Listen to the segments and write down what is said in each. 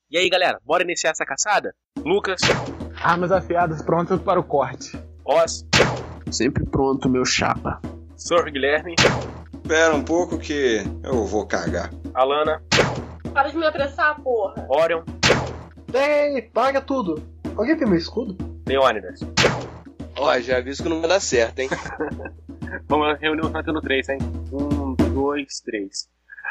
E aí, galera, bora iniciar essa caçada? Lucas. Armas afiadas prontas para o corte. Oz. Sempre pronto, meu chapa. Sr. Guilherme. Espera um pouco que eu vou cagar. Alana. Para de me apressar, porra. Orion. Ei, paga tudo. Alguém tem meu escudo? Leônidas. Ó, já aviso que não vai dar certo, hein? Vamos reunir o tanto no 3, hein? 1, 2, 3.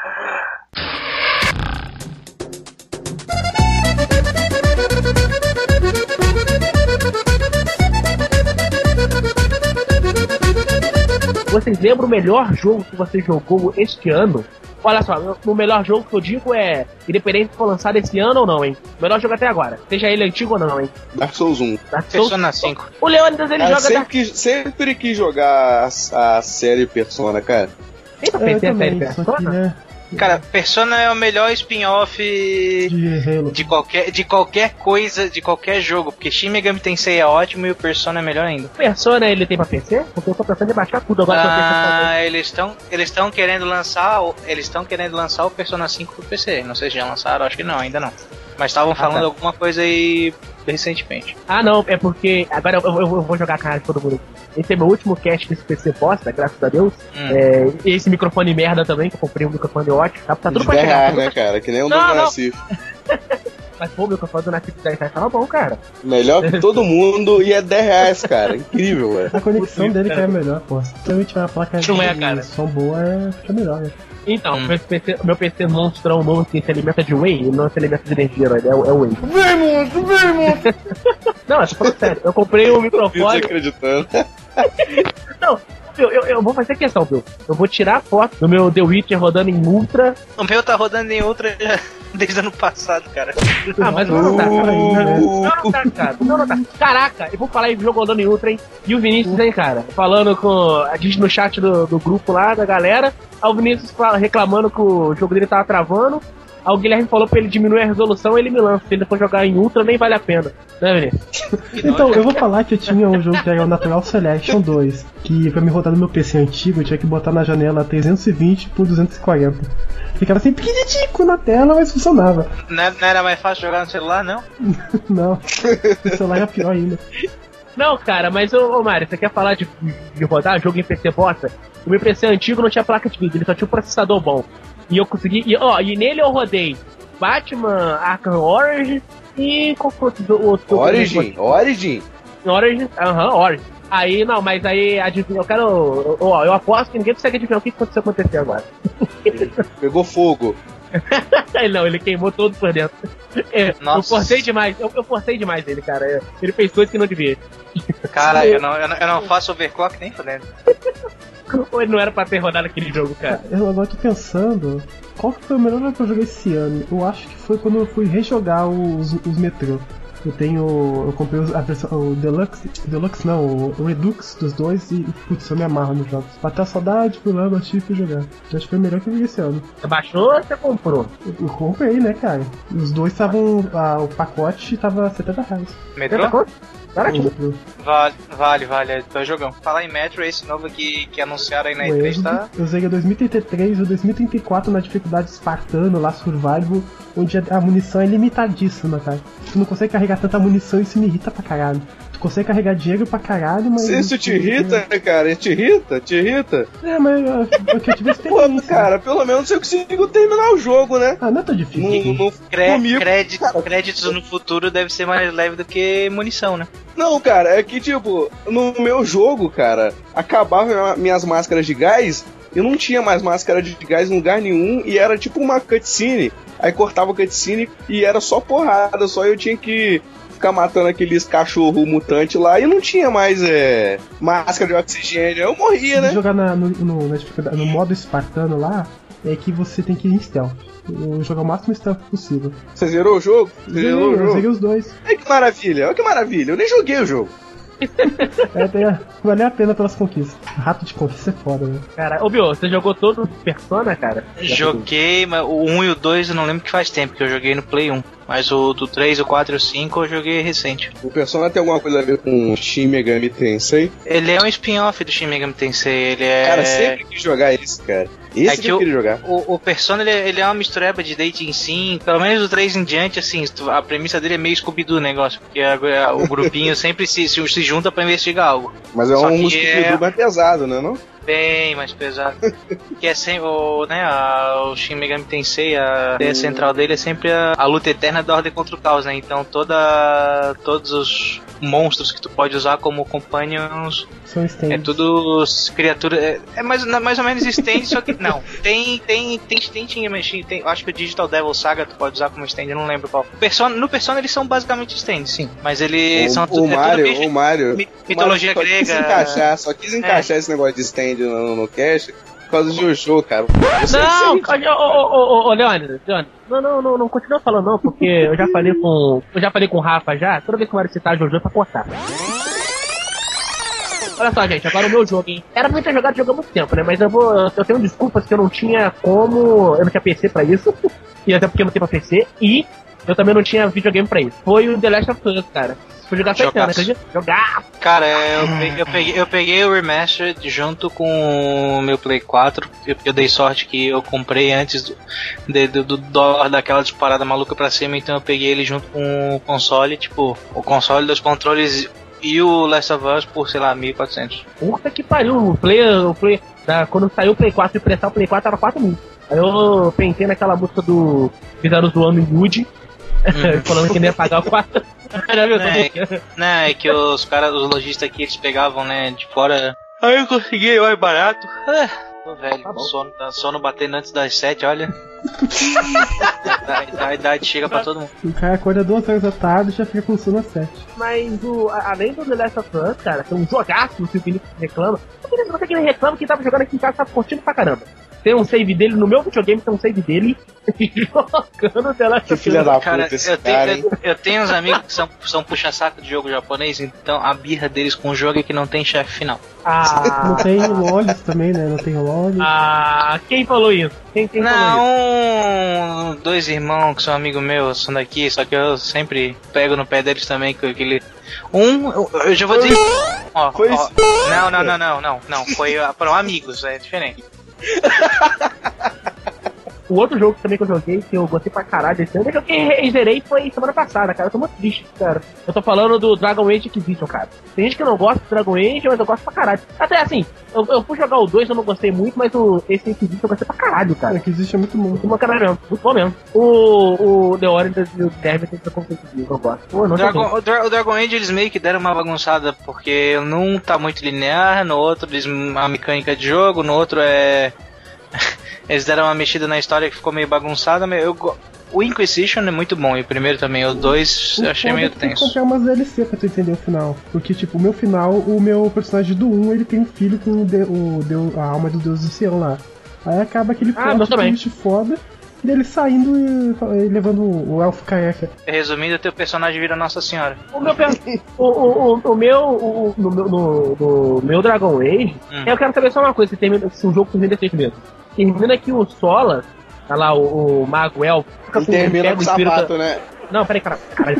Vocês lembram o melhor jogo que você jogou este ano? Olha só, o melhor jogo que eu digo é, independente se for lançado esse ano ou não, hein? O melhor jogo até agora, seja ele antigo ou não, hein? Dark Souls 1. Persona 5. O Leônidas, ele joga... Sempre quis jogar a série Persona, cara. Tem pra PC a série Persona? Né? Cara, Persona é o melhor spin-off de qualquer coisa, de qualquer jogo, porque Shin Megami Tensei é ótimo e o Persona é melhor ainda. O Persona ele tem pra PC? Porque eu tô pensando em baixar tudo agora. Eles estão querendo lançar o Persona 5 pro PC. Não sei se já lançaram, acho que não, ainda não. Mas estavam falando alguma coisa aí recentemente. Ah não, é porque agora eu vou jogar a cara de todo mundo. Esse é meu último cast desse PC bosta, graças a Deus. E esse microfone merda também, que eu comprei um microfone ótimo. Tá tudo pra chegar. Né, cara? Que nem um do Nassif. Mas pô, o microfone do Nassif de 10 reais tava bom, cara. Melhor que todo mundo e é 10 reais, cara. Incrível, velho. A conexão dele que é melhor, pô. Se eu tiver uma placa de som boa, fica melhor, né? Então, meu PC monstrão novo que se alimenta de whey, ele não se alimenta de energia, é whey. Vem, monstro! Não, eu tô falando sério, eu comprei um microfone... acreditando. Não, eu vou fazer questão, Bill. Eu vou tirar a foto do meu The Witcher rodando em Ultra. O meu tá rodando em Ultra desde o ano passado, cara. Ah, mas não tá, cara. Não tá. Caraca, eu vou falar em jogo rodando em Ultra, hein? E o Vinícius, hein, cara? Falando com a gente no chat do grupo lá, da galera. Aí o Vinícius reclamando que o jogo dele tava travando. Aí o Guilherme falou pra ele diminuir a resolução e ele me lança. Se ele for jogar em Ultra, nem vale a pena. Né, Vinícius? Então, eu vou falar que eu tinha um jogo que era o Natural Selection 2. Que pra me rodar no meu PC antigo, eu tinha que botar na janela 320 por 240. Ficava assim, pequenininho na tela, mas funcionava. Não era mais fácil jogar no celular, não? Não. O celular é pior ainda. Não, cara, mas ô Mário, você quer falar de rodar jogo em PC bosta? O meu PC antigo não tinha placa de vídeo, ele só tinha um processador bom. E eu consegui. E nele eu rodei Batman Arkham Origins e. Qual foi o outro? Origin? Origin. Aí, não, mas aí, adivinha, eu aposto que ninguém consegue adivinhar o que aconteceu acontecer agora. Pegou fogo. Não, ele queimou todo por dentro. Eu forcei demais, eu forcei demais ele, cara. Ele fez coisas que não devia. Cara, eu não faço overclock nem fodendo. Ou ele não era pra ter rodado aquele jogo, cara? Eu agora tô pensando, qual que foi o melhor jogo que eu joguei esse ano? Eu acho que foi quando eu fui rejogar os Metro. Eu comprei a versão, o Deluxe não, o Redux dos dois e, putz, eu me amarro nos jogos. Bateu a saudade, fui lá, baixei e fui jogar. Acho que foi o melhor que eu joguei esse ano. Você baixou ou você comprou? Eu comprei, né, cara? Os dois estavam, o pacote tava R$70. Metro? Baratinho. Vale, é dois jogão. Falar em Metro, esse novo que anunciaram aí na E3, tá? Eu usei o 2033 e o 2034 na dificuldade espartano, lá, survival, onde a munição é limitadíssima, cara. Tu não consegue carregar tanta munição e isso me irrita pra caralho. Tu consegue carregar dinheiro pra caralho, mas... Isso te irrita, cara? Te irrita? É, mas eu tive experiência. Pô, cara, pelo menos eu consigo terminar o jogo, né? Ah, não é tão difícil. Créditos no futuro deve ser mais leve do que munição, né? Não, cara, é que tipo, no meu jogo, cara, acabava minhas máscaras de gás, eu não tinha mais máscara de gás em lugar nenhum e era tipo uma cutscene. Aí cortava a cutscene e era só porrada, só eu tinha que ficar matando aqueles cachorro mutante lá e não tinha mais máscara de oxigênio, eu morria, né? Jogar no modo espartano lá, é que você tem que ir em stealth. Jogar o máximo stealth possível. Você zerou o jogo? Eu zerei os dois. Olha que maravilha, eu nem joguei o jogo. Valeu a pena pelas conquistas. Rato de conquista é foda, né? Cara, ô Bio, você jogou todo o Persona, cara? Joguei, mas o 1 e o 2 eu não lembro que faz tempo que eu joguei no Play 1. Mas o do 3, o 4 e o 5 eu joguei recente. O Persona tem alguma coisa a ver com Shin Megami Tensei? Ele é um spin-off do Shin Megami Tensei, ele é... Cara, sempre quis jogar isso, cara. Esse que eu queria jogar. O Persona, ele é uma mistureba de dating sim, pelo menos do 3 em diante, assim, a premissa dele é meio Scooby-Doo o negócio, porque o grupinho sempre se junta pra investigar algo. Mas é um Scooby-Doo mais pesado, né, não? Bem mais pesado. Que é sempre o Shin Megami Tensei, a ideia central dele é sempre a luta eterna da ordem contra o caos, né? Então todos os monstros que tu pode usar como companions são stands. É tudo criatura. É mais ou menos stand, só que não. Tem stand, eu acho que o Digital Devil Saga tu pode usar como stand, eu não lembro qual. No Persona eles são basicamente stands, sim. Mas eles são tudo. O Mario. Mitologia grega. Só quis encaixar esse negócio de stand no cast por causa do Jojo, cara. Não, Leônidas, não continua falando não, porque eu já falei com o Rafa já, toda vez que eu quero citar Jojo é pra cortar. Olha só, gente, agora o meu jogo, hein? Era pra eu ter jogado o jogo há muito tempo, né? Mas eu tenho desculpas que eu não tinha eu não tinha PC pra isso, e até porque eu não tenho pra PC, e eu também não tinha videogame pra isso. Foi o The Last of Us, cara. Fui jogar Saitama, acredita? Jogar! Cara, eu peguei o Remastered junto com o meu Play 4. Eu dei sorte que eu comprei antes do dólar daquela disparada maluca pra cima, então eu peguei ele junto com o console, tipo, o console dos controles e o Last of Us por, sei lá, 1.400. Puta que pariu, o Play quando saiu o Play 4 e prestar o Play 4 era 4.000. Aí eu pensei naquela música do Fizeram zoando em Wood, falando que nem ia pagar o 4. É que os caras, os lojistas aqui, eles pegavam, né, de fora. Aí eu consegui, olha, barato. Tô velho, sono batendo antes das 7, olha. A idade chega pra todo mundo. O cara acorda 2 horas da tarde e já fica com sono às 7. Mas além do The Last of Us, cara, tem um jogaço que o Vinícius reclama. Não sei que ele reclama que tava jogando aqui em casa, tava curtindo pra caramba. Tem um save dele, no meu videogame tem um save dele jogando The Last of Us. Filha da puta, esse cara, hein? Eu tenho uns amigos que são puxa-saco de jogo japonês, então a birra deles com o jogo é que não tem chefe final. Não tem Lolis também, né? Não tem Lolis. Quem falou isso? Quem falou isso? 2 irmãos que são amigos meus, são daqui, só que eu sempre pego no pé deles também com aquele... eu já vou dizer... Não, foi para amigos, é diferente. O outro jogo também que eu joguei, que eu gostei pra caralho desse ano, eu joguei e zerei foi semana passada, cara. Eu tô muito triste, cara. Eu tô falando do Dragon Age Inquisition, cara. Tem gente que não gosta do Dragon Age, mas eu gosto pra caralho. Até assim, eu fui jogar o 2, eu não gostei muito, mas esse Inquisition eu gostei pra caralho, cara. O Inquisition é muito bom. Muito bom, caralho, muito bom mesmo. O The Origins e o Derby tem que ser competitivo, eu gosto. O Dragon Age eles meio que deram uma bagunçada, porque num tá muito linear, no outro a mecânica de jogo, no outro eles deram uma mexida na história que ficou meio bagunçada, mas o Inquisition é muito bom, e o primeiro também, o 2 eu achei meio tenso. Tem que comprar umas DLC pra tu entender o final, porque tipo, o meu personagem do 1, ele tem um filho com a alma do Deus do Céu lá. Aí acaba aquele plot foda, dele saindo e levando o elfo careca. Resumindo, o teu personagem vira Nossa Senhora. No meu Dragon Age, eu quero saber só uma coisa, se o jogo termina desse mesmo. Termina que o Solas, tá lá, o Mago Elfo, fica com termina com o sapato, né? Não, peraí, caralho.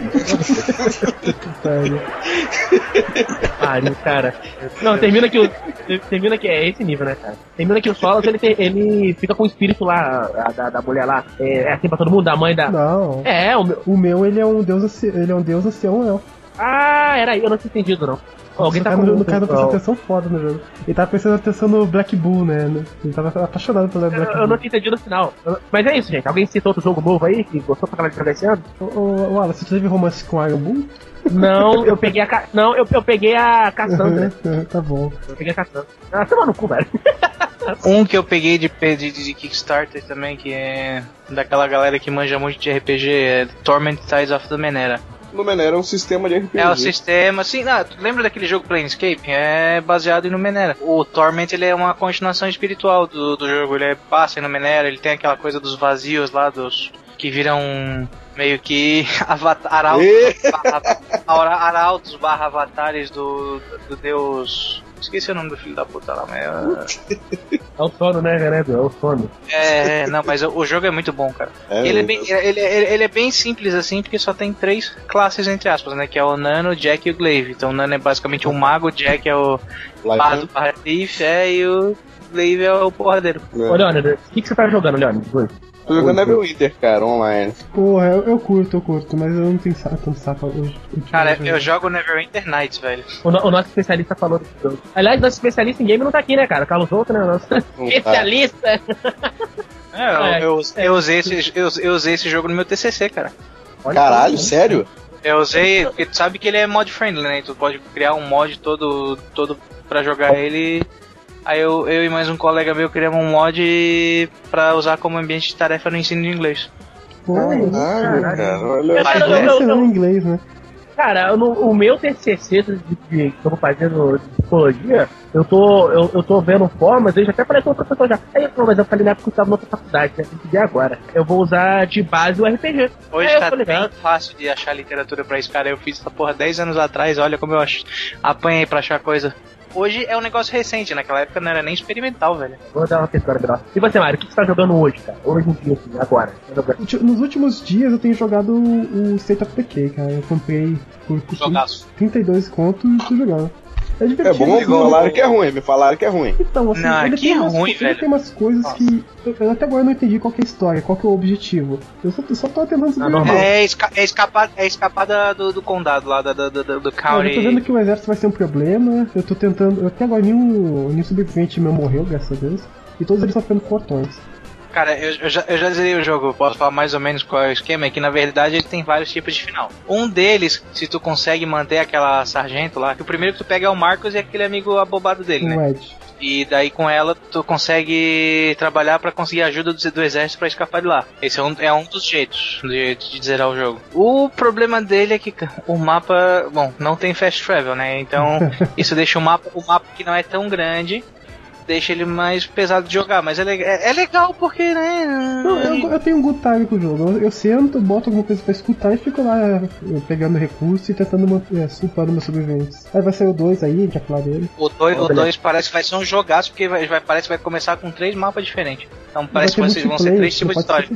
Pariu, cara. Não, termina que é esse nível, né, cara? Termina que o Solas, ele fica com o espírito lá, da mulher lá. É assim pra todo mundo, da mãe da... Não. O meu, ele é um deus ancião, elfo. Era aí, eu não tinha entendido, não. Alguém tá no cara não prestou atenção foda no jogo. Ele tava prestando atenção no Black Bull, né? Ele tava apaixonado pelo Black Bull. Eu não tinha entendido no final. Mas é isso, gente. Alguém citou outro jogo novo aí que gostou pra caralho de jogar esse ano? Wallace, você teve romance com a Iron Bull? Não, eu peguei eu peguei a Cassandra. Tá bom. Eu peguei a Cassandra. Toma no cu, velho. Um que eu peguei de Kickstarter também, que é daquela galera que manja muito de RPG, é Torment Tides of the Menera. No Menera é um sistema de RPG. É o sistema, sim, tu lembra daquele jogo Planescape? É baseado em Numenera. O Torment, ele é uma continuação espiritual do jogo, ele passa em Numenera, ele tem aquela coisa dos vazios lá, que viram meio que arautos barra avatares do deus... Esqueci o nome do filho da puta lá, mas... É o sono, né, Renato? É o sono. Não, mas o jogo é muito bom, cara. Ele é bem simples assim, porque só tem 3 classes, entre aspas, né? Que é o Nano, o Jack e o Glaive. Então o Nano é basicamente um mago, o Jack é o bardo barra thief, e o Glaive é o porradeiro. Ô, Leonard, o que você tá jogando, Leonard? Tô jogando Neverwinter, cara, online. Porra, eu curto, mas eu não tenho tanto saco hoje. Cara, eu jogo Neverwinter Nights, velho. O nosso especialista falou desse jogo. Aliás, nosso especialista em game não tá aqui, né, cara? Carlos Outro, né? Nosso especialista. Eu usei esse jogo no meu TCC, cara. Caralho, sério? Eu usei, porque tu sabe que ele é mod friendly, né? Tu pode criar um mod todo pra jogar ele. Aí eu e mais um colega meu criamos um mod pra usar como ambiente de tarefa no ensino de inglês. Caralho, cara, olha. Eu inglês, né? Cara, o meu TCC que eu vou fazendo de psicologia, eu tô vendo formas, eu já até falei com o professor já. Aí, mas eu falei na época que eu tava na outra faculdade, né? Tem que ver agora. Eu vou usar de base o RPG. Hoje tá bem fácil de achar literatura pra isso, cara. Eu fiz essa porra 10 anos atrás, olha como eu apanhei pra achar coisa. Hoje é um negócio recente, naquela época não era nem experimental, velho. Vou dar uma pesquisa melhor. E você, Mário, o que você tá jogando hoje, cara? Hoje em dia, assim, agora? Nos últimos dias eu tenho jogado o State of Decay, cara. Eu comprei por 32 conto e tô jogando. É divertido. É bom, me falaram que é ruim, Então, assim, não, ele que é ruim, velho. Ele tem umas coisas que eu até agora não entendi qual que é a história, qual que é o objetivo. Eu só tô tentando escapar do condado lá, do county. Eu tô vendo que o exército vai ser um problema, eu tô tentando. Até agora nenhum sobrevivente meu morreu, graças a Deus. E todos eles estão ficando fortões. Cara, eu já zerei o jogo, posso falar mais ou menos qual é o esquema, é que na verdade ele tem vários tipos de final. Um deles, se tu consegue manter aquela sargento lá, que o primeiro que tu pega é o Marcos e aquele amigo abobado dele, né? Ed. E daí com ela tu consegue trabalhar pra conseguir ajuda do exército pra escapar de lá. Esse é um dos jeitos de zerar o jogo. O problema dele é que o mapa, bom, não tem fast travel, né? Então isso deixa o mapa que não é tão grande, deixa ele mais pesado de jogar, mas é legal porque, né? Não, eu tenho um good time com o jogo. Eu sento, boto alguma coisa pra escutar e fico lá pegando recursos e tentando supando meus sobreviventes. Aí vai sair o 2 aí, a gente vai falar dele. O 2 parece que vai ser um jogaço, porque parece que vai começar com 3 mapas diferentes. Então parece que vão ser 3 tipos de história.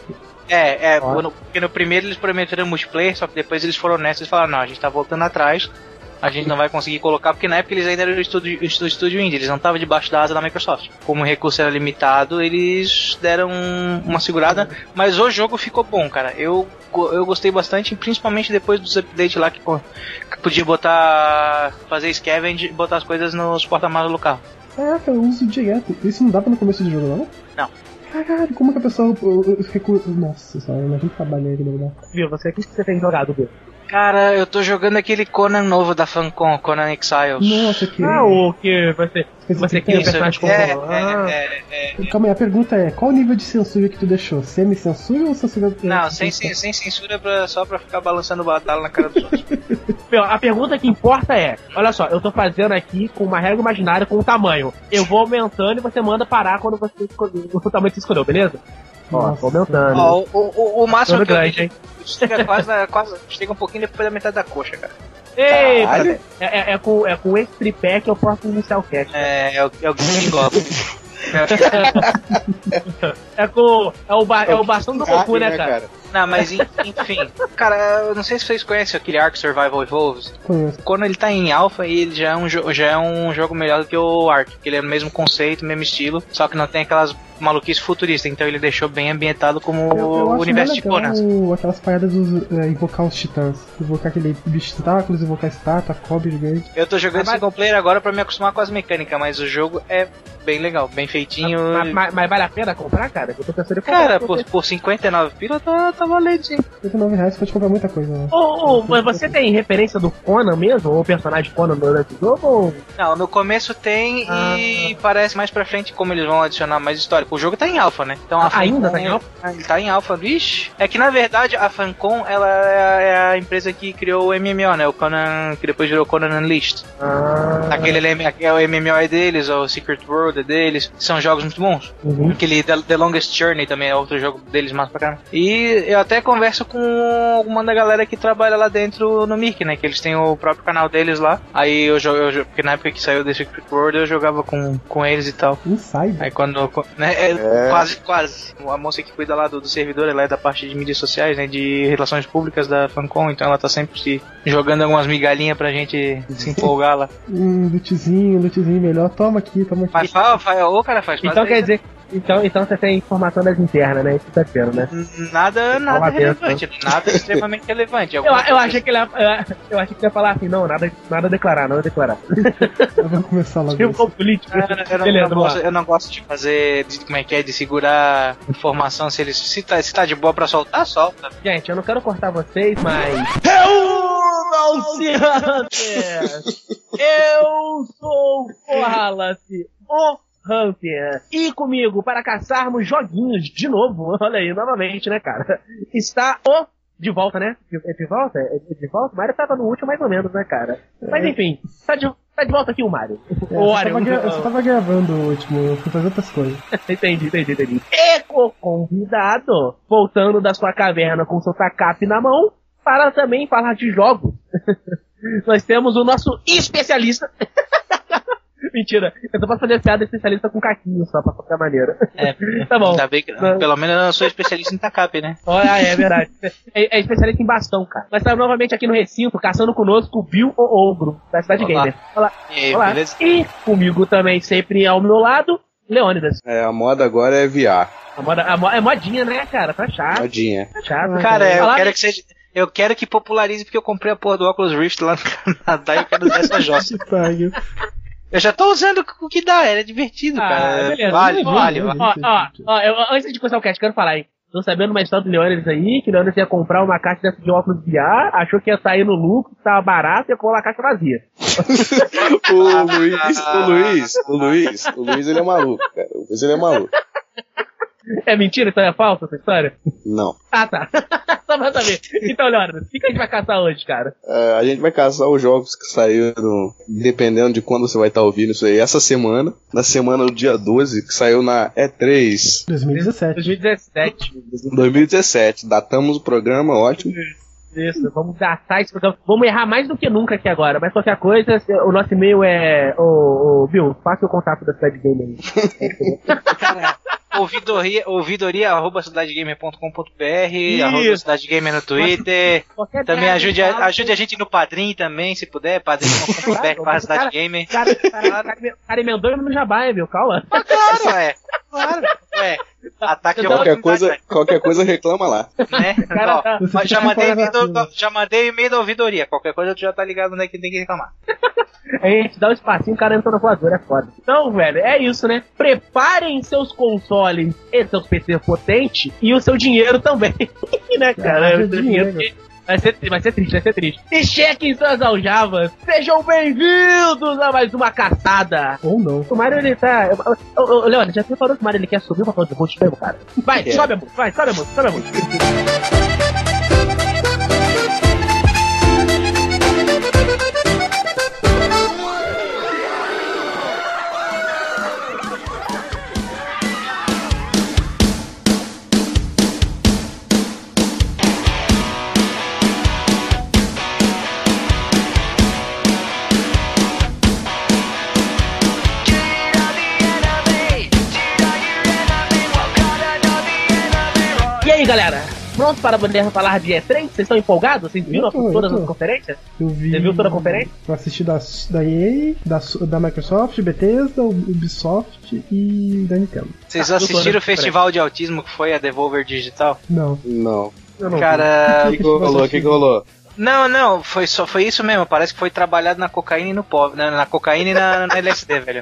Porque no primeiro eles prometeram multiplayer, só que depois eles foram honestos e falaram, não, a gente tá voltando atrás. A gente não vai conseguir colocar, porque na época eles ainda eram o estúdio indie, eles não estavam debaixo da asa da Microsoft. Como o recurso era limitado, eles deram uma segurada, mas o jogo ficou bom, cara. Eu gostei bastante, principalmente depois dos updates lá que podia fazer scavenge e botar as coisas nos porta-malas do carro. Caraca, eu uso direto. Isso não dava no começo do jogo, não? Não. Caralho, como que a pessoa... Nossa senhora, imagina trabalhar aí, na verdade. Viu, o que você tem jogado, Bill? Cara, eu tô jogando aquele Conan novo da Famicom, Conan Exiles. Nossa, que... o que você cria o personagem como... Calma aí, a pergunta é, qual o nível de censura que tu deixou? Semi-censura ou censura... Não, sem censura só pra ficar balançando o batalha na cara dos outros. A pergunta que importa é, olha só, eu tô fazendo aqui com uma regra imaginária com o tamanho. Eu vou aumentando e você manda parar quando você escolher o tamanho que você escolheu, beleza? Ó, tô aumentando. O máximo que grande, hein? Chega quase chega um pouquinho depois da metade da coxa, cara. Ei, é com esse tripé que eu posso iniciar o cast. É o Green Goblin. É o bastão do Goku, né, cara? Não, mas enfim, cara, eu não sei se vocês conhecem aquele Ark Survival Evolved. Quando ele tá em alpha, ele já é um jogo melhor do que o Ark, porque ele é o mesmo conceito, mesmo estilo, só que não tem aquelas maluquices futuristas, então ele deixou bem ambientado como o universo de Conan. Aquelas paradas dos invocar os titãs, invocar aquele bicho de tentáculos, invocar estátua, cobra gigante. Eu tô jogando single player agora pra me acostumar com as mecânicas, mas o jogo é bem legal, bem feitinho. Mas vale a pena comprar, cara? Eu tô pensando em comprar. Cara, por 59 pila tá valendo sim. R$59 pode comprar muita coisa, né? Mas você tem referência do Conan mesmo? Ou o personagem Conan durante o jogo? Ou... Não, no começo tem e parece mais pra frente como eles vão adicionar mais história. O jogo tá em alpha, né? Então ainda tá em alpha? Ele tá em alpha, vixe. É que na verdade a Famicom, ela é a empresa que criou o MMO, né? O Conan, que depois virou Conan Unleashed. O MMO é deles, o Secret World é deles. São jogos muito bons. Aquele The Longest Journey também é outro jogo deles, mais pra caramba. E eu até converso com alguma da galera que trabalha lá dentro no Mirk, né? Que eles têm o próprio canal deles lá. Aí porque na época que saiu The Secret World eu jogava com eles e tal. Inside? Aí quando. Né? Quase. A moça que cuida lá do servidor, ela é da parte de mídias sociais, né? De relações públicas da Funcom, então ela tá sempre se jogando algumas migalhinhas pra gente se empolgar lá. Lootzinho melhor. Toma aqui. Mas faz. Então quer dizer. Então você tem informação das internas, né? Isso tá tendo, né? Nada relevante, nada extremamente relevante. Eu achei que ele ia falar assim, não, nada a declarar. Vamos começar logo. Tipo político. Eu não gosto de fazer, de segurar informação. Se tá de boa pra soltar, solta. Gente, eu não quero cortar vocês, mas... Eu sou o Wallace, o Hunter. E comigo, para caçarmos joguinhos de novo, olha aí, novamente, né, cara? Está o... De volta, né? De volta? O Mario tava no último mais ou menos, né, cara? Mas enfim, tá de volta aqui o Mario. Eu só tava gravando o último, eu fui fazer outras coisas. Entendi. Eco convidado, voltando da sua caverna com seu tacape na mão, para também falar de jogos. Nós temos o nosso especialista... Mentira, eu tô pra fazer piada especialista com caquinho só, pra qualquer maneira. Tá bom. Ainda bem que, pelo menos eu não sou especialista em tacape, né? Olha, é verdade. É especialista em bastão, cara. Nós estamos novamente aqui no recinto, caçando conosco o Bill o Ogro, da Cidade Gamer. Olá. Olá. Beleza? E comigo também, sempre ao meu lado, Leônidas. A moda agora é VR. É modinha, né, cara? Tá chato. Modinha. Tá chato. Cara, eu quero que seja... Eu quero que popularize porque eu comprei a porra do Oculus Rift lá no Canadá e eu quero usar essa jossa. Eu já tô usando o que dá, é divertido, cara. Beleza. Vale. Antes de começar o cast, quero falar, hein. Tô sabendo uma história do Leônidas aí, que o Leônidas ia comprar uma caixa dessa de óculos VR, achou que ia sair no lucro, que tava barato, e ia colar a caixa vazia. O Luiz, ele é maluco, cara. O Luiz, ele é maluco. É mentira? Então é falsa essa história? Não. Ah, tá. Só pra saber. Então, Leônidas, o que a gente vai caçar hoje, cara? A gente vai caçar os jogos que saíram, dependendo de quando você vai estar ouvindo isso aí, essa semana. Na semana do dia 12, que saiu na E3. 2017. Datamos o programa, ótimo. Isso, vamos datar esse programa. Vamos errar mais do que nunca aqui agora, mas qualquer coisa, o nosso e-mail é... Bill, faça o contato da Cidade Gamer aí. Cara, ouvidoria@cidadegamer.com.br, @cidadegamer no Twitter. Também ajude a gente no Padrim também, se puder, padrim.com.br/cidadegamer. Cara, emendou no Jabá, viu? Calma. Claro. Ataque qualquer coisa reclama lá. Né? Mas já mandei e-mail da ouvidoria. Qualquer coisa tu já tá ligado, né, que tem que reclamar. A gente dá um espacinho, o cara entra na voadora, é foda. Então, velho, é isso, né? Preparem seus consoles e seus PC potentes e o seu dinheiro também. Né, cara? Vai ser triste. E chequem suas aljavas. Sejam bem-vindos a mais uma caçada. Ou não. O Mario, ele tá... Leandro, já falou que o Mario ele quer subir o papel de rosto mesmo, cara? Vai, sobe a música. E aí, galera? Pronto para poder falar de E3? Vocês estão empolgados? Vocês viram todas as conferências? Eu vi. Você viu toda a conferência? Eu assisti da EA, da Microsoft, Bethesda, Ubisoft e da Nintendo. Vocês assistiram o festival de autismo que foi a Devolver Digital? Não. Cara, O que rolou? Não, foi isso mesmo. Parece que foi trabalhado na cocaína e no pó, na cocaína e na LSD, velho.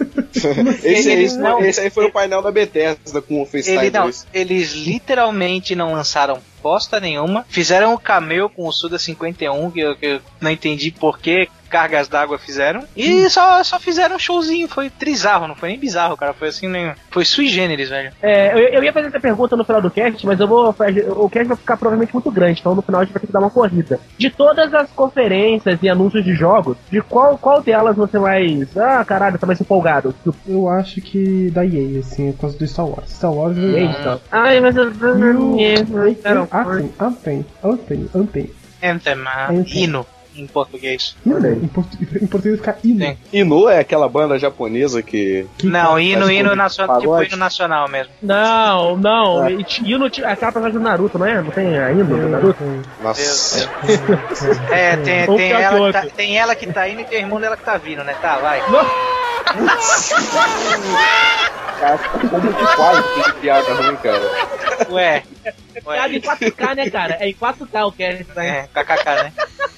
Esse aí foi o painel da Bethesda com o FaceTime. Eles literalmente não lançaram bosta nenhuma. Fizeram o cameo com o Suda 51, que eu não entendi por que cargas d'água fizeram. E só fizeram um showzinho. Foi trizarro, não foi nem bizarro, cara. Foi assim, foi sui generis, velho. Eu ia fazer essa pergunta no final do cast, mas o cast vai ficar provavelmente muito grande, então no final a gente vai ter que dar uma corrida. De todas as conferências e anúncios de jogos, de qual delas você mais... caralho, tá mais empolgado? Eu acho que da EA, assim, por causa do Star Wars. Star Wars é... Então. Ai, mas eu... Anthem. Hino. em português. Em português fica Ino. Sim. Ino é aquela banda japonesa que... Não, hino nacional, tipo pagode? hino nacional mesmo. Não. Ino, aquela personagem do Naruto, não é? Não tem a Ino do Naruto? Nossa. Tem ela que tá indo e tem o irmão dela que tá vindo, né? Tá, vai. Cara, como que quase de piada ruim, cara. Ué. Piada em 4K, né, cara? É em 4K o cast, né? KKK, né?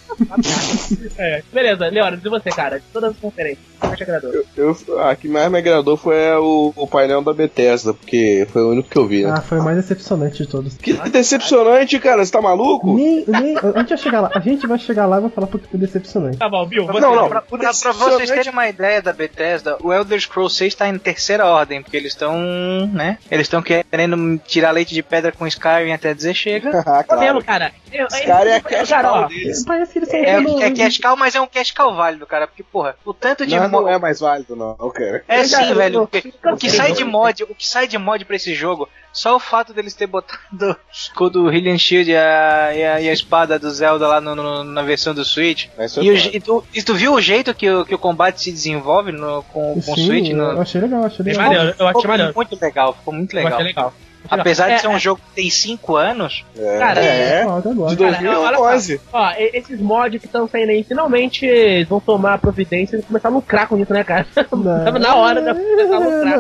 Beleza, Leônidas, e você, cara? De todas as conferências, o que mais te agradou? A que mais me agradou foi o painel da Bethesda, porque foi o único que eu vi, né? Ah, foi o mais decepcionante de todos. Que decepcionante, cara, você tá maluco? A gente vai chegar lá. A gente vai chegar lá e vai falar porque foi decepcionante. Tá bom, Bill, você... Não. Pra vocês terem uma ideia da Bethesda, o Elder Scrolls 6 tá em terceira ordem, porque eles estão, né? Eles estão querendo tirar leite de pedra com Skyrim até dizer chega. Claro. Cara. Skyrim é cash cow deles. Parece que eles são É cash cow, mas é um cash cow válido, cara, porque, porra, o tanto de Não é mais válido, não, cara. É sim, velho. O que sai de mod pra esse jogo, só o fato deles ter botado o escudo do Hylian Shield e a espada do Zelda lá na versão do Switch. E tu viu o jeito que o combate se desenvolve com o Switch? Eu achei legal, Eu achei maneiro. Ficou muito legal. Eu achei legal. Apesar de ser um jogo que tem 5 anos, cara, de 2011. Ó, esses mods que estão saindo aí, finalmente eles vão tomar providência e começar a lucrar com isso, né, cara? Na hora da começar a lucrar.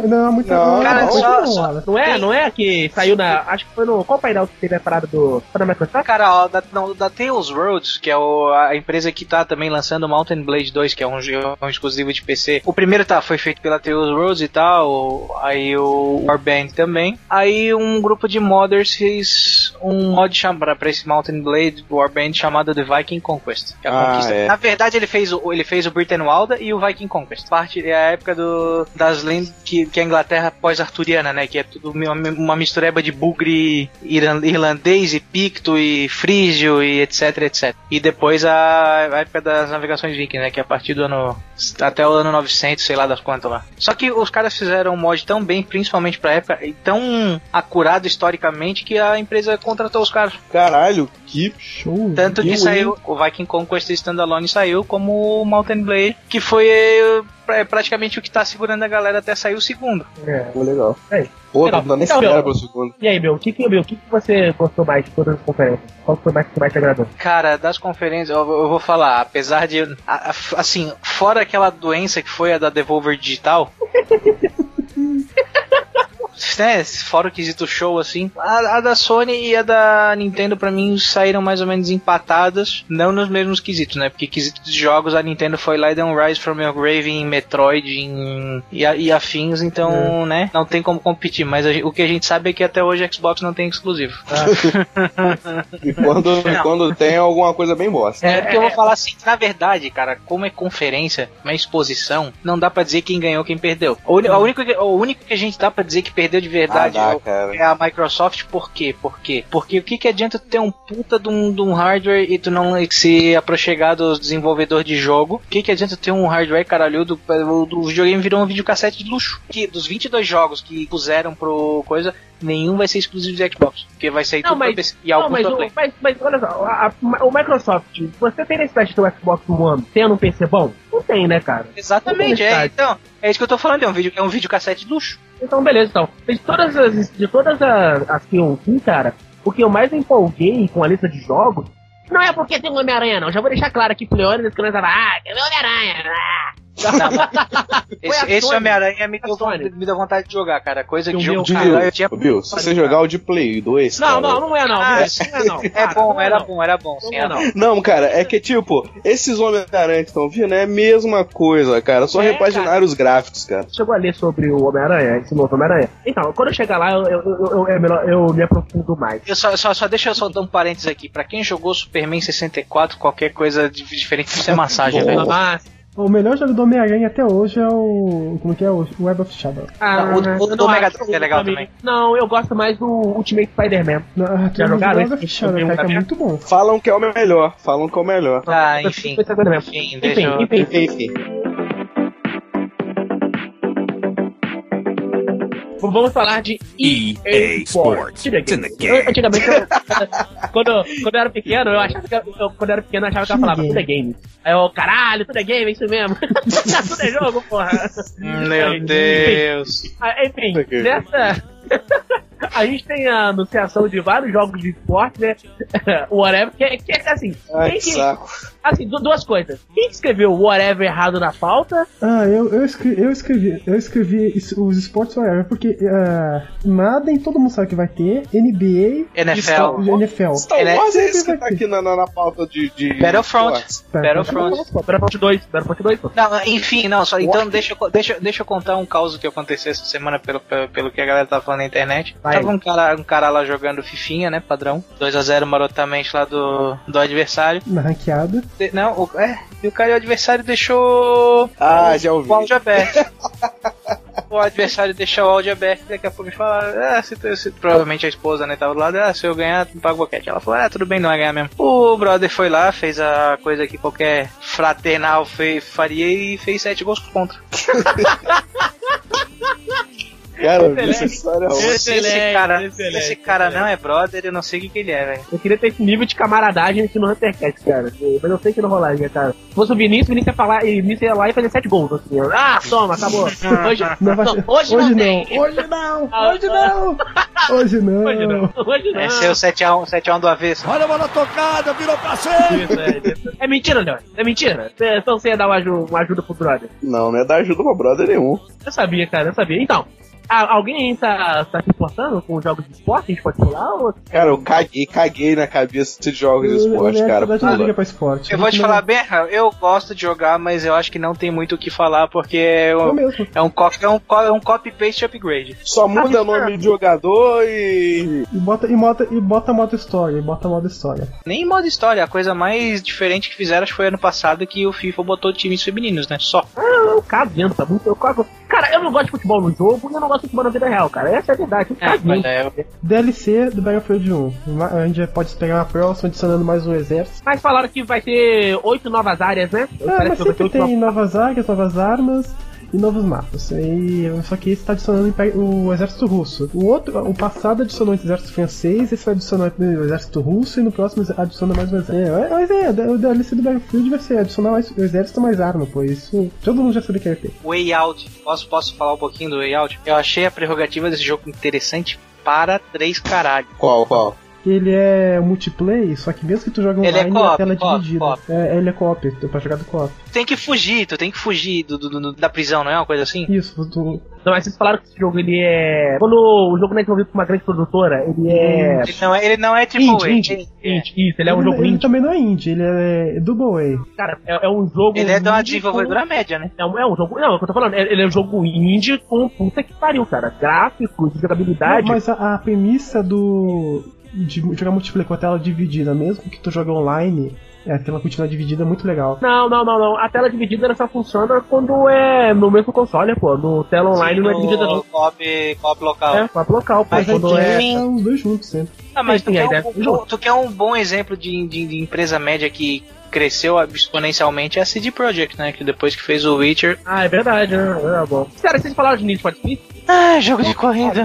Não é que saiu na... Acho que foi no... Qual painel que teve a parada do... Foi na Microsoft? Cara, ó, da Tales Roads, que é a empresa que tá também lançando o Mountain Blade 2, que é um exclusivo de PC. O primeiro foi feito pela Tales Roads e tal, aí o Warband também. Aí um grupo de modders fez um mod pra esse Mountain Blade Warband chamado The Viking Conquest, que é a conquista. Na verdade ele fez o Brittenwalda e o Viking Conquest. Parte é a época das lendas que a Inglaterra pós-arturiana, né, que é tudo uma mistureba de bugre irlandês e picto e frígio e etc. E depois a época das navegações vikings, né, que é a partir do ano até o ano 900, sei lá das quantas lá. Só que os caras fizeram um mod tão bem, principalmente pra época, e tão acurado historicamente, que a empresa contratou os caras. Caralho, que show! Tanto que saiu, o Viking Conquest Standalone saiu como o Mountain Blade, que foi praticamente o que tá segurando a galera até sair o segundo. Pô, legal. Pô, tô dando espera pro segundo. E aí, meu, o que você gostou mais de todas as conferências? Qual foi mais que mais te agradou? Cara, das conferências, eu vou falar, apesar de, assim, fora aquela doença que foi a da Devolver Digital, né, fora o quesito show, assim, a da Sony e a da Nintendo pra mim saíram mais ou menos empatadas, não nos mesmos quesitos, né, porque quesitos de jogos a Nintendo foi lá e deu um Rise from Your Grave em Metroid e afins, então, né, não tem como competir, mas o que a gente sabe é que até hoje a Xbox não tem exclusivo. E quando tem alguma coisa bem bosta. Porque eu vou falar assim, na verdade, cara, como é conferência, uma exposição, não dá pra dizer quem ganhou, quem perdeu. O único que a gente dá pra dizer que perdeu de verdade é a Microsoft. Por quê? Porque o que adianta tu ter um puta de um hardware e tu não se aproximar dos desenvolvedores de jogo? O que adianta ter um hardware caralhudo? O videogame virou um videocassete de luxo. Que dos 22 jogos que puseram pro coisa, nenhum vai ser exclusivo de Xbox, porque vai sair tudo pra PC e algum pra Play. Mas olha só, o Microsoft, você tem necessidade de ter o Xbox One tendo um PC bom? Não tem, né, cara? Exatamente, então, é isso que eu tô falando, é um videocassete de luxo. Então, beleza, então. De todas as que eu vi, cara, o que eu mais empolguei com a lista de jogos, não é porque tem um Homem-Aranha, não. Já vou deixar claro aqui pro Leônidas que não vai falar, quer ver o Homem-Aranha? Esse Homem-Aranha me deu vontade de jogar, cara. Coisa de jogo de Bill, se você jogar o de Play 2. Não é não. Era bom. Sim, não, cara, é que tipo, esses Homem-Aranha que estão vindo é a mesma coisa, cara. Só repaginaram os gráficos, cara. Chegou a ler sobre o Homem-Aranha, esse novo Homem-Aranha. Então, quando eu chegar lá, eu me aprofundo mais. Deixa eu só dar um parênteses aqui. Pra quem jogou Superman 64, qualquer coisa diferente isso é massagem, velho. O melhor jogo do Homem-Aranha até hoje é o... Como que é? O Web of Shadow. O do Mega Drive é legal também. Não, eu gosto mais do Ultimate Spider-Man. Já jogaram esse? Web of Shadow, cara, que é muito bom. Falam que é o melhor. Enfim. Vamos falar de EA Sports. Antigamente, quando eu era pequeno, eu achava que eu falava tudo é game. Aí eu, caralho, tudo é game, é isso mesmo. Tudo é jogo, porra. Meu Deus. Enfim, nessa... A gente tem a anunciação de vários jogos de esporte, né? Whatever, que é assim. Ai, que saco. Assim, duas coisas. Quem escreveu Whatever errado na pauta? Eu escrevi os esportes Whatever, porque Madden todo mundo sabe que vai ter, NBA, NFL. Star Wars é esse que tá aqui na pauta de Battlefront. Battlefront 2. Não, enfim, não, só então deixa eu contar um caos que aconteceu essa semana pelo que a galera tá falando na internet. Tava um cara lá jogando fifinha, né, padrão, 2-0 marotamente lá do adversário. Na ranqueada. E o adversário deixou já ouvi. O áudio aberto. O adversário deixou o áudio aberto e daqui a pouco eles falaram, se provavelmente a esposa, né, tava do lado, se eu ganhar, tu paga o boquete. Ela falou, tudo bem, não vai ganhar mesmo. O brother foi lá, fez a coisa que qualquer fraternal faria e fez 7 gols contra. Cara, essa história esse cara não é brother, eu não sei o que ele é, velho. Eu queria ter esse nível de camaradagem aqui no Huntercast, cara. Mas eu sei que não rolaria, cara. Se fosse o Vinícius ia falar, Vinícius ia lá e fazer 7 gols. Assim. Toma, acabou. Hoje não. É seu 7x1 do avesso. Olha a bola tocada, virou passeio. É mentira, Leon. É mentira. Então você ia dar uma ajuda pro brother. Não é dar ajuda pro brother nenhum. Eu sabia, cara, eu sabia. Então, alguém tá se importando com jogos de esporte? A gente pode falar? Ou... Cara, eu caguei na cabeça de jogos de esporte, cara. Eu vou te falar bem, eu gosto de jogar, mas eu acho que não tem muito o que falar, porque é um copy-paste upgrade. Só muda nome de jogador e bota modo história. Nem modo história, a coisa mais diferente que fizeram acho que foi ano passado, que o FIFA botou times femininos, né? Só. Eu caguento, tá muito. Cara, eu não gosto de futebol no jogo e eu não gosto de futebol na vida real, cara. Essa é a verdade. DLC do Battlefield 1. A gente já pode pegar uma próxima adicionando mais um exército. Mas falaram que vai ter 8 novas áreas, né? Mas sempre tem novas áreas, novas armas e novos mapas. Só que esse tá adicionando o exército russo. O passado adicionou o exército francês, esse vai adicionar o exército russo e no próximo adiciona mais um exército. O DLC do Battlefield vai ser adicionar mais o exército mais arma, pô. Isso todo mundo já sabia que ia ter. Way Out. Posso falar um pouquinho do Way Out? Eu achei a prerrogativa desse jogo interessante para 3 caralho. Qual? Ele é multiplayer, só que mesmo que tu joga online, a tela é dividida. Ele é co-op, pra jogar do co-op. Tu tem que fugir da prisão, não é uma coisa assim? Isso, Não, mas vocês falaram que esse jogo, ele é... Quando o jogo não é desenvolvido por uma grande produtora, ele é... Ele não é AAA. Isso, ele é um jogo indie. Ele também não é indie, ele é Double A. Cara, é um jogo... Ele é de uma desenvolvedora média, né? É um jogo... Não, é o que eu tô falando, ele é um jogo indie com puta que pariu, cara. Gráficos, jogabilidade... Não, mas a premissa de jogar multiplayer com a tela dividida, mesmo que tu joga online, a tela continua dividida, é muito legal. Não. A tela dividida ela só funciona quando é no mesmo console, pô. No tela online não é dividida não. Co-op local. Co-op local, pô. Mas quando os dois juntos sempre. Mas tu quer um bom exemplo de empresa média que cresceu exponencialmente é a CD Projekt, né? Que depois que fez o Witcher... é verdade, né? É bom. Cara, vocês falaram de Need for Speed? Jogo de corrida.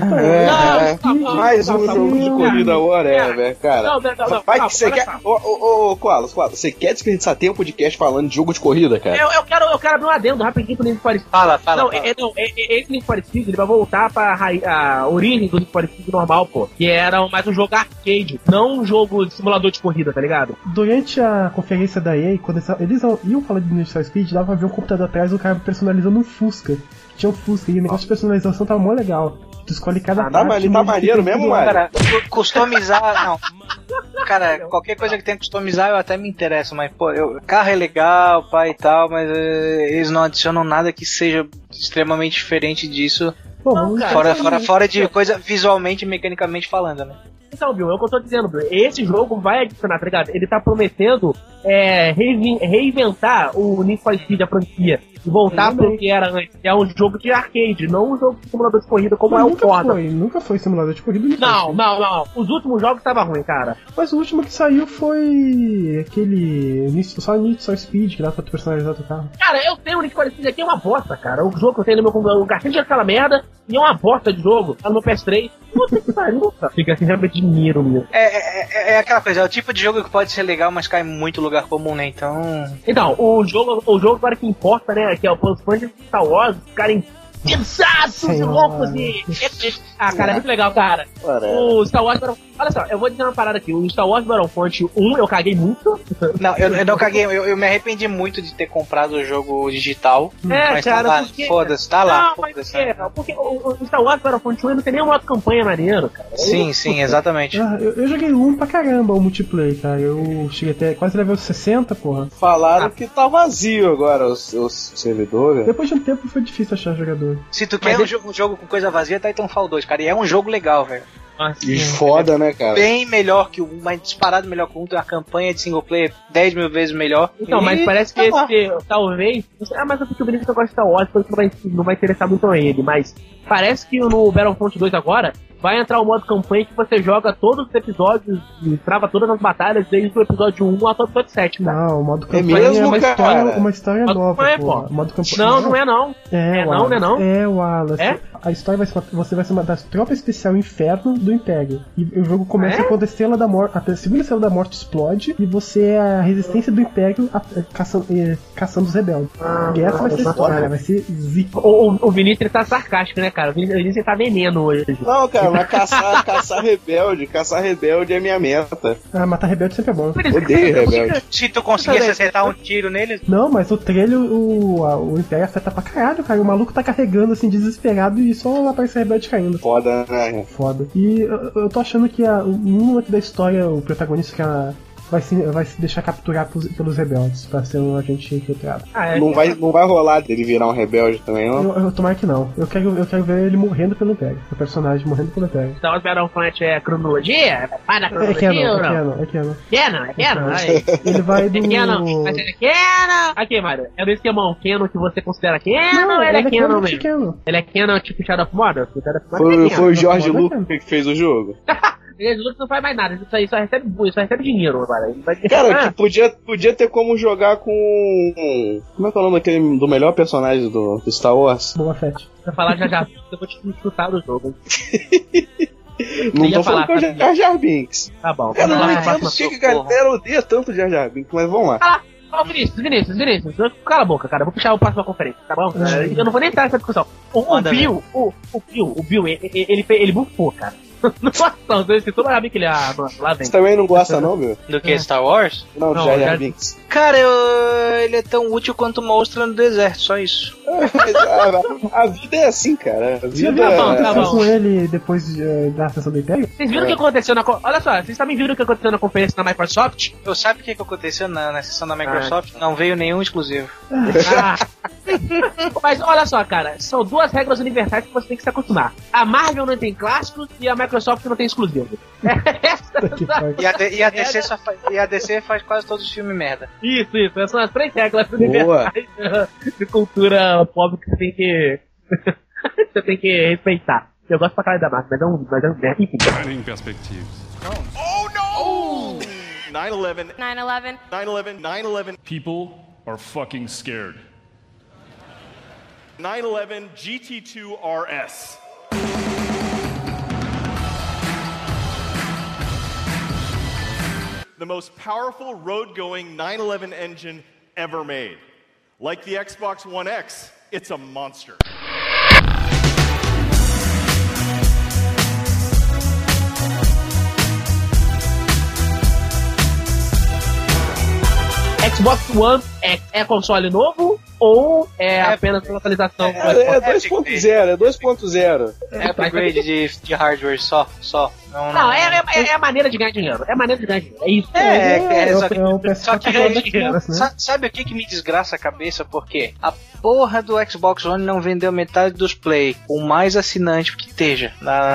Mais um jogo de corrida, whatever, cara. Vai que você quer... Ô, Koalas, você quer desperdiçar tempo de podcast falando de jogo de corrida, cara? Eu quero abrir um adendo rapidinho pro Need for Speed. Fala. Esse Need for Speed, ele vai voltar pra a origem do Need for Speed normal, pô. Que era mais um jogo arcade, não um jogo de simulador de corrida, tá ligado? Durante a conferência da EA, quando eles iam falar de Need for Speed, dava pra ver um computador atrás, o cara personalizando um Fusca. Tinha um Fusca e o negócio de personalização tava mó legal. Tu escolhe cada parte. Mas ele tá maneiro mesmo, Mário? Cara, customizar, não. Cara, qualquer coisa que tenha que customizar eu até me interesso, mas, pô, carro é legal, pai e tal, mas eles não adicionam nada que seja extremamente diferente disso. Bom, fora de coisa visualmente e mecanicamente falando, né? Então, Bill, é o que eu tô dizendo, Bill. Esse jogo vai adicionar, tá ligado? Ele tá prometendo reinventar o Need for Speed, a franquia, e voltar pro que era antes. É um jogo de arcade, não um jogo de simulador de corrida como é o Forza. Nunca foi simulador de corrida. Não. Os últimos jogos estavam ruins, cara. Mas o último que saiu foi aquele Need for Speed, que dá pra personalizar o carro. Cara, eu tenho o Need for Speed aqui, é uma bosta, cara. O jogo que eu tenho no meu computador, o cartucho é aquela merda, e é uma bosta de jogo. Tá no meu PS3. Puta que pariu, cara. Fica assim, realmente dinheiro mesmo. É aquela coisa, é o tipo de jogo que pode ser legal, mas cai muito lugar comum, né? Então, o jogo agora que importa, né? Que é os fãs de Star Wars ficarem cansados, loucos e... cara, é muito legal, cara. O Star Wars... Olha só, eu vou dizer uma parada aqui. O Star Wars Battlefront 1 eu caguei muito. Não, eu não caguei. Eu me arrependi muito de ter comprado o jogo digital. Mas cara, tá lá, foda-se, tá lá. Porque o Star Wars Battlefront 1 não tem nem um modo campanha maneiro, cara. Sim, exatamente. Eu joguei pra caramba o multiplayer, cara. Eu cheguei até quase level 60, porra. Falaram que tá vazio agora os servidores. Depois de um tempo foi difícil achar jogador. Se tu quer um jogo com coisa vazia, Titanfall 2, cara. E é um jogo legal, velho. E foda, né, cara? Bem melhor que o 1, mas disparado melhor que o 1. Tem uma campanha de single player 10 mil vezes melhor. Então, mas parece que esse, talvez... mas eu fico bonito que eu gosto de Star Wars, porque não vai interessar muito a ele. Mas parece que no Battlefront 2 agora vai entrar o modo campanha que você joga todos os episódios e trava todas as batalhas desde o episódio 1 até o episódio 7. Né? Não, o modo campanha é uma história nova, pô. Modo campanha... Não é não. Não é não. É, Wallace. A história você vai ser uma das tropas especial Inferno do Império. E o jogo começa quando a Estrela da Morte, a segunda Estrela da Morte explode e você é a resistência do Império caçando os rebeldes. E essa vai ser a história, vai ser zica. O Vinícius ele tá sarcástico, né, cara? O Vinícius tá veneno hoje. Não, cara, mas caçar rebelde é minha meta. Matar rebelde sempre é bom. Odeio rebelde. Se tu conseguisse acertar um tiro neles... Não, mas o trailer, o Império afeta pra caralho, cara. O maluco tá carregando assim, desesperado e só aparece rebelde caindo. Foda, né? Foda. E eu tô achando que no momento da história, o protagonista que vai se deixar capturar pelos rebeldes pra ser um agente infiltrado. Não vai rolar dele virar um rebelde também, não? Eu tomara que não. Eu quero ver ele morrendo pelo Império. O personagem morrendo pelo Império. Então o Battlefront é cronologia? Vai na cronologia ou não? É canon. Ele vai do... Mas é canon! Aqui, Mário. É do esquemão canon que você considera canon? Não, ele é canon mesmo. Ele é canon tipo Shadow of Mordor? Foi o George Lucas que fez o jogo. Ele não faz mais nada, isso aí só recebe dinheiro agora. Cara, que podia ter como jogar com... Como é que é o nome daquele, do melhor personagem do Star Wars? Boba Fett. Pra falar Jar Jar Binks, eu vou te chutar do jogo. Não tô falando que é o Jar Jar Binks. Tá bom. Eu não entendo por que a galera odeia tanto o Jar Jar Binks, mas vamos lá. Vinícius, cala a boca, cara. Eu vou puxar o próximo conferência, tá bom? Eu não vou nem entrar nessa discussão. O Bill, ele bufou, cara. Nossa, você todo já vi que ele lá dentro. Você também não gosta, não, meu? Do que? Star Wars? Não, Jar Jar Binks. Cara, ele é tão útil quanto o monstro no deserto, só isso. A vida é assim, cara. A vida tá bom. Com ele depois da sessão do Império? Vocês viram o que aconteceu Olha só, vocês também viram o que aconteceu na conferência da Microsoft? Eu sabe o que aconteceu na sessão da Microsoft? Não veio nenhum exclusivo. Mas olha só, cara, são duas regras universais que você tem que se acostumar. A Marvel não tem clássicos e a Microsoft não tem exclusivo. E a DC faz quase todos os filmes merda. Isso. Essas são as três regras universais de cultura pobre que você tem que você tem que respeitar. Eu gosto pra caralho da Marvel, mas é um merda. Enfim. Turning perspectives. Oh no! 9/11. 9/11. 9/11. 9/11. People are fucking scared. 9/11 GT2 RS. The most powerful road-going 9/11 engine ever made. Like the Xbox One X, it's a monster. Xbox One é console novo ou é apenas uma atualização? É 2.0, é 2.0. É upgrade de hardware só. Não, é a maneira de ganhar dinheiro. É a maneira de ganhar dinheiro. É isso. Só que sabe o que me desgraça a cabeça? Porque a porra do Xbox One não vendeu metade dos Play, o mais assinante que esteja.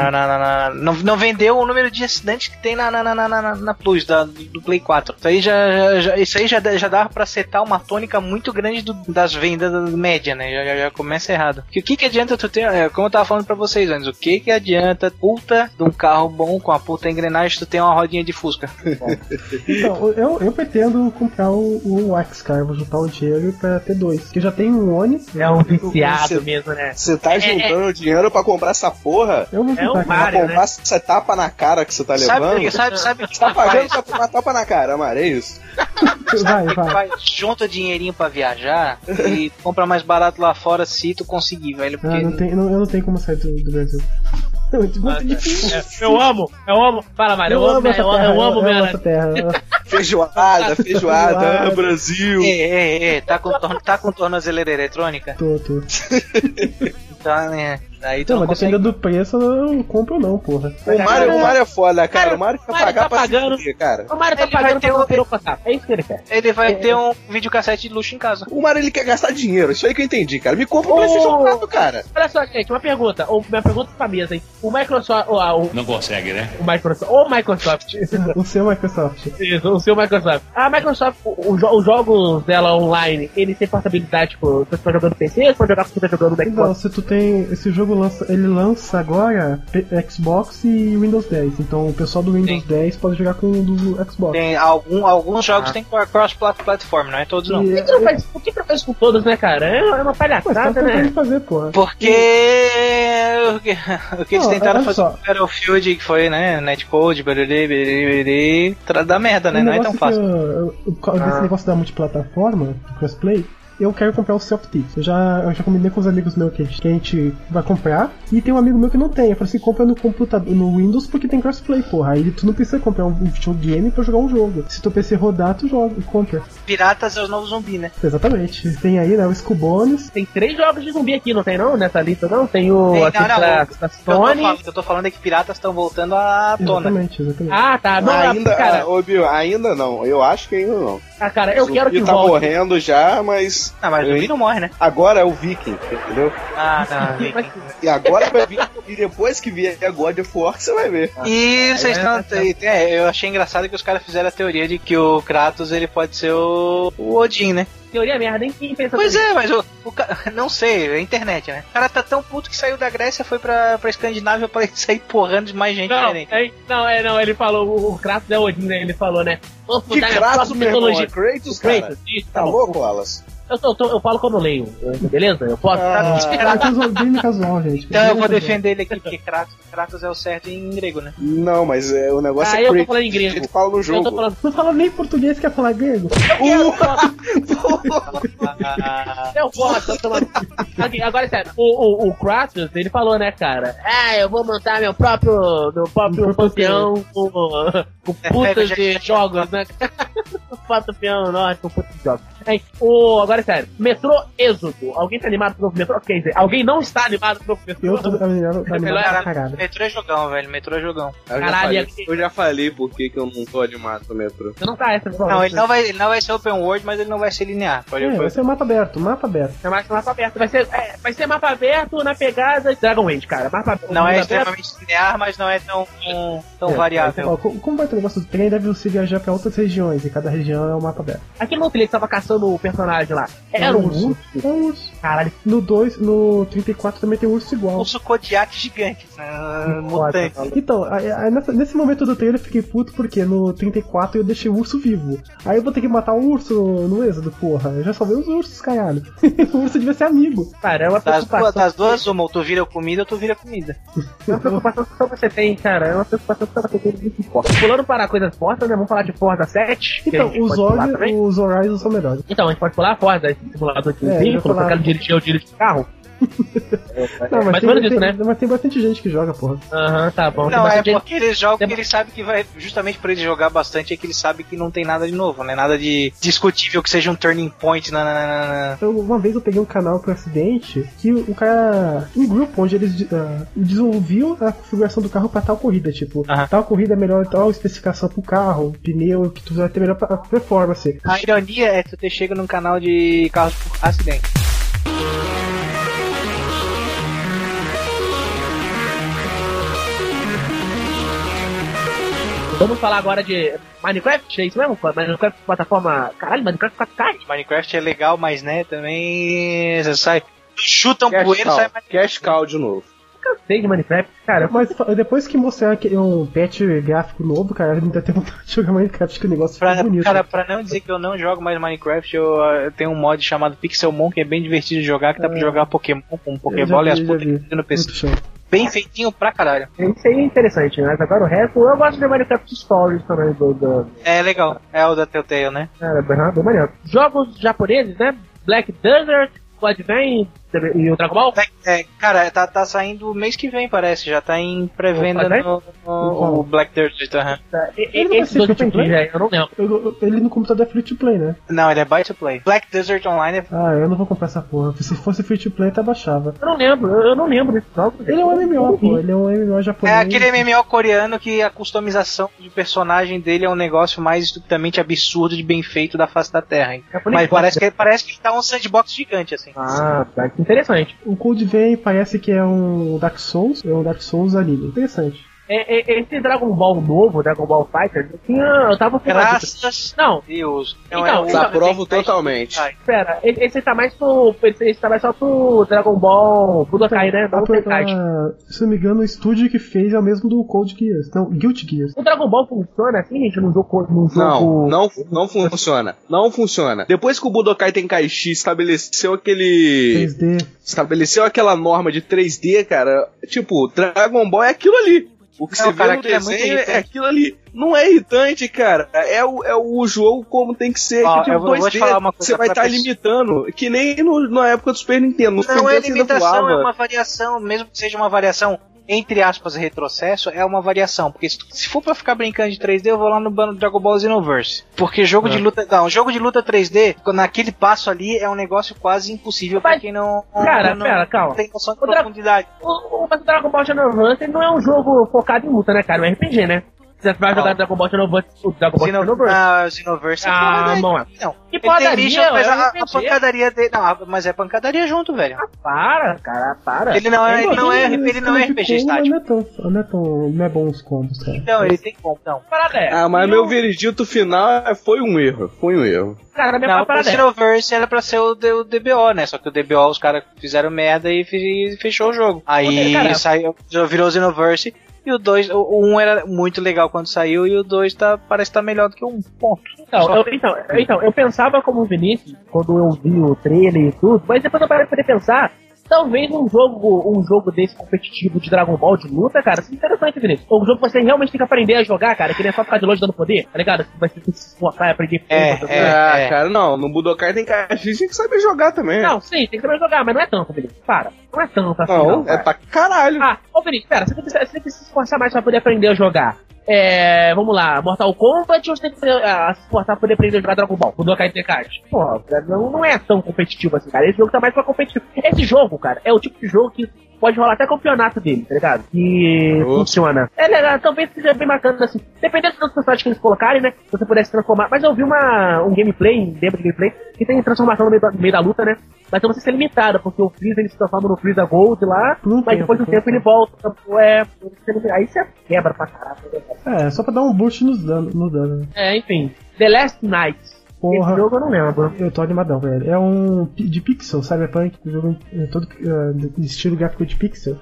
Não vendeu o número de assinantes que tem na Plus do Play 4. Isso aí já dava pra setar uma tônica muito grande das vendas média, né? Já começa errado. O que adianta tu ter, como eu tava falando pra vocês antes, o que adianta puta de um carro bom com a puta engrenagem tu tem uma rodinha de Fusca? Então, eu pretendo comprar o X, cara. Vou juntar o dinheiro pra ter dois. Porque eu já tenho um Oni. É um viciado mesmo, né? Você tá juntando dinheiro pra comprar essa porra? Eu vou juntar, pra comprar essa tapa na cara que você tá levando? Sabe o que você tá pagando pra tomar tapa na cara, Amaro, é isso? Vai. Junta dinheirinho pra viajar e compra mais barato lá fora se tu conseguir, velho. Porque... eu não tenho como sair do Brasil. É muito difícil. Eu amo. Fala, Mário. Eu amo essa terra. Feijoada, Brasil. Tá com tornozeleira eletrônica? Tô. Então, aí tu não, mas consegue... dependendo do preço, eu compro não, porra. O Mário é foda, cara. O Mário quer pagar pra pagando, se fuder, cara. O Mário tá pagando pra ter é isso que ele quer. Ele vai ter um videocassete de luxo em casa. O Mário, ele quer gastar dinheiro. Isso aí que eu entendi, cara. Me compra um PlayStation 4, cara. Olha só, gente, uma pergunta. Minha pergunta pra mesa, hein. O Microsoft... Não consegue, né? O Microsoft. O seu Microsoft. Isso, o seu Microsoft. A Microsoft, os jogos dela online, eles têm portabilidade, tipo, você tá jogando PC, você pode jogar porque você tá jogando no Xbox. Não, se tu tem... Esse jogo lança agora Xbox e Windows 10. Então o pessoal do Windows 10 pode jogar com o do Xbox. Tem alguns jogos tem cross-platform, não é todos não. Por que não faz com todos, né, cara? É uma palhaçada, né? Fazer, porra. Porque o que eles tentaram fazer com Battlefield, que foi, né, netcode, da merda, né? Não é tão fácil. Esse negócio da multiplataforma, crossplay, eu quero comprar o Self-Tips. Eu já combinei com os amigos meus que a gente vai comprar. E tem um amigo meu que não tem. Eu falei assim, compra no computador, no Windows, porque tem crossplay, porra. Aí tu não precisa comprar um videogame pra jogar um jogo. Se tu PC rodar, tu joga e compra. Piratas é o novo zumbi, né? Exatamente. Tem aí, né, o Skubones. Tem 3 jogos de zumbi aqui, não tem não? Nessa lista não? Tem o... da Sony. Eu tô falando é que piratas estão voltando à tona. Exatamente. Ah, tá. Não, ainda, cara... Ô, Bill, ainda não. Eu acho que ainda não. Ah, cara, eu quero que tá volte. morrendo já, mas... mas o zumbi não morre, né? Agora é o Viking, entendeu? Não. E agora vai vir... E depois que vier a God of War, você vai ver. E vocês estão... eu achei engraçado que os caras fizeram a teoria de que o Kratos, ele pode ser o Odin, né? Teoria merda, hein? Quem pensa pois é, mas não sei, é a internet, né? O cara tá tão puto que saiu da Grécia, foi pra Escandinávia pra sair porrando de mais gente diferente. Não, ele falou, o Kratos é Odin, né? Ele falou, né? Que Kratos, meu irmão? É Kratos, cara? Tá louco, Wallace? Eu falo quando eu leio, beleza? Eu posso. Bem casual, gente. Então eu vou defender ele aqui, porque Kratos é o certo em grego, né? Não, mas o negócio é eu tô falando em grego. A gente fala no jogo. Não fala nem português, quer falar grego? Eu posso. Agora é sério, o Kratos, ele falou, né, cara? Eu vou montar meu próprio panteão com putas de jogos, né? Panteão norte com putas de jogos. Agora é sério, Metrô Êxodo. Alguém tá animado pro novo Metrô? Quer dizer, alguém não está animado pro novo Metrô? Eu tô animado pra caralho. Metrô é jogão, velho. Metrô é jogão. Eu já falei por que eu não tô animado pro Metrô. Você não tá essa Não, ele não vai ser open world, mas ele não vai ser linear. Vai ser mapa aberto. É mais mapa aberto. Vai ser mapa aberto na pegada de Dragon Age, cara. Não é extremamente linear, mas não é tão variável. Como vai ter o negócio do trem, deve você viajar pra outras regiões, e cada região é um mapa aberto. Aquele outro que tava caçando o personagem lá, era um urso? É um urso. Caralho. No 34 também tem um urso igual. Urso Kodiak gigante. Mutante. Então, nesse momento do trailer eu fiquei puto porque no 34 eu deixei o urso vivo. Aí eu vou ter que matar o urso no Êxodo, porra. Eu já salvei os ursos, caralho. O urso devia ser amigo. Cara, é uma preocupação. Das duas, uma, ou tu vira comida ou tu vira comida. É uma preocupação que só você tem, cara. É uma preocupação que só você tem muito forte. Pulando para coisas fortes, né? Vamos falar de Forza 7. Então, os Horizon são melhores. Então, a gente pode pular a Forza, esse simulador de veículo, eu quero dirigir o carro. Não, mas mais isso, né? Mas tem bastante gente que joga, porra. Aham, tá bom. Não, é porque eles jogam que eles sabem que vai. Justamente por eles jogar bastante, é que eles sabem que não tem nada de novo, né? Nada de discutível que seja um turning point na. Uma vez eu peguei um canal por acidente que o cara. Um grupo onde eles desenvolviam a configuração do carro pra tal corrida, tipo, tal corrida é melhor, tal especificação pro carro, pneu, que tu vai ter melhor performance. A ironia é que você chega num canal de carros por acidente. Vamos falar agora de Minecraft, é isso mesmo? Minecraft plataforma... Caralho, Minecraft 4K? Minecraft é legal, mas né, também... Você sai... Chuta um poeira e sai... Cash Cow de novo. Cansei de Minecraft, cara. Mas depois que mostraram um patch gráfico novo, cara, eu ainda tenho vontade de jogar Minecraft, que o negócio ficou bonito. Cara, pra não dizer que eu não jogo mais Minecraft, eu tenho um mod chamado Pixelmon, que é bem divertido de jogar, que dá pra jogar Pokémon com Pokébola e as putas no PC. Bem feitinho pra caralho. Isso aí é interessante, mas agora o resto, eu gosto de Minecraft Stories também. É legal, é o da Telltale, né? É, bem maneiro. Jogos japoneses, né? Black Desert, o Advent e o Dragon Ball? Cara, tá saindo mês que vem, parece. Já tá em pré-venda no Black Desert. Esse dois eu não lembro. Ele no computador é free to play, né? Não, ele é buy to play. Black Desert Online é... Ah, eu não vou comprar essa porra. Se fosse free to play, até baixava. Eu não lembro desse jogo. Ele é um MMO, pô. Ele é um MMO japonês. É aquele MMO coreano que a customização de personagem dele é um negócio mais estupidamente absurdo de bem feito da face da Terra. Hein? Mas parece que tá um sandbox gigante, assim. Ah, tá interessante. O Code Vein parece que é um Dark Souls anime. Interessante. Esse Dragon Ball novo, Dragon Ball Fighter, eu tava com... Graças não. Deus. Desaprovo totalmente. Espera, esse tá mais só pro Dragon Ball Budokai, né? Se eu não me engano, o estúdio que fez é o mesmo do Code Geass. Não, Guilty Gears. O Dragon Ball funciona assim, gente, num jogo... Não funciona. Não funciona. Depois que o Budokai Tenkaichi estabeleceu aquele... 3D. Estabeleceu aquela norma de 3D, cara, tipo, Dragon Ball é aquilo ali. O que você vê no desenho é aquilo ali. Não é irritante, cara. É o jogo como tem que ser. Que, tipo, 2D, você vai estar limitando. Que nem na época do Super Nintendo. Não é limitação, é uma variação. Mesmo que seja uma variação, entre aspas, retrocesso, é uma variação. Porque se for pra ficar brincando de 3D, eu vou lá no Dragon Ball Xenoverse. Porque jogo de luta... Não, jogo de luta 3D, naquele passo ali, é um negócio quase impossível pra quem não... Calma. Tem noção de profundidade. Mas o Dragon Ball Xenoverse não é um jogo focado em luta, né, cara? É um RPG, né? Você vai jogar Dragon Ball Xenoverse, o Dragon Ball Xenoverse. Xenoverse não é. Não. Que porcaria, mas a pancadaria dele... Não, mas é pancadaria junto, velho. Para. Ele não é RPG estático. Não é bom os combos, cara. Então, ele tem como, não. Mas meu veredito final foi um erro. Cara, o Xenoverse era pra ser o DBO, né? Só que o DBO os caras fizeram merda e fechou o jogo. Aí saiu, virou o Xenoverse. E o 2, o 1 era muito legal quando saiu e o 2 parece estar melhor do que o 1, ponto. Então, eu pensava como o Vinícius, quando eu vi o trailer e tudo, mas depois eu parei pra pensar, talvez um jogo desse competitivo de Dragon Ball de luta, cara, seja interessante, Vinícius. Um jogo que você realmente tem que aprender a jogar, cara, que nem é só ficar de longe dando poder, tá ligado? Vai ter que se esforçar e aprender. Cara, não, no Budokai tem caixa, tem que saber jogar também. Não, sim, tem que saber jogar, mas não é tanto, Vinícius. Não é tanto assim, não é pra caralho. Vinícius, pera, você tem que se esforçar mais pra poder aprender a jogar. Vamos lá, Mortal Kombat ou você tem que se esforçar pra poder aprender a jogar Dragon Ball? Budokai Tenkaichi. Porra, não é tão competitivo assim, cara. Esse jogo tá mais pra competitivo. Esse jogo, cara, é o tipo de jogo que pode rolar até campeonato dele, tá ligado? Que funciona. É legal, talvez seja bem bacana, assim. Dependendo dos personagens que eles colocarem, né? Se você pudesse transformar. Mas eu vi um gameplay, demo de gameplay, que tem transformação no meio da luta, né? Mas então você ser limitada, porque o Freeza ele se transforma no Freeza Gold lá, mas depois de um tempo ele volta. Aí você quebra pra caralho. Só pra dar um boost no dano. Enfim. The Last Night. Porra, esse jogo eu não lembro. Eu tô animadão, velho. É um de pixel, Cyberpunk, jogo todo estilo gráfico de pixel.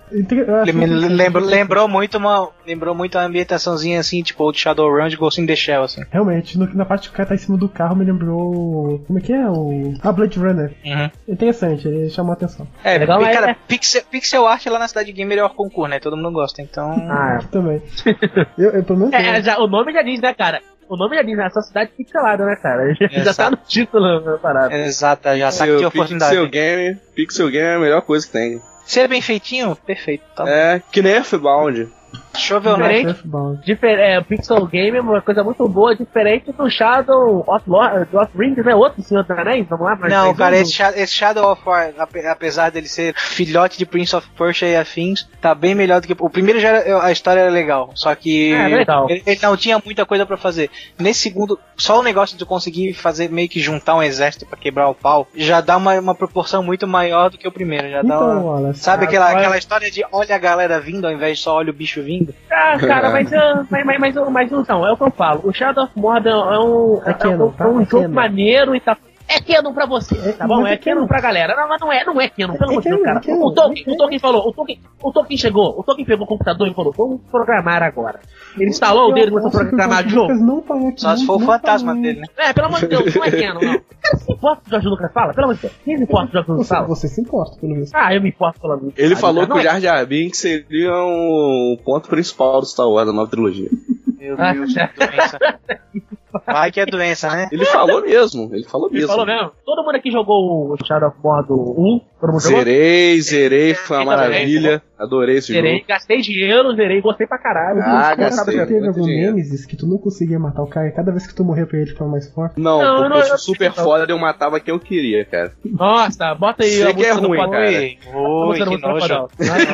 Lembrou muito a ambientaçãozinha assim, tipo o Shadowrun de Ghost in the Shell, assim. Realmente, na parte que o cara tá em cima do carro me lembrou... Como é que é? Blade Runner. Interessante, ele chamou a atenção. Legal, cara, pixel art lá na Cidade Gamer é o concurso, né? Todo mundo gosta, então... Aqui também. Eu pelo menos... O nome já diz, né, cara? O nome já diz, essa cidade pixelada, né, cara? Já tá no título da parada. Exato, já sabe que tem oportunidade. Pixel Game é a melhor coisa que tem. Se é bem feitinho, perfeito. Tá que nem Earthbound. Chovelmente. Pixel Game é uma coisa muito boa, diferente do Shadow of Rings, né? Outro Senhor dos Anéis, vamos lá? Não, cara, esse Shadow of War, apesar dele ser filhote de Prince of Persia e afins, tá bem melhor do que... O primeiro a história era legal, só que ele não tinha muita coisa pra fazer. Nesse segundo, só o negócio de conseguir fazer, meio que juntar um exército pra quebrar o pau, já dá uma proporção muito maior do que o primeiro. Já dá uma... Sabe aquela história de olha a galera vindo ao invés de só olha o bicho vindo? Cara, mas então, é o que eu falo. O Shadow of Mordor é um jogo maneiro e tá. É canon pra você, tá bom? É canon pra galera. Não, mas não é canon, pelo amor de Deus, cara. O Tolkien falou, o Tolkien chegou, o Tolkien pegou o computador e falou, vamos programar agora. Ele instalou o dele e começou a programar o jogo. Só se for o fantasma dele, né? Pelo amor de Deus, não é canon, não. Cara, se importa o que o Jorge Lucas fala? Pelo amor de Deus, quem se importa o que o Jorge Lucas fala? Você se importa, pelo menos. Eu me importo pelo menos. Ele falou que o Jar Jar Binks seria um ponto principal do Star Wars, da nova trilogia. Meu Deus, doença. Vai que é doença, né? Ele falou mesmo. Todo mundo aqui jogou o Shadow of Mordor 1? Todo mundo Zerei, foi uma maravilha. Adorei esse jogo. Gastei dinheiro, gostei pra caralho. Gastei. Teve algum Nemesis que tu não conseguia matar o cara e cada vez que tu morria pra ele ficava mais forte? Não, porque eu sou super foda eu matava quem eu queria, cara. Nossa, bota aí. Você que é ruim, cara. Oi, que nojo.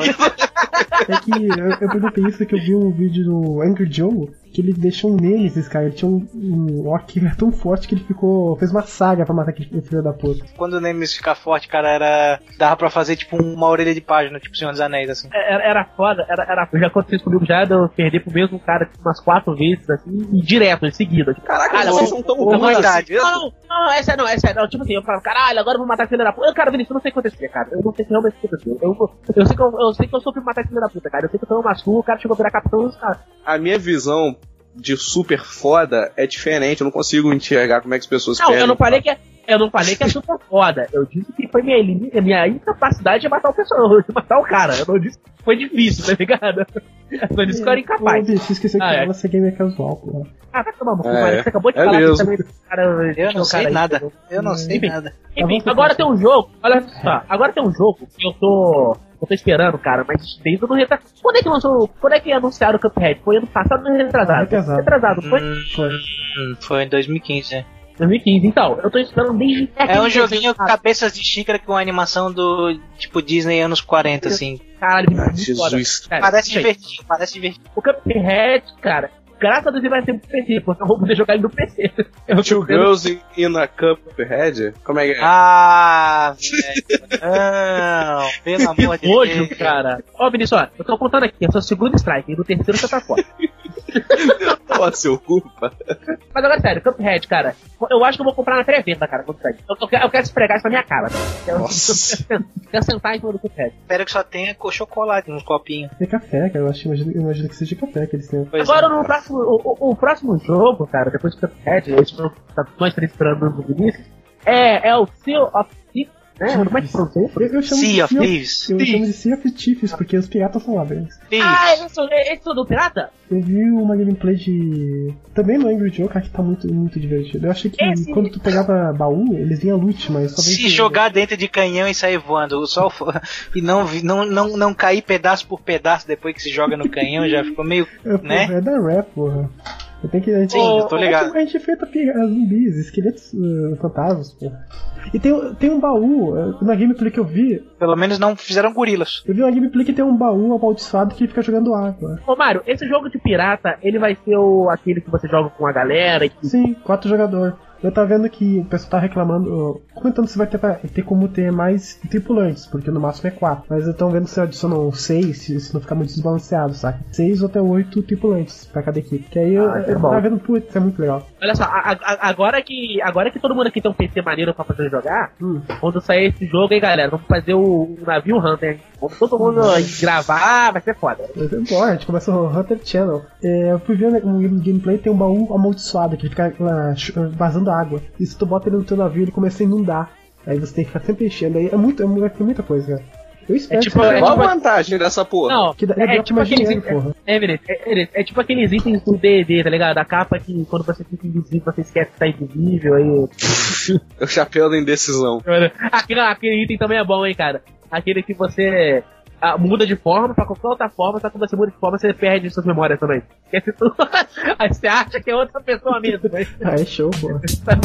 É que eu perguntei isso que eu vi um vídeo do Angry Joe, que ele deixou um Nemesis, cara. Ele tinha um orc que era tão forte que ele fez uma saga pra matar aquele filho da puta. Quando o Nemesis ficar forte, cara, dava pra fazer tipo uma orelha de página, tipo Senhor dos Anéis, assim. Era foda, já aconteceu comigo já, eu perdi pro mesmo cara tipo, umas 4 vezes, assim, e direto, em seguida. Tipo, caraca, vocês são tão ruins assim mesmo? Não, essa não. Tipo assim, eu falo, caralho, agora eu vou matar a filha da puta. Cara, Vinícius, eu não sei o que acontecer, cara. Eu não sei o que realmente aconteceu. Eu sei que eu sofri matar a filha da puta, cara. Eu sei que eu tô no masco, o cara chegou a virar capitão dos caras. A minha visão de super foda é diferente, eu não consigo enxergar como é que as pessoas perdem. Eu não falei que é super foda. Eu disse que foi minha incapacidade de matar o cara. Eu não disse que foi difícil, tá ligado? Eu disse que eu era incapaz. Eu esqueci que você gamer casual, pô. Vai tomar uma coisa, você acabou de falar que também. Eu não sei nada. Eu não sei nada. Enfim, agora tem um jogo, olha só, que eu tô esperando, cara, mas desde o ano retrasado. Quando é que anunciaram o Cuphead? Foi ano passado ou retrasado? Retrasado, foi? Foi em 2015, né? 2015, então, eu tô esperando desde... É um joguinho com cabeças de xícara com animação do, tipo, Disney anos 40, assim. Caralho, Jesus. Parece divertido. O Cuphead, cara, graças a Deus ele vai ser pro PC, porque eu vou poder jogar ele no PC. Two Girls in a Cuphead? Como é que é? Ah, velho. Não, pelo amor de Deus. Cara. Ó, Vinícius, ó, eu tô contando aqui, é o seu segundo strike, e no terceiro você tá fora. Nossa, seu culpa. Mas agora, sério, Cuphead, cara, eu acho que eu vou comprar na pré-venda, cara, quando sair. Eu quero esfregar isso na minha cara. Quero sentar em cima do Cuphead. Espero que só tenha chocolate nos copinhos. Tem café, cara, eu imagino que seja café que eles têm. Agora, no próximo jogo, cara, depois do Cuphead, esse jogo que tá nós três esperando no Vinícius, é o Seal of Thieves, né? Como é que pronuncia? Eu chamo Sea of Thieves. Eu chamo de Sea of Thieves, porque os piratas são ladrões. Esse é do pirata? Eu vi uma gameplay de... Também no Angry Joe, cara, que tá muito, muito divertido. Eu achei que quando tu pegava baú, eles vinham loot, mas só se jogar dentro de canhão e sair voando, e não cair pedaço por pedaço depois que se joga no canhão, já ficou meio, né? É da rap, porra. Sim, eu tô ligado. A gente enfrenta zumbis, esqueletos fantasmas, porra. E tem um baú, na gameplay que eu vi... Pelo menos não fizeram gorilas. Eu vi uma gameplay que tem um baú amaldiçoado que fica jogando água. Ô Mário, esse jogo de pirata, ele vai ser aquele que você joga com a galera? Sim, 4 jogadores. Eu tava vendo que o pessoal tá reclamando, comentando se vai ter como ter mais tripulantes, porque no máximo é 4. Mas eu tô vendo se adicionam 6, se não ficar muito desbalanceado, sabe? 6 ou até 8 tripulantes pra cada equipe. Que aí eu tava vendo, putz, é muito legal. Olha só, agora que todo mundo aqui tem um PC maneiro pra poder jogar, quando sair esse jogo, hein, galera, vamos fazer o navio Hunter. Vamos todo mundo gravar, vai ser foda. A gente começa o Hunter Channel. Eu fui ver um gameplay, tem um baú amaldiçoado que fica vazando água. E se tu bota ele no teu navio, ele começa a inundar. Aí você tem que ficar sempre enchendo. Aí é muita coisa, cara. Eu espero tipo, que Qual a vantagem dessa porra? Não, que é tipo aqueles dinheiro, porra. É tipo aqueles itens do D&D, tá ligado? Da capa que quando você fica invisível, você esquece que tá invisível, aí... O chapéu da indecisão. Aquele item também é bom, hein, cara. Aquele que você muda de forma pra qualquer outra forma, só que você muda de forma, você perde suas memórias também. Esquece tudo. Aí você acha que é outra pessoa mesmo. Mas... Ah, é show, porra.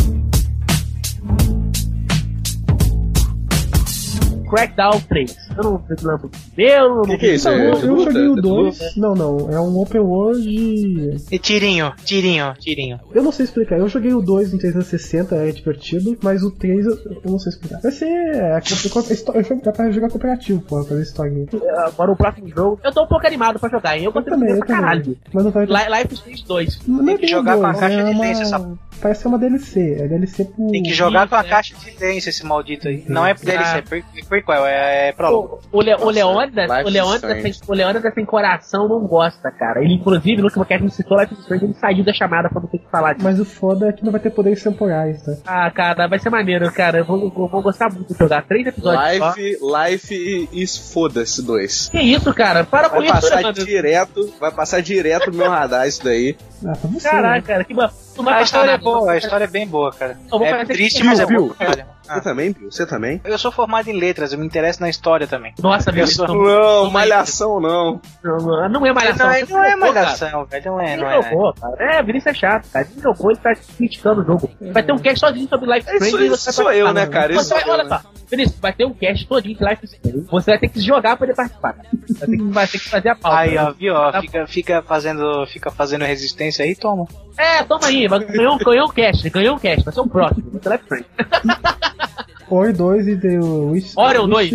Crackdown 3. Eu não lembro o primeiro. Que é isso? Eu joguei o 2. Não. É um open world. E tirinho. Eu não sei explicar. Eu joguei o 2 no 360, é divertido. Mas o 3 eu não sei explicar. Vai ser. Dá pra jogar cooperativo, pô, fazer historinha. Agora o próximo jogo. Eu tô um pouco animado pra jogar, hein? Eu também, pra caralho. Mas não vai. Life is Strange 2. Tem que jogar com a caixa de lenço, essa. Parece ser uma DLC. É DLC por. Tem que jogar com a caixa de lenço, esse maldito aí. Não é DLC, é prequel, é prólogo. O Leônidas sem coração não gosta, cara. Ele, inclusive, no último cast me citou Life is Strange, ele saiu da chamada pra não ter que falar disso. Mas o foda é que não vai ter poderes temporais, tá? Ah, cara, vai ser maneiro, cara. Eu vou gostar muito de jogar 3 episódios. Life is Foda-se 2. Que isso, cara? Para com isso, Vai passar direto no meu radar isso daí. Ah, pra você. Caraca, cara, que A história é boa, a história é bem boa, cara. É triste, mas é boa. Você também, Bill? Você também? Eu sou formado em letras, eu me interesso na história também. Nossa, meu Deus. Não, Malhação não. Não é Malhação. Não é Malhação, velho. Não é. É, Vinícius é chato, cara. Ele jogou, ele tá criticando o jogo. Vai ter um cast sozinho sobre Life is Strange. Isso sou eu, né, cara? Olha só, Vinícius, vai ter um cast todinho de Life is Strange. Você vai ter que jogar pra poder participar. Vai ter que fazer a pauta. Aí, ó, viu? Fica fazendo resistência aí, toma. Toma aí. Ganhou um cast. Vai ser um próximo. Vai ser Life is Strange. Ori 2 e The Wish. Orion 2.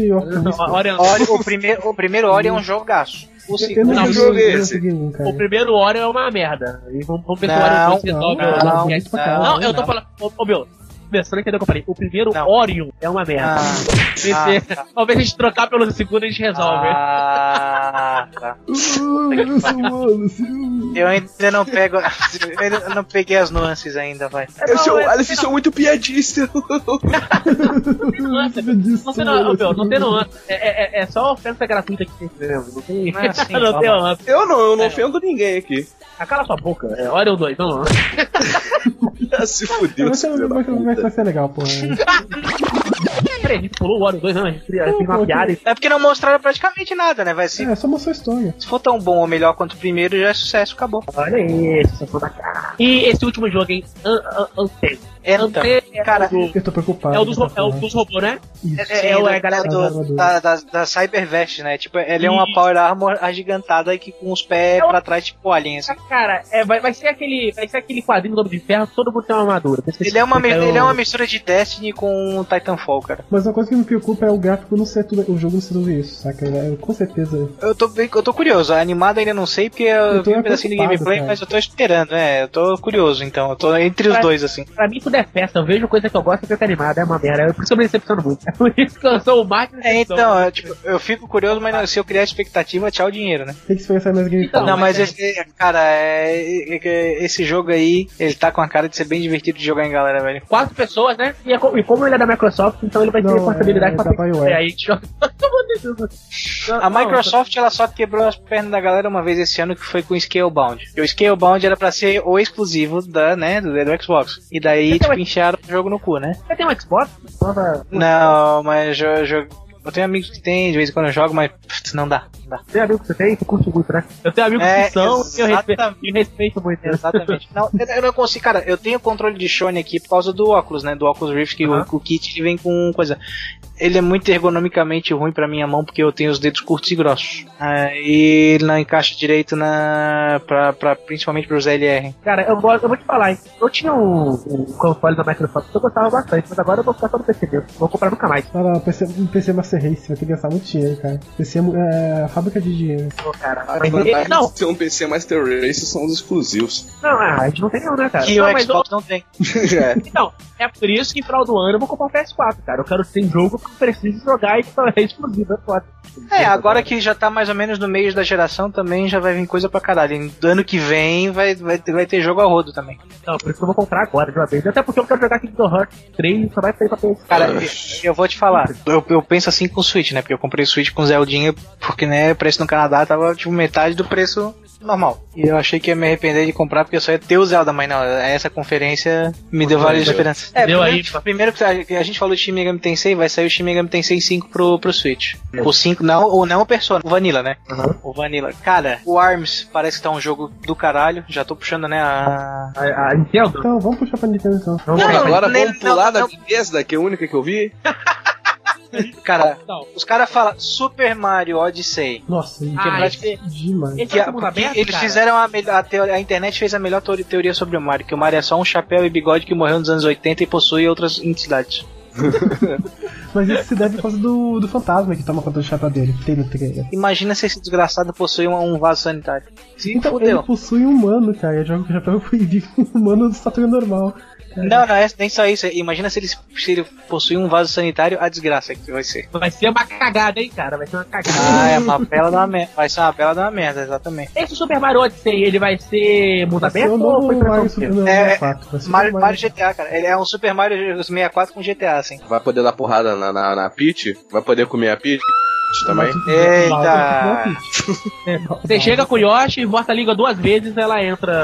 O primeiro Ori é um jogaço. O segundo jogo é esse. O primeiro Ori é uma merda. E vamos ver se o Orion 2 resolve. Não, eu tô falando. Ô, meu. Começando a entender o que eu falei. O primeiro Orion é uma merda. Talvez a gente trocar pelo segundo e a gente resolve. Tá. Eu ainda não pego. Eu ainda não peguei as nuances ainda, vai. Eles são muito piadistas. Não tem nuance. É só ofensa gratuita que tem, entendeu? Não tem. Não tem nuance. Eu não ofendo ninguém aqui. Cala sua boca. Orion 2, não. Se fudeu. Vai ser legal, porra. Peraí, a gente pulou o Orion 2, não? A gente fez uma piada. É porque não mostraram praticamente nada, né? Vai ser. Só mostrou a história. Se for tão bom ou melhor quanto o primeiro, já é sucesso, acabou. Olha isso, só da cara. E esse último jogo, hein? Anthem. Cara, eu tô preocupado. É o dos robôs, né? É a galera da Cybervest, né? Tipo, ele é uma Power Armor agigantada que com os pés pra trás, tipo alien, assim. Cara, vai ser aquele quadrinho do Homem de Ferro que todo mundo tem uma armadura. Ele é uma mistura de Destiny com Titanfall, cara. Mas uma coisa que me preocupa é o gráfico não ser tudo, o jogo não ser tudo isso, saca? Com certeza. Eu tô curioso, a animada ainda não sei porque eu vi um pedacinho de gameplay, cara. Mas eu tô esperando, eu tô curioso, então. Eu tô entre os dois, assim. Pra mim tudo é festa, eu vejo coisa que eu gosto e fico animado, é uma merda. Por isso eu me decepciono muito. É por isso que eu sou o máximo. Então, eu fico curioso, mas se eu criar expectativa, tchau dinheiro, né? Tem que pensar mais gameplay. Não, mas esse jogo aí, ele tá com a cara de ser bem divertido de jogar em galera, velho. 4 pessoas, né? E como ele é da Microsoft, então ele vai ter responsabilidade pra ter. Aí a gente joga. A Microsoft, ela só quebrou as pernas da galera uma vez esse ano, que foi com o Scalebound. E o Scalebound era pra ser o exclusivo do Xbox. E daí, encheram o jogo no cu, né? Você tem um Xbox? Não, mas eu tenho amigos que tem, de vez em quando eu jogo, mas não dá. Tem amigos que você tem? Tu curte muito, né? Eu tenho amigos que são e eu respeito muito. Exatamente. Não, eu não consigo, cara, eu tenho controle de Sony aqui por causa do óculos, né? Do Oculus Rift, que o kit ele vem com coisa. Ele é muito ergonomicamente ruim pra minha mão, porque eu tenho os dedos curtos e grossos. E ele não encaixa direito principalmente pros LR. Cara, eu vou te falar, hein? Eu tinha um console da Microsoft que eu gostava bastante, mas agora eu vou ficar só no PC mesmo. Vou comprar nunca mais. Um PC Master Race vai ter que gastar muito dinheiro, cara. PC fábrica de dinheiro. Pô, cara. A vantagem de ser um PC Master Race são os exclusivos. Não, a gente não tem não, né, cara? Que o Xbox não tem. Então, é por isso que no final do ano eu vou comprar um PS4, cara. Eu quero ter um jogo que eu preciso jogar e que é exclusivo, é foda. Agora que já tá mais ou menos no meio da geração também já vai vir coisa pra caralho. Do ano que vem vai ter jogo a rodo também. Não, por isso que eu vou comprar agora de uma vez. Até porque eu quero jogar Kingdom Hearts 3 só vai sair pra PS4. Cara, eu vou te falar, eu penso assim com o Switch, né? Porque eu comprei o Switch com Zeldinha, porque né, o preço no Canadá tava tipo metade do preço normal. E eu achei que ia me arrepender de comprar porque eu só ia ter o Zelda, mas não, essa conferência me deu várias esperanças. Primeiro que a gente falou de Shin Megami Tensei, vai sair o Shin Megami Tensei 5 pro Switch. O 5, não o Persona, o Vanilla, né? O Vanilla. Cara, o ARMS parece que tá um jogo do caralho, já tô puxando, né, a Nintendo? Então, vamos puxar pra Nintendo então. Agora vamos pular da Bethesda, que é a única que eu vi. Cara, os caras falam Super Mario Odyssey. Nossa, demais. Eles fizeram a internet fez a melhor teoria sobre o Mario, que o Mario é só um chapéu e bigode que morreu nos anos 80 e possui outras entidades. Mas isso se deve por causa do fantasma que toma conta do chapéu dele, que tem no trailer. Imagina se esse desgraçado possui um vaso sanitário. Então, fudeu. Ele possui um humano, cara. Eu jogo que o chapéu vive um humano de estatura normal. Não, nem só isso. Imagina se ele possui um vaso sanitário, a desgraça que vai ser. Vai ser uma cagada, hein, cara? Vai ser uma cagada. É uma bela da merda. Vai ser uma bela da merda, exatamente. Esse Super Mario Odyssey, ele vai ser mundo aberto ou foi Mario GTA, cara. Ele é um Super Mario 64 com GTA, assim. Vai poder dar porrada na Peach? Vai poder comer a Peach? Também. Eita! Você chega com o Yoshi e volta a língua 2 vezes, ela entra.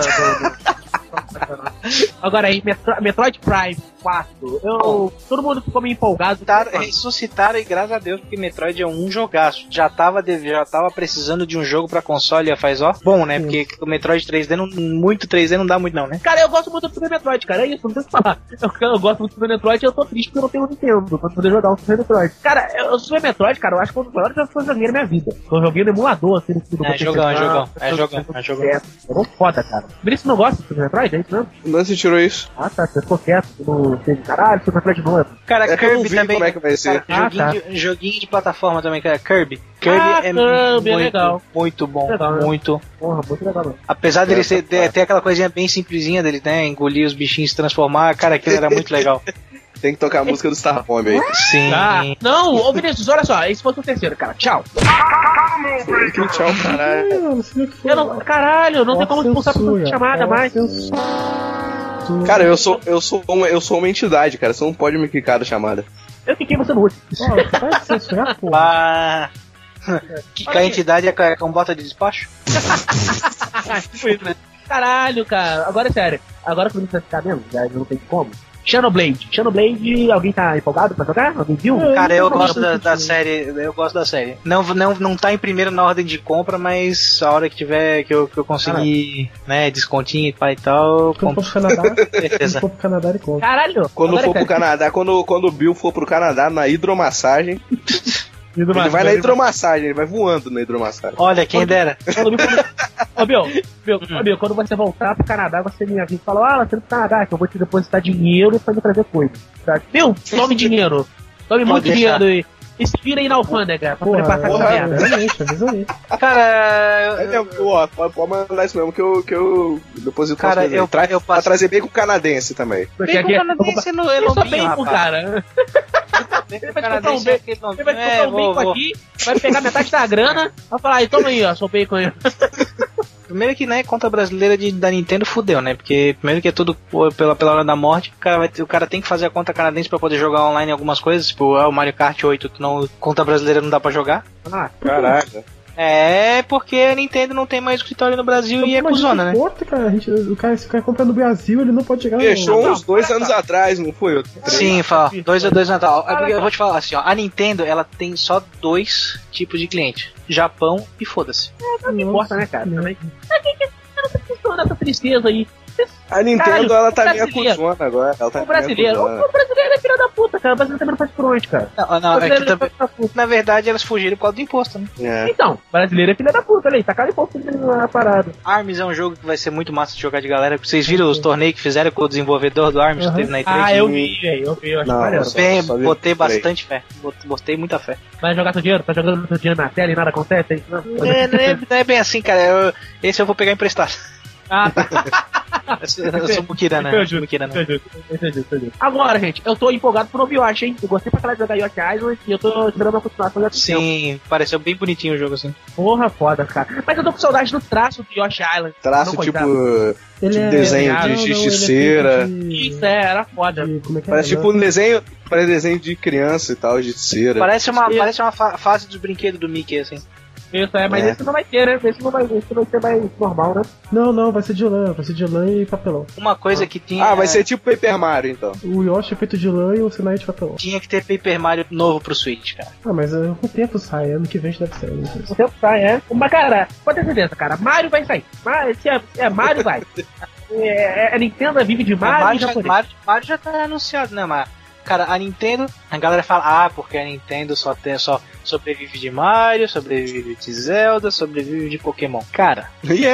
Agora aí, Metroid Prime 4. Todo mundo ficou meio empolgado. Ressuscitaram e graças a Deus, porque Metroid é um jogaço. Já tava precisando de um jogo pra console, faz bom, né? Porque o Metroid 3D, muito 3D não dá muito não, né? Cara, eu gosto muito do Super Metroid, cara. É isso, não tem o que falar. Eu gosto muito do Super Metroid e eu tô triste porque eu não tenho um Nintendo pra poder jogar o Super Metroid. Cara, o Super Metroid, cara, eu acho que foi um dos melhores jogos que eu joguei na minha vida. Eu joguei no emulador, assim, no É jogão. É foda, cara. Por isso não gosta do Super Metroid, é isso mesmo? Não se tirou isso. Ah, tá, você ficou quieto. Caralho, Super Metroid novo. Cara, Kirby também. Como é que vai ser? Joguinho de plataforma também, cara. Kirby é muito, legal. Muito bom. Legal, muito. Porra, muito legal. Mano. Apesar dele ter aquela coisinha bem simplesinha dele, né? Engolir os bichinhos e se transformar, cara, aquilo era muito legal. Tem que tocar a música do Star Bomb aí. Sim. Não, ô Vinícius, olha só, esse foi o terceiro, cara. Tchau. Tchau, caralho. Caralho, não tem como expulsar por chamada mais. Cara, eu sou uma entidade, cara. Você não pode me clicar da chamada. Eu fiquei você no último. Vai censurar, porra. Que a entidade é com bota de despacho? Tipo isso, né? Caralho, cara. Agora é sério. Agora que o Vinícius vai ficar mesmo, já não tem como. Xenoblade, alguém tá empolgado pra jogar? Alguém viu? Cara, eu gosto da série. Eu gosto da série. Não tá em primeiro na ordem de compra, mas a hora que tiver, que eu conseguir, né, descontinho e tal. Quando for pro Canadá, certeza. Quando for pro Canadá, ele compra. Caralho! Quando for pro Canadá, quando o Bill for pro Canadá na hidromassagem. Ele vai na hidromassagem, ele vai voando na hidromassagem. Olha, quem dera. Ô, Bill, quando você voltar pro Canadá, você me avisa e fala, você vai pro Canadá, que eu vou te depositar dinheiro pra me trazer coisa. Tá? Bill, tome dinheiro. Tome muito dinheiro e expira aí na alfândega pra poder passar essa merda. Avisa aí. Cara, pode mandar isso mesmo que eu deposito. Cara, pra trazer bem com o canadense também. Bem com o canadense no bem pro cara. Ele vai comprar um bacon aqui, vai pegar metade da grana, vai falar, toma aí, ó, seu bacon aí. Primeiro que, né, conta brasileira da Nintendo fudeu, né? Porque primeiro que é tudo pela hora da morte, o cara tem que fazer a conta canadense pra poder jogar online algumas coisas, tipo, o Mario Kart 8, que não, conta brasileira não dá pra jogar. Caraca. É, porque a Nintendo não tem mais escritório no Brasil e é cuzona, né? Importa, cara. Se o cara compra no Brasil, ele não pode chegar. Fechou uns 2 anos atrás, não foi? Sim, fala. 2 anos atrás. Eu vou te falar assim, ó. A Nintendo, ela tem só 2 tipos de cliente: Japão e foda-se. Não me importa, né, cara? Quem que essa tristeza aí? A Nintendo, Caralho, ela tá o meio brasileiro. acusona agora. Ela tá O brasileiro é filho da puta, cara. O brasileiro também não faz front, cara. Não, é que também, na verdade elas fugiram por causa do imposto, né? Então, brasileiro é filho da puta, olha aí, tacaram imposto na parada. ARMS é um jogo que vai ser muito massa de jogar de galera. Vocês viram os torneios que fizeram com o desenvolvedor do ARMS que teve na E3? Ah, eu vi, eu acho maneiro. Bem, botei bastante fé. Botei muita fé. Vai jogar seu dinheiro? Tá jogando seu dinheiro na tela e nada acontece? Hein? Não é bem assim, cara. Esse eu vou pegar emprestado. Ah, tá. Eu sou Mukirana. Entendi. Agora, gente, eu tô empolgado pro Overwatch, hein? Eu gostei pra caralho de jogar Yoshi Island e eu tô esperando uma continuação desse tempo. Sim, pareceu bem bonitinho o jogo, assim. Porra, foda, cara. Mas eu tô com saudade do traço do Yoshi Island. Traço tipo desenho de justiceira. Isso, era foda. Parece tipo um desenho, parece desenho de criança e tal, de justiceira. Parece uma fase dos brinquedos do Mickey, assim. Isso, mas esse não vai ter, né? Esse vai ser mais normal, né? Não, vai ser de lã e papelão. Uma coisa que tinha... vai ser tipo Paper Mario, então. O Yoshi é feito de lã e o Sinai é de papelão. Tinha que ter Paper Mario novo pro Switch, cara. Mas com o tempo sai, ano que vem deve sair. O tempo sai, é. Mas, cara, pode ter certeza, cara, Mario vai sair. Se é Mario, vai. A Nintendo vive de Mario e Mario já tá anunciado, né, mas... Cara, a Nintendo, a galera fala, porque a Nintendo só sobrevive de Mario, sobrevive de Zelda, sobrevive de Pokémon. Cara,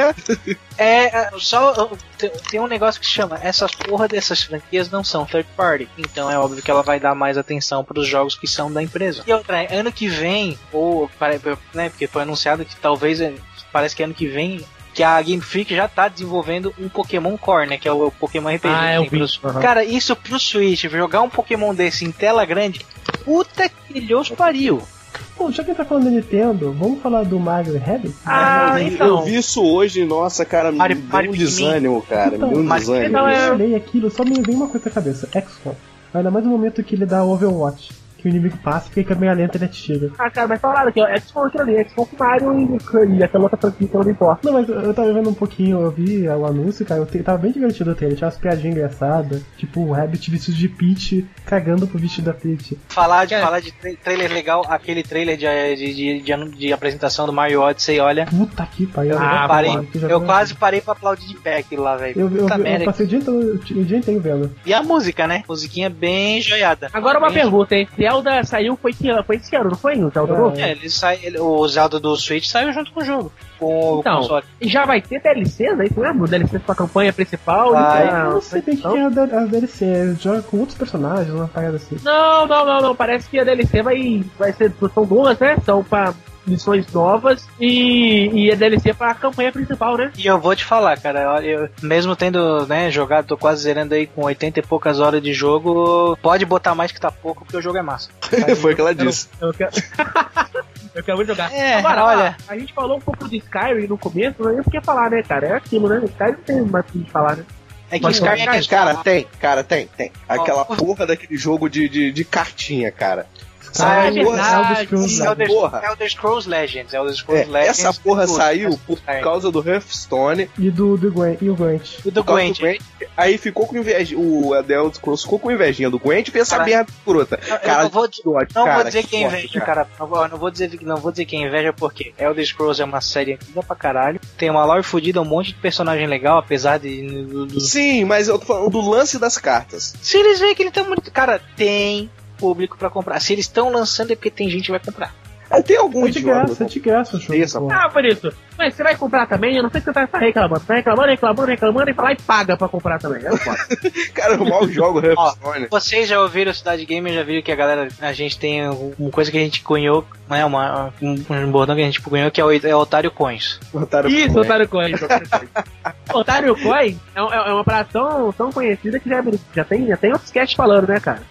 tem um negócio que se chama, essas porra dessas franquias não são third party, então é óbvio que ela vai dar mais atenção pros jogos que são da empresa. E outra, ano que vem, né, porque foi anunciado que talvez, parece que ano que vem, que a Game Freak já tá desenvolvendo um Pokémon Core, né? Que é o Pokémon RPG. Cara, isso pro Switch, jogar um Pokémon desse em tela grande, puta que Deus pariu. Bom, já que tá falando da Nintendo, vamos falar do Mario Rabbids? Então. Eu vi isso hoje, nossa, cara, me deu um desânimo, cara. Me deu um desânimo. Eu olhei aquilo, só me veio uma coisa na cabeça. XCOM. Ainda mais no momento que ele dá Overwatch. Que o inimigo passa e fica meio lento e ele atira. Cara, mas falaram aqui, ó, XCOM aquilo ali, XCOM com Mario e aquela outra franquia que não importa. Não, mas eu tava vendo um pouquinho, eu vi o anúncio, cara, tava bem divertido até, ele tinha umas piadinhas engraçadas, tipo o Rabbit vestido de Peach, cagando pro vestido da Peach. Falar de trailer legal, aquele trailer de apresentação do Mario Odyssey, olha. Puta que pariu. Eu quase parei pra aplaudir de pé aquilo lá, velho. Eu passei o dia inteiro vendo. E a música, né? Musiquinha bem joiada. Agora uma pergunta, hein? Zelda saiu, foi esse ano, não foi? O Zelda novo? O Zelda do Switch saiu junto com o jogo. Com o console. E já vai ter DLCs aí, mesmo? DLCs pra campanha principal? Eu não sei bem o que é a DLC, joga com outros personagens, uma parada assim. Não, parece que a DLC vai ser, são duas, né? São pra missões novas e a DLC pra campanha principal, né? E eu vou te falar, cara, eu mesmo tendo, né, jogado, tô quase zerando aí com 80 e poucas horas de jogo, pode botar mais que tá pouco, porque o jogo é massa. Foi o que ela disse. Eu quero muito jogar. Agora, olha, a gente falou um pouco de Skyrim no começo, não é porque falar, né, cara? É aquilo, né? Skyrim não tem mais o que falar, né? É que Skyrim tem. Aquela porra daquele jogo de cartinha, cara. É verdade. Elder Scrolls Legends. Essa porra saiu por causa do Hearthstone e do Gwent. E o do Gwent. Aí ficou com inveja. O Elder Scrolls ficou com invejinha do Gwent e fez essa merda escrota. Não vou dizer que é inveja, cara. Não vou dizer que é inveja porque Elder Scrolls é uma série antiga pra caralho. Tem uma lore fodida, um monte de personagem legal, apesar de. Sim, mas eu tô falando do lance das cartas. Se eles veem que ele tá muito. Cara, tem público pra comprar. Se eles estão lançando é porque tem gente que vai comprar. Tem algum de graça o jogo. Por isso. Mas você vai comprar também? Eu não sei se você tá reclamando. Tá reclamando e vai lá e paga pra comprar também. Cara, eu mal jogo Hearthstone. Vocês já ouviram Cidade Gamer, já viram que a gente tem uma coisa que a gente cunhou, né, um bordão que a gente cunhou, que é o Otário Coins. Otário Coins. Otário Coins é uma parada tão conhecida que já tem outros sketches falando, né, cara?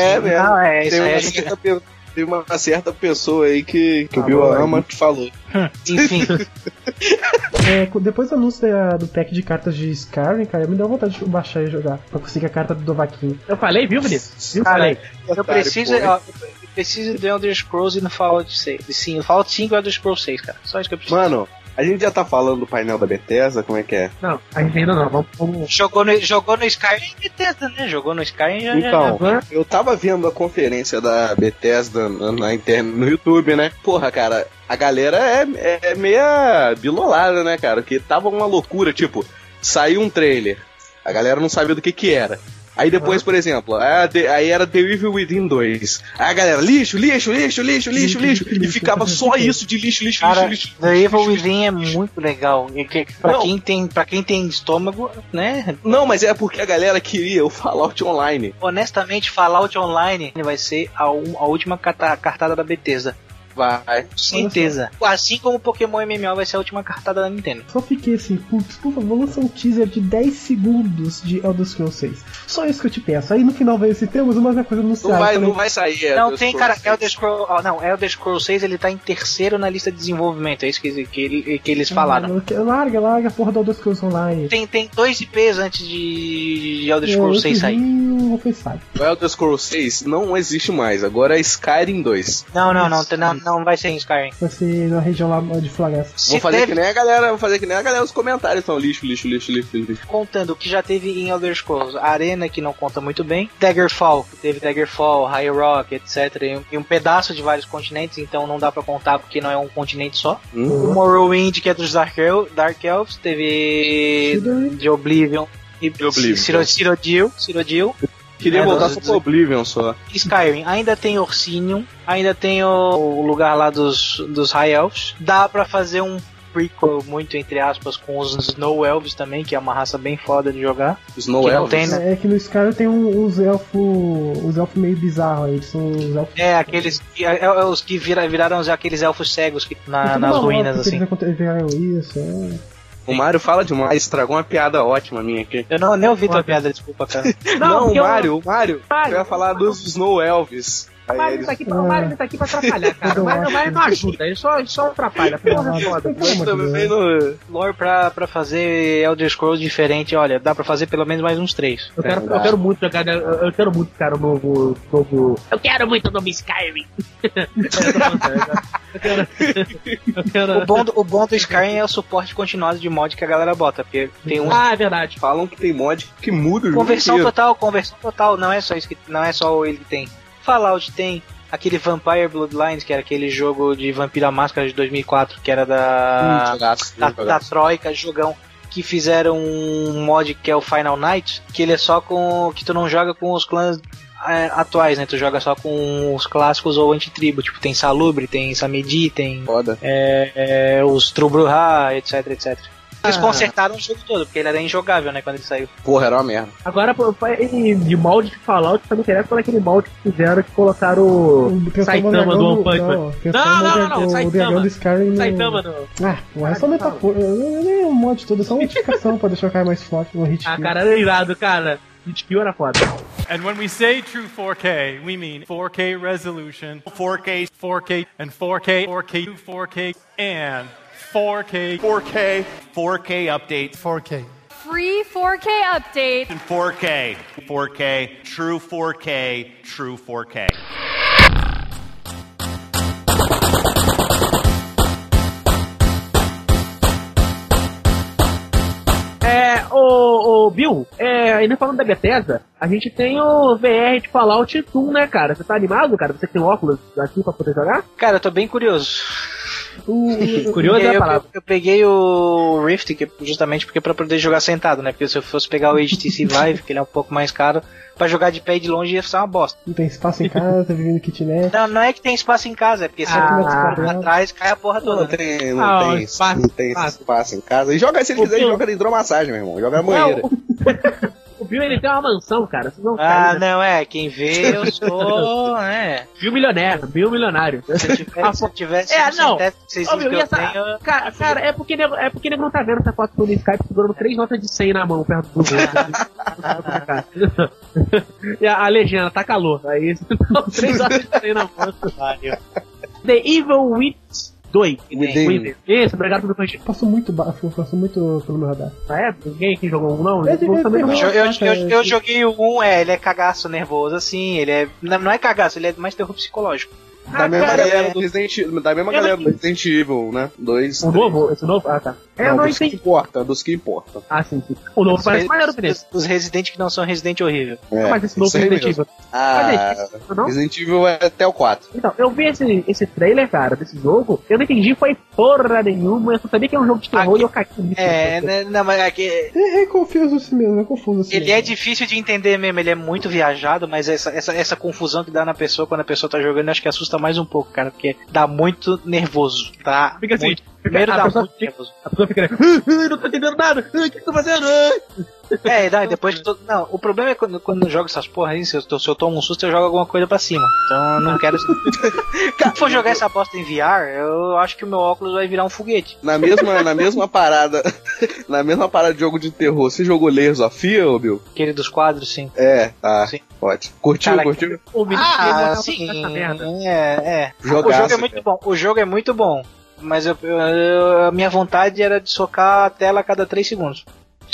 Tem uma certa pessoa aí que o Bill ama que falou. Enfim. Depois do anúncio do pack de cartas de Skyrim, cara, me deu vontade de baixar e jogar. Pra conseguir a carta do Dovaquinho. Eu falei, viu, Vinícius? Eu preciso de Elder Scrolls e no Fallout 6. Sim, no Fallout 5 e Elder Scrolls 6, cara. Só isso que eu preciso. Mano, a gente já tá falando do painel da Bethesda, como é que é? Não, a gente ainda não. Vamos... Jogou no Skyrim Bethesda, né? Jogou no Skyrim já. Então, eu tava vendo a conferência da Bethesda na internet, no YouTube, né? Porra, cara, a galera é meia bilolada, né, cara? Que tava uma loucura, tipo, saiu um trailer. A galera não sabia do que era. Aí depois, por exemplo, aí era The Evil Within 2. Aí a galera, lixo. E ficava só isso de lixo. Cara, lixo. The Evil Within é muito legal. E pra quem tem estômago, né? Não, mas é porque a galera queria o Fallout Online. Honestamente, Fallout Online vai ser a última cartada da Bethesda. Vai. Certeza. Assim como o Pokémon MMO vai ser a última cartada da Nintendo. Só fiquei assim, putz, por favor, lança um teaser de 10 segundos de Elder Scrolls 6. Só isso que eu te peço. Aí no final veio assim, temos uma coisa anunciada. Não vai sair. Não, tem, cara, Elder Scrolls 6 ele tá em terceiro na lista de desenvolvimento. É isso que eles falaram. Larga a porra do Elder Scrolls Online. Tem 2 IPs antes de Elder Scrolls 6 sair. O Elder Scrolls 6 não existe mais. Agora é Skyrim 2. Não vai ser em Skyrim. Vai ser na região lá de floresta. Vou fazer que nem a galera nos comentários. São lixo. Contando o que já teve em Elder Scrolls. Arena, que não conta muito bem. Daggerfall, que teve Daggerfall, High Rock, etc. E um pedaço de vários continentes, então não dá pra contar porque não é um continente só. O Morrowind, que é dos Dark Elves. Teve de Oblivion e Cyrodiil. Queria voltar só pro Oblivion só. Skyrim, ainda tem Orsinium, ainda tem o lugar lá dos High Elves. Dá pra fazer um prequel, muito entre aspas, com os Snow Elves também, que é uma raça bem foda de jogar. Snow Elves? Tem, né? É que no Skyrim tem uns elfos meio bizarros aí, são os elfos... aqueles os que viraram aqueles elfos cegos que, nas ruínas, assim. Isso, O Mário fala demais, estragou uma piada ótima minha aqui. Eu nem ouvi tua piada, desculpa, cara. O Mário, eu ia falar dos Snow Elves. O Mário tá aqui pra atrapalhar, cara. O Mário não ajuda, ele só atrapalha. Porra, foda. Lore pra fazer Elder Scrolls diferente, olha, dá pra fazer pelo menos mais uns 3. Eu quero muito jogar, eu quero muito, cara, o novo... Eu quero muito o novo Skyrim. O bom do Skyrim é o suporte continuado de mod que a galera bota, porque tem uns... Ah, é verdade. Falam que tem mod que muda o jogo. Conversão total, não é só ele que tem. Fallout tem aquele Vampire Bloodlines, que era aquele jogo de Vampira Máscara de 2004, que era da Troika, jogão, que fizeram um mod que é o Final Night, que ele é só que tu não joga com os clãs atuais, né? Tu joga só com os clássicos ou anti-tribo, tipo, tem Salubre, tem Samedi, tem os Trubruha, etc. Eles consertaram o jogo todo, porque ele era injogável, né, quando ele saiu. Porra, era uma merda. Agora, ele de molde de Fallout, só me interessa por aquele molde que fizeram, que colocaram o Saitama do One Punch Man. Não, Saitama do Skyrim. Saitama não. É só metafora. Nem o mod todo, é só modificação pra deixar o cara mais forte no hit. Cara, era irado, cara. Hit kill era foda. And when we say true 4K, we mean 4K resolution, 4K, and 4K, 4K, and 4K update. 4K. Free 4K update. And 4K, true 4K. Ô Bill, ainda falando da Bethesda, a gente tem o VR de Fallout 1, né, cara? Você tá animado, cara? Você tem óculos aqui pra poder jogar? Cara, eu tô bem curioso. Curioso é a palavra. Eu peguei o Rift justamente porque pra poder jogar sentado, né? Porque se eu fosse pegar o HTC Vive, que ele é um pouco mais caro, pra jogar de pé e de longe ia ser uma bosta. Não tem espaço em casa, tá vivendo kitnet. Não é que tem espaço em casa, é porque se atrás cai a porra toda. Não tem espaço em casa. E joga, se ele quiser, joga de hidromassagem, meu irmão. Joga na banheira. O Bill, ele tem uma mansão, cara. Vocês não quem vê eu sou, né? Bill milionário. Se eu tivesse Cara, é porque ele não tá vendo essa foto no Skype segurando 3 notas de 100 na mão perto do rosto. E a legenda, tá calor. Aí 3 notas de 100 na mão. The Evil Witch 2. Isso, obrigado pelo convite. Passou muito pelo meu radar. Ninguém aqui jogou um, não? Eu joguei o 1, ele é cagaço nervoso, assim, ele é... Não é cagaço, ele é mais terror psicológico. Da mesma galera do Resident Evil, né? O novo? Esse novo? Ah, tá. Dos que importa. Ah, sim. O novo parece maneiro, Vinícius. Os Resident que não são Resident horrível. Mas esse novo Resident Evil. Resident Evil é até o 4. Então, eu vi esse trailer, cara, desse jogo, eu não entendi, foi porra nenhuma, eu só sabia que era um jogo de terror e eu caí nisso. Não, mas aqui... É confuso assim mesmo, é confuso assim. Ele é difícil de entender mesmo, ele é muito viajado, mas essa confusão que dá na pessoa quando a pessoa tá jogando, eu acho que assusta mais um pouco, cara, porque dá muito nervoso, tá? Fica assim, primeiro dá muito nervoso. A pessoa fica, não tô entendendo nada, o que eu tô fazendo? Depois de Não, o problema é quando eu jogo essas porra aí, se eu tomo um susto, eu jogo alguma coisa pra cima. Então eu não quero. Se for jogar essa bosta em VR, eu acho que o meu óculos vai virar um foguete. Na mesma parada. Na mesma parada de jogo de terror, você jogou Layers of Fear, Bill? Aquele dos quadros, sim. Sim. Ótimo. Curtiu? Sim. Jogaço, o jogo é muito bom. O jogo é muito bom. Mas a minha vontade era de socar a tela a cada 3 segundos.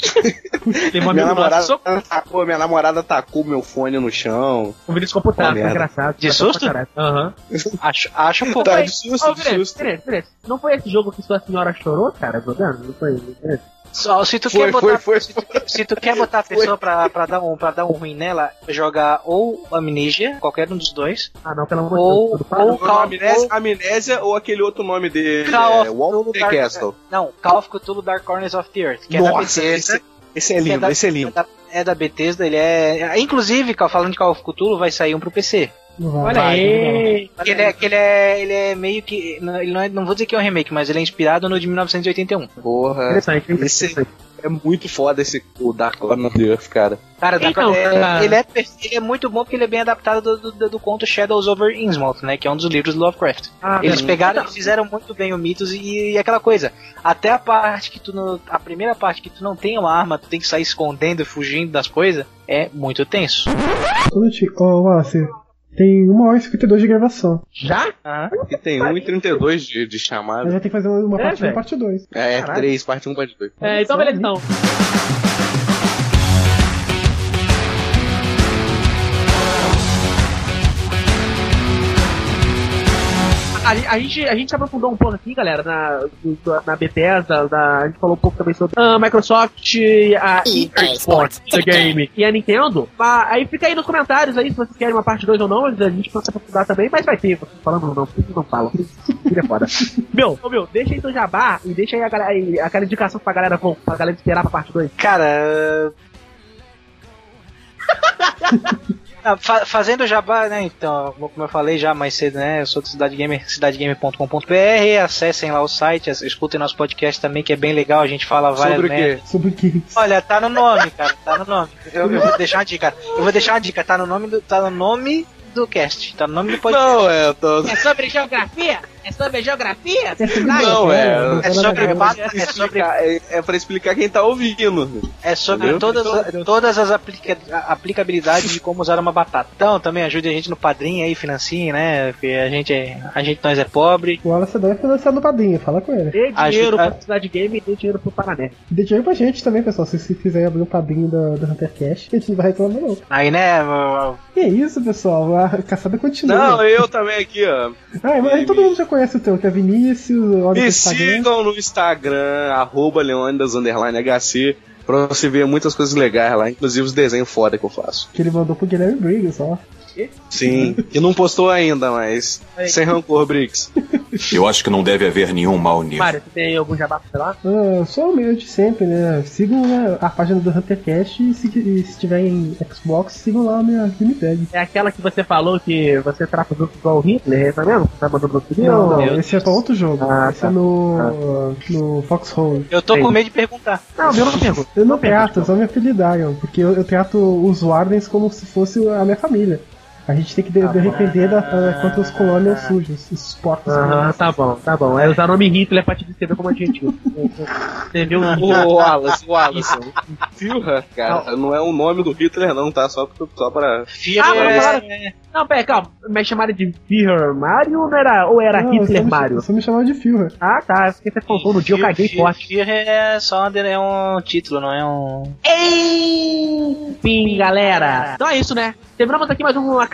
Minha namorada tacou meu fone no chão. O vídeo computado, foi engraçado. De susto? Aham. Acho um pouco. Tá, de susto. Não foi esse jogo que sua senhora chorou, cara, jogando? Não foi? Se tu quer botar a pessoa pra dar um ruim nela, jogar ou Amnesia, qualquer um dos dois. Ah, não, pelo amor de Deus. Amnésia ou aquele outro nome dele, Walter Castle. Não, Call of Cthulhu Dark Corners of the Earth, que é da Bethesda. Esse é lindo, esse é lindo. É da Bethesda, ele é... Inclusive, falando de Call of Cthulhu, vai sair um pro PC. Olha aí! Ele é meio que... Ele não vou dizer que é um remake, mas ele é inspirado no de 1981. Porra. Interessante. É muito foda o Dark Corner of the Earth, cara. Cara, ele é muito bom porque ele é bem adaptado do conto Shadows over Innsmouth, né? Que é um dos livros do Lovecraft. Eles pegaram e fizeram muito bem o mitos e aquela coisa. Até a parte que a primeira parte que tu não tem uma arma, tu tem que sair escondendo, fugindo das coisas, é muito tenso. Wallace, tem 1h52 de gravação. Já? Aqui tem 1h32 de chamada. Eu já tem que fazer uma parte 1 e parte 2. 3, parte 1, parte 2. Então beleza, então. A gente se aprofundou um pouco aqui, galera, na Bethesda, a gente falou um pouco também sobre a Microsoft, a Xbox, a Game e a Nintendo. Aí fica aí nos comentários aí se vocês querem uma parte 2 ou não, a gente pode se aprofundar também, mas vai ter, vocês falando ou não, porque vocês não falam. Filha foda. Meu, deixa aí teu jabá e deixa aí aquela indicação pra galera esperar pra parte 2. Cara... Fazendo jabá, né, então, como eu falei já mais cedo, né, eu sou do Cidade Gamer, cidadegamer.com.br, acessem lá o site, escutem nosso podcast também, que é bem legal, a gente fala várias merdas. Sobre o quê? Olha, tá no nome, cara, tá no nome. Eu vou deixar uma dica, tá no nome do cast, tá no nome do podcast. Não, É sobre geografia? É sobre geografia? Não, é pra explicar quem tá ouvindo. É sobre todas as aplicabilidades de como usar uma batata. Então, também ajude a gente no Padrim aí, financie, né? Porque nós é pobre. O Wallace deve financiar no Padrinho, fala com ele. Dê dinheiro pra Cidade Game e dê dinheiro pro Paraná. Dê dinheiro pra gente também, pessoal. Se quiser abrir um Padrinho do Huntercast, a gente não vai reclamar não. Aí, né? Que isso, pessoal? A caçada continua. Não, eu também aqui, ó. Mas todo mundo já conhece o teu, que é Vinícius. Me sigam no Instagram, @leonidas_HC, pra você ver muitas coisas legais lá, inclusive os desenhos foda que eu faço. Que ele mandou pro Guilherme Briggs, ó. Sim, e não postou ainda, mas sem rancor, Briggs. Eu acho que não deve haver nenhum mal nisso. Mário, você tem algum jabá pra falar? Só o meu de sempre, né? Sigam a página do Huntercast e se tiver em Xbox, sigam lá a minha Gametag. É aquela que você falou que você trata os outros igual o Hitler, tá mesmo? Tá mandando outro vídeo? Não, esse é pra outro jogo. Esse é no Foxhole. Eu tô com medo de perguntar. Não, eu não pergunto. Eu não trato, só me apelidaram, porque eu trato os Wardens como se fosse a minha família. A gente tem que defender contra os colônias sujos, os porcos. Tá bom. É usar o nome Hitler pra te descrever como adjetivo. Você viu? O Wallace. Führer, cara, não é o nome do Hitler não, tá? Só pra... Não, pera, calma. Me chamaram de Führer Mario ou era Hitler Mario? Você me chamava de Führer. Ah, tá. Porque você contou no dia, eu caguei forte. Führer é só um título, não é um... Enfim, galera. Então é isso, né? Terminamos aqui mais uma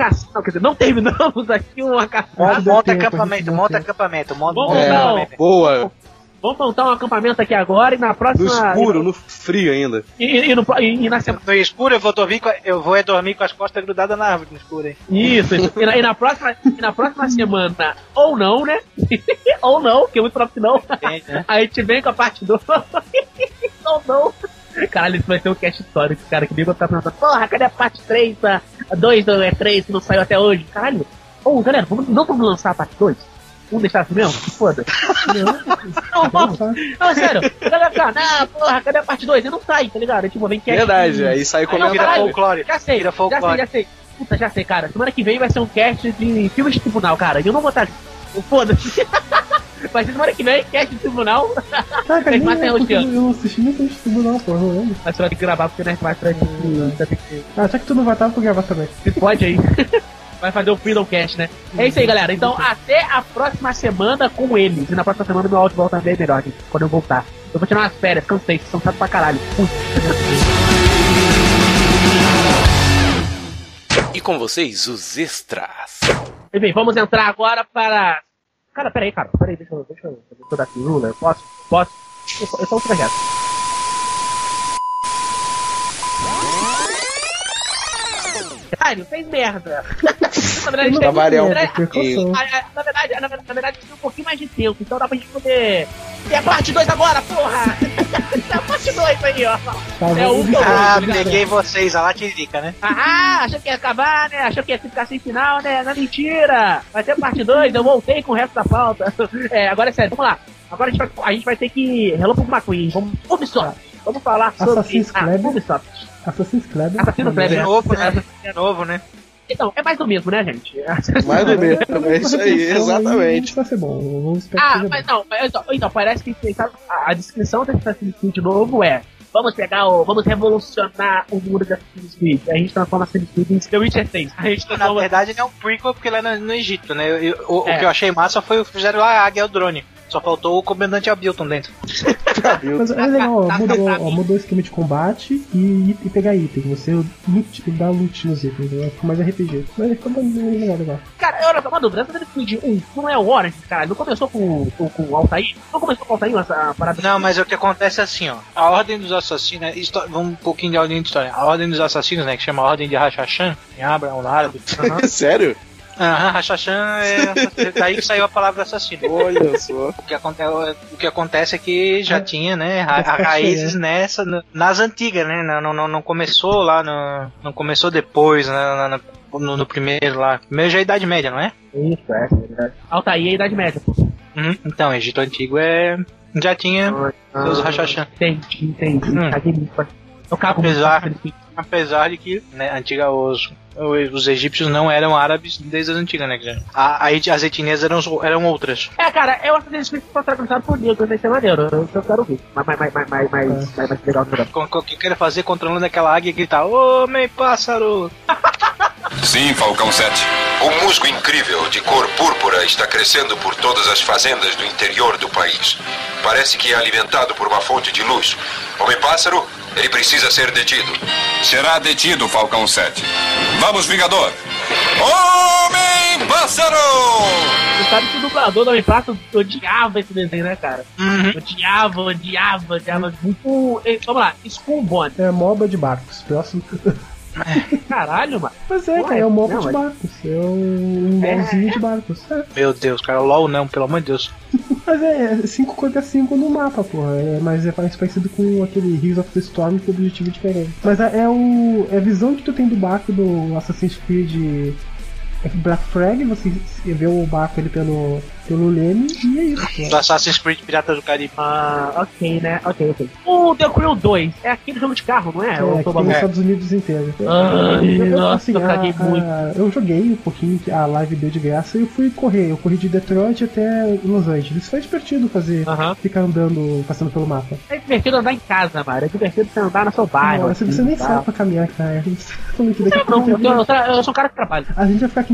caçada. Não, quer dizer, não terminamos aqui uma caçada. Monta acampamento. Boa. Vamos montar um acampamento aqui agora e na próxima. No escuro, no frio ainda. E na semana. No escuro eu vou dormir com as costas grudadas na árvore no escuro, hein? Isso. E na próxima semana, ou não, né? Ou não, que é muito próximo não. A gente vem com a parte 2. Ou não. Caralho, isso vai ser um cast histórico, cara. Que nem vai ficar perguntando, porra, cadê a parte 3, 2 do E3 que não saiu até hoje? Caralho. Ô, galera, não vamos lançar a parte 2? Vamos deixar assim mesmo? Foda. Não, sério. Não, porra, cadê a parte 2? E não sai, tá ligado? Tipo, vem cast. Verdade, aí sai comentário. Vira folclore. Já sei. Puta, já sei, cara. Semana que vem vai ser um cast de filmes de tribunal, cara. E eu não vou estar. Foda-se. Vai ser semana que vem, cast de tribunal. Cara, eu não assisti nem filme de tribunal, porra, não lembro. Mas você vai ter que gravar porque nós vai atrás de. Já que tu não vai estar, tu grava também. Você pode aí. Vai fazer o Freedom Cast, né? É isso aí, galera. Então, até a próxima semana com eles. E na próxima semana meu áudio volta bem melhor, gente, quando eu voltar. Eu vou tirar umas férias, cansei, cansado pra caralho. E com vocês, os extras. Enfim, vamos entrar agora para... Cara, peraí, deixa eu dar pirula. Eu posso? Eu sou um projeto. Caralho, fez merda. Na verdade, pra variar um pouquinho. Na verdade, tem um pouquinho mais de tempo, então dá pra gente poder. E a parte 2 agora, porra! É a parte 2 aí, ó. É o peguei vocês, a latirica, né? Achou que ia acabar, né? Achou que ia ficar sem final, né? Não, mentira! Vai ter parte 2, eu voltei com o resto da pauta. Agora é sério, vamos lá. Agora a gente vai ter que. Relâmpago McQueen, vamos falar sobre Ubisoft. Assassin's Creed. É novo, né? Então, é mais do mesmo, né, gente? Mais do mesmo, é isso aí, exatamente. Vai ser bom, vamos esperar. Mas não, então, parece que a descrição desse Assassin's Creed novo é: vamos revolucionar o mundo de Assassin's Creed. A gente transforma Assassin's Creed em The Witcher 3. Na verdade, ele é um prequel porque lá no Egito, né? O que eu achei massa foi o fizeram lá a Águia o drone. Só faltou o comandante Abilton dentro. Mas é legal, mudou o esquema de combate e pegar item. Você dá loot nos itens, fica mais RPG. Mas é legal. Cara, eu tô uma dúvida, essa Assassin's Creed 1 não é o Orange, cara? Não começou com o Altair? Não começou com o Altair essa parada? Não, mas o que acontece é assim, ó. A Ordem dos Assassinos, vamos um pouquinho de ordem de história. A Ordem dos Assassinos, né, que chama a Ordem de Hashashan, em árabe. Sério? Hashashan é daí que saiu a palavra assassino. Olha só. O que acontece é que já tinha, né, raízes nas antigas, né? Não começou lá, não começou depois, no primeiro lá. Primeiro já é a Idade Média, não é? Isso, é verdade. Altair é a Idade Média. Então, Egito Antigo já tinha os Hashashan. Entendi. Apesar de que, né, os egípcios não eram árabes desde as antigas, né? As etnias eram outras. Cara, eu acho que eles ficam protagonizado por negros, vai ser maneiro. Eu quero ver. Mas legal. O que eu quero fazer controlando aquela águia e gritar: Homem pássaro! Sim, Falcão 7. Um musgo incrível de cor púrpura está crescendo por todas as fazendas do interior do país. Parece que é alimentado por uma fonte de luz. Homem-pássaro, ele precisa ser detido. Será detido, Falcão 7. Vamos, Vingador! Homem-pássaro! Você sabe que o dublador do Homem-Pássaro odiava esse desenho, né, cara? Odiava. Muito... Vamos lá, Skullbone. É MOBA de barcos. Próximo. Caralho, mano. Pois é, cara, é um MOBA de barcos. É um LOLzinho de barcos. Meu Deus, cara, LOL não, pelo amor de Deus. Mas é 5 contra 5 no mapa, porra. Mas é mais parecido com aquele Heroes of the Storm, que o objetivo é diferente. Mas é a visão que tu tem do barco do Assassin's Creed Black Flag, você vê o barco ele pelo leme e é isso. Do Assassin's Creed Pirata do Caribe. Ok, né? Ok. O The Crew 2 é aquele jogo de carro, não é? É, aqui nos Estados Unidos inteiro. Eu caguei muito. Eu joguei um pouquinho, a live deu de graça e eu fui correr. Eu corri de Detroit até Los Angeles. Foi divertido ficar andando, passando pelo mapa. É divertido andar em casa, mano. É divertido você andar no seu bairro. Você nem sabe pra caminhar, cara. Eu sou um cara que trabalha. A gente vai ficar aqui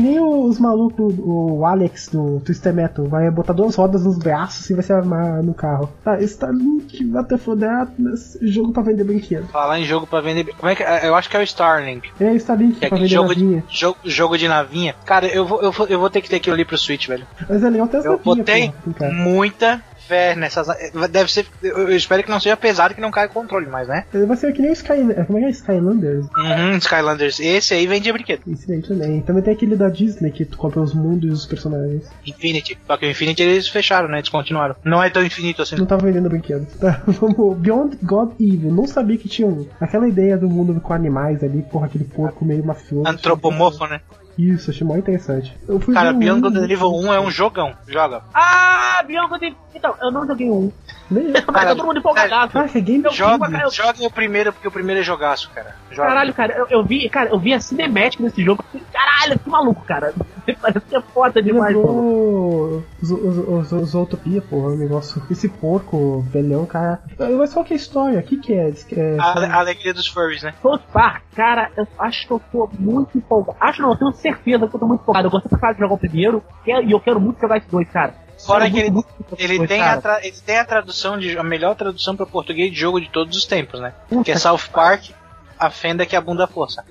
nem os malucos, o Alex do Twisted Metal, vai botar 2 rodas nos braços e vai se armar no carro. Tá, Starlink, Battlefield, jogo pra vender brinquedo. Falar em jogo pra vender... Como é que... Eu acho que é o Starlink. É, Starlink que é pra vender navinha. Jogo de navinha. Cara, eu vou ter que ter aquilo ali pro Switch, velho. Mas é legal ter as navinhas. Eu botei muita fé nessas... Deve ser... Eu espero que não seja pesado, que não caia o controle mais, né? Vai ser que nem o como é que é? Skylanders? Skylanders. Esse aí vendia brinquedo. Esse aí também. Também tem aquele da Disney, que tu compra os mundos e os personagens. Infinity. Só que o Infinity eles fecharam, né? Descontinuaram. Não é tão infinito assim. Não tava vendendo brinquedo. Tá, vamos. Beyond God Evil. Não sabia que tinha aquela ideia do mundo com animais ali, porra, aquele porco meio mafioso. Antropomorfo, né? Isso, achei muito interessante. Cara, Beyond Good and Evil 1 é um jogão. Joga. Beyond Good and Evil. Então, eu não joguei um. Mas tá todo mundo empolgadaço. Joga o primeiro, porque o primeiro é jogaço, cara. Joga. Caralho, cara, eu vi a cinemática desse jogo. Caralho, que maluco, cara. Parece que é foda demais, mano. Os Utopia, porra, o negócio. Esse porco, velhão, cara. Mas qual que é a história? O que é? A alegria dos furries, né? South Park, cara, eu acho que eu tô muito empolgado. Acho não, eu tenho certeza que eu tô muito empolgado. Eu gostei pra de jogar o primeiro e eu quero muito jogar esses dois, cara. Fora que ele tem a tradução, a melhor tradução para português de jogo de todos os tempos, né? Que é South Park, a fenda que abunda a força.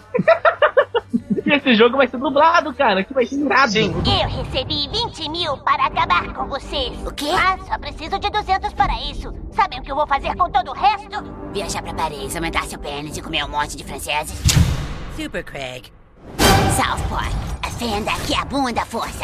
E esse jogo vai ser dublado, cara, que vai ser irado. Sim. Eu recebi 20 mil para acabar com vocês. O quê? Ah, só preciso de 200 para isso. Sabem o que eu vou fazer com todo o resto? Viajar para Paris, aumentar seu pênis e comer um monte de franceses. Super Craig. South Park, a fenda que abunda a força.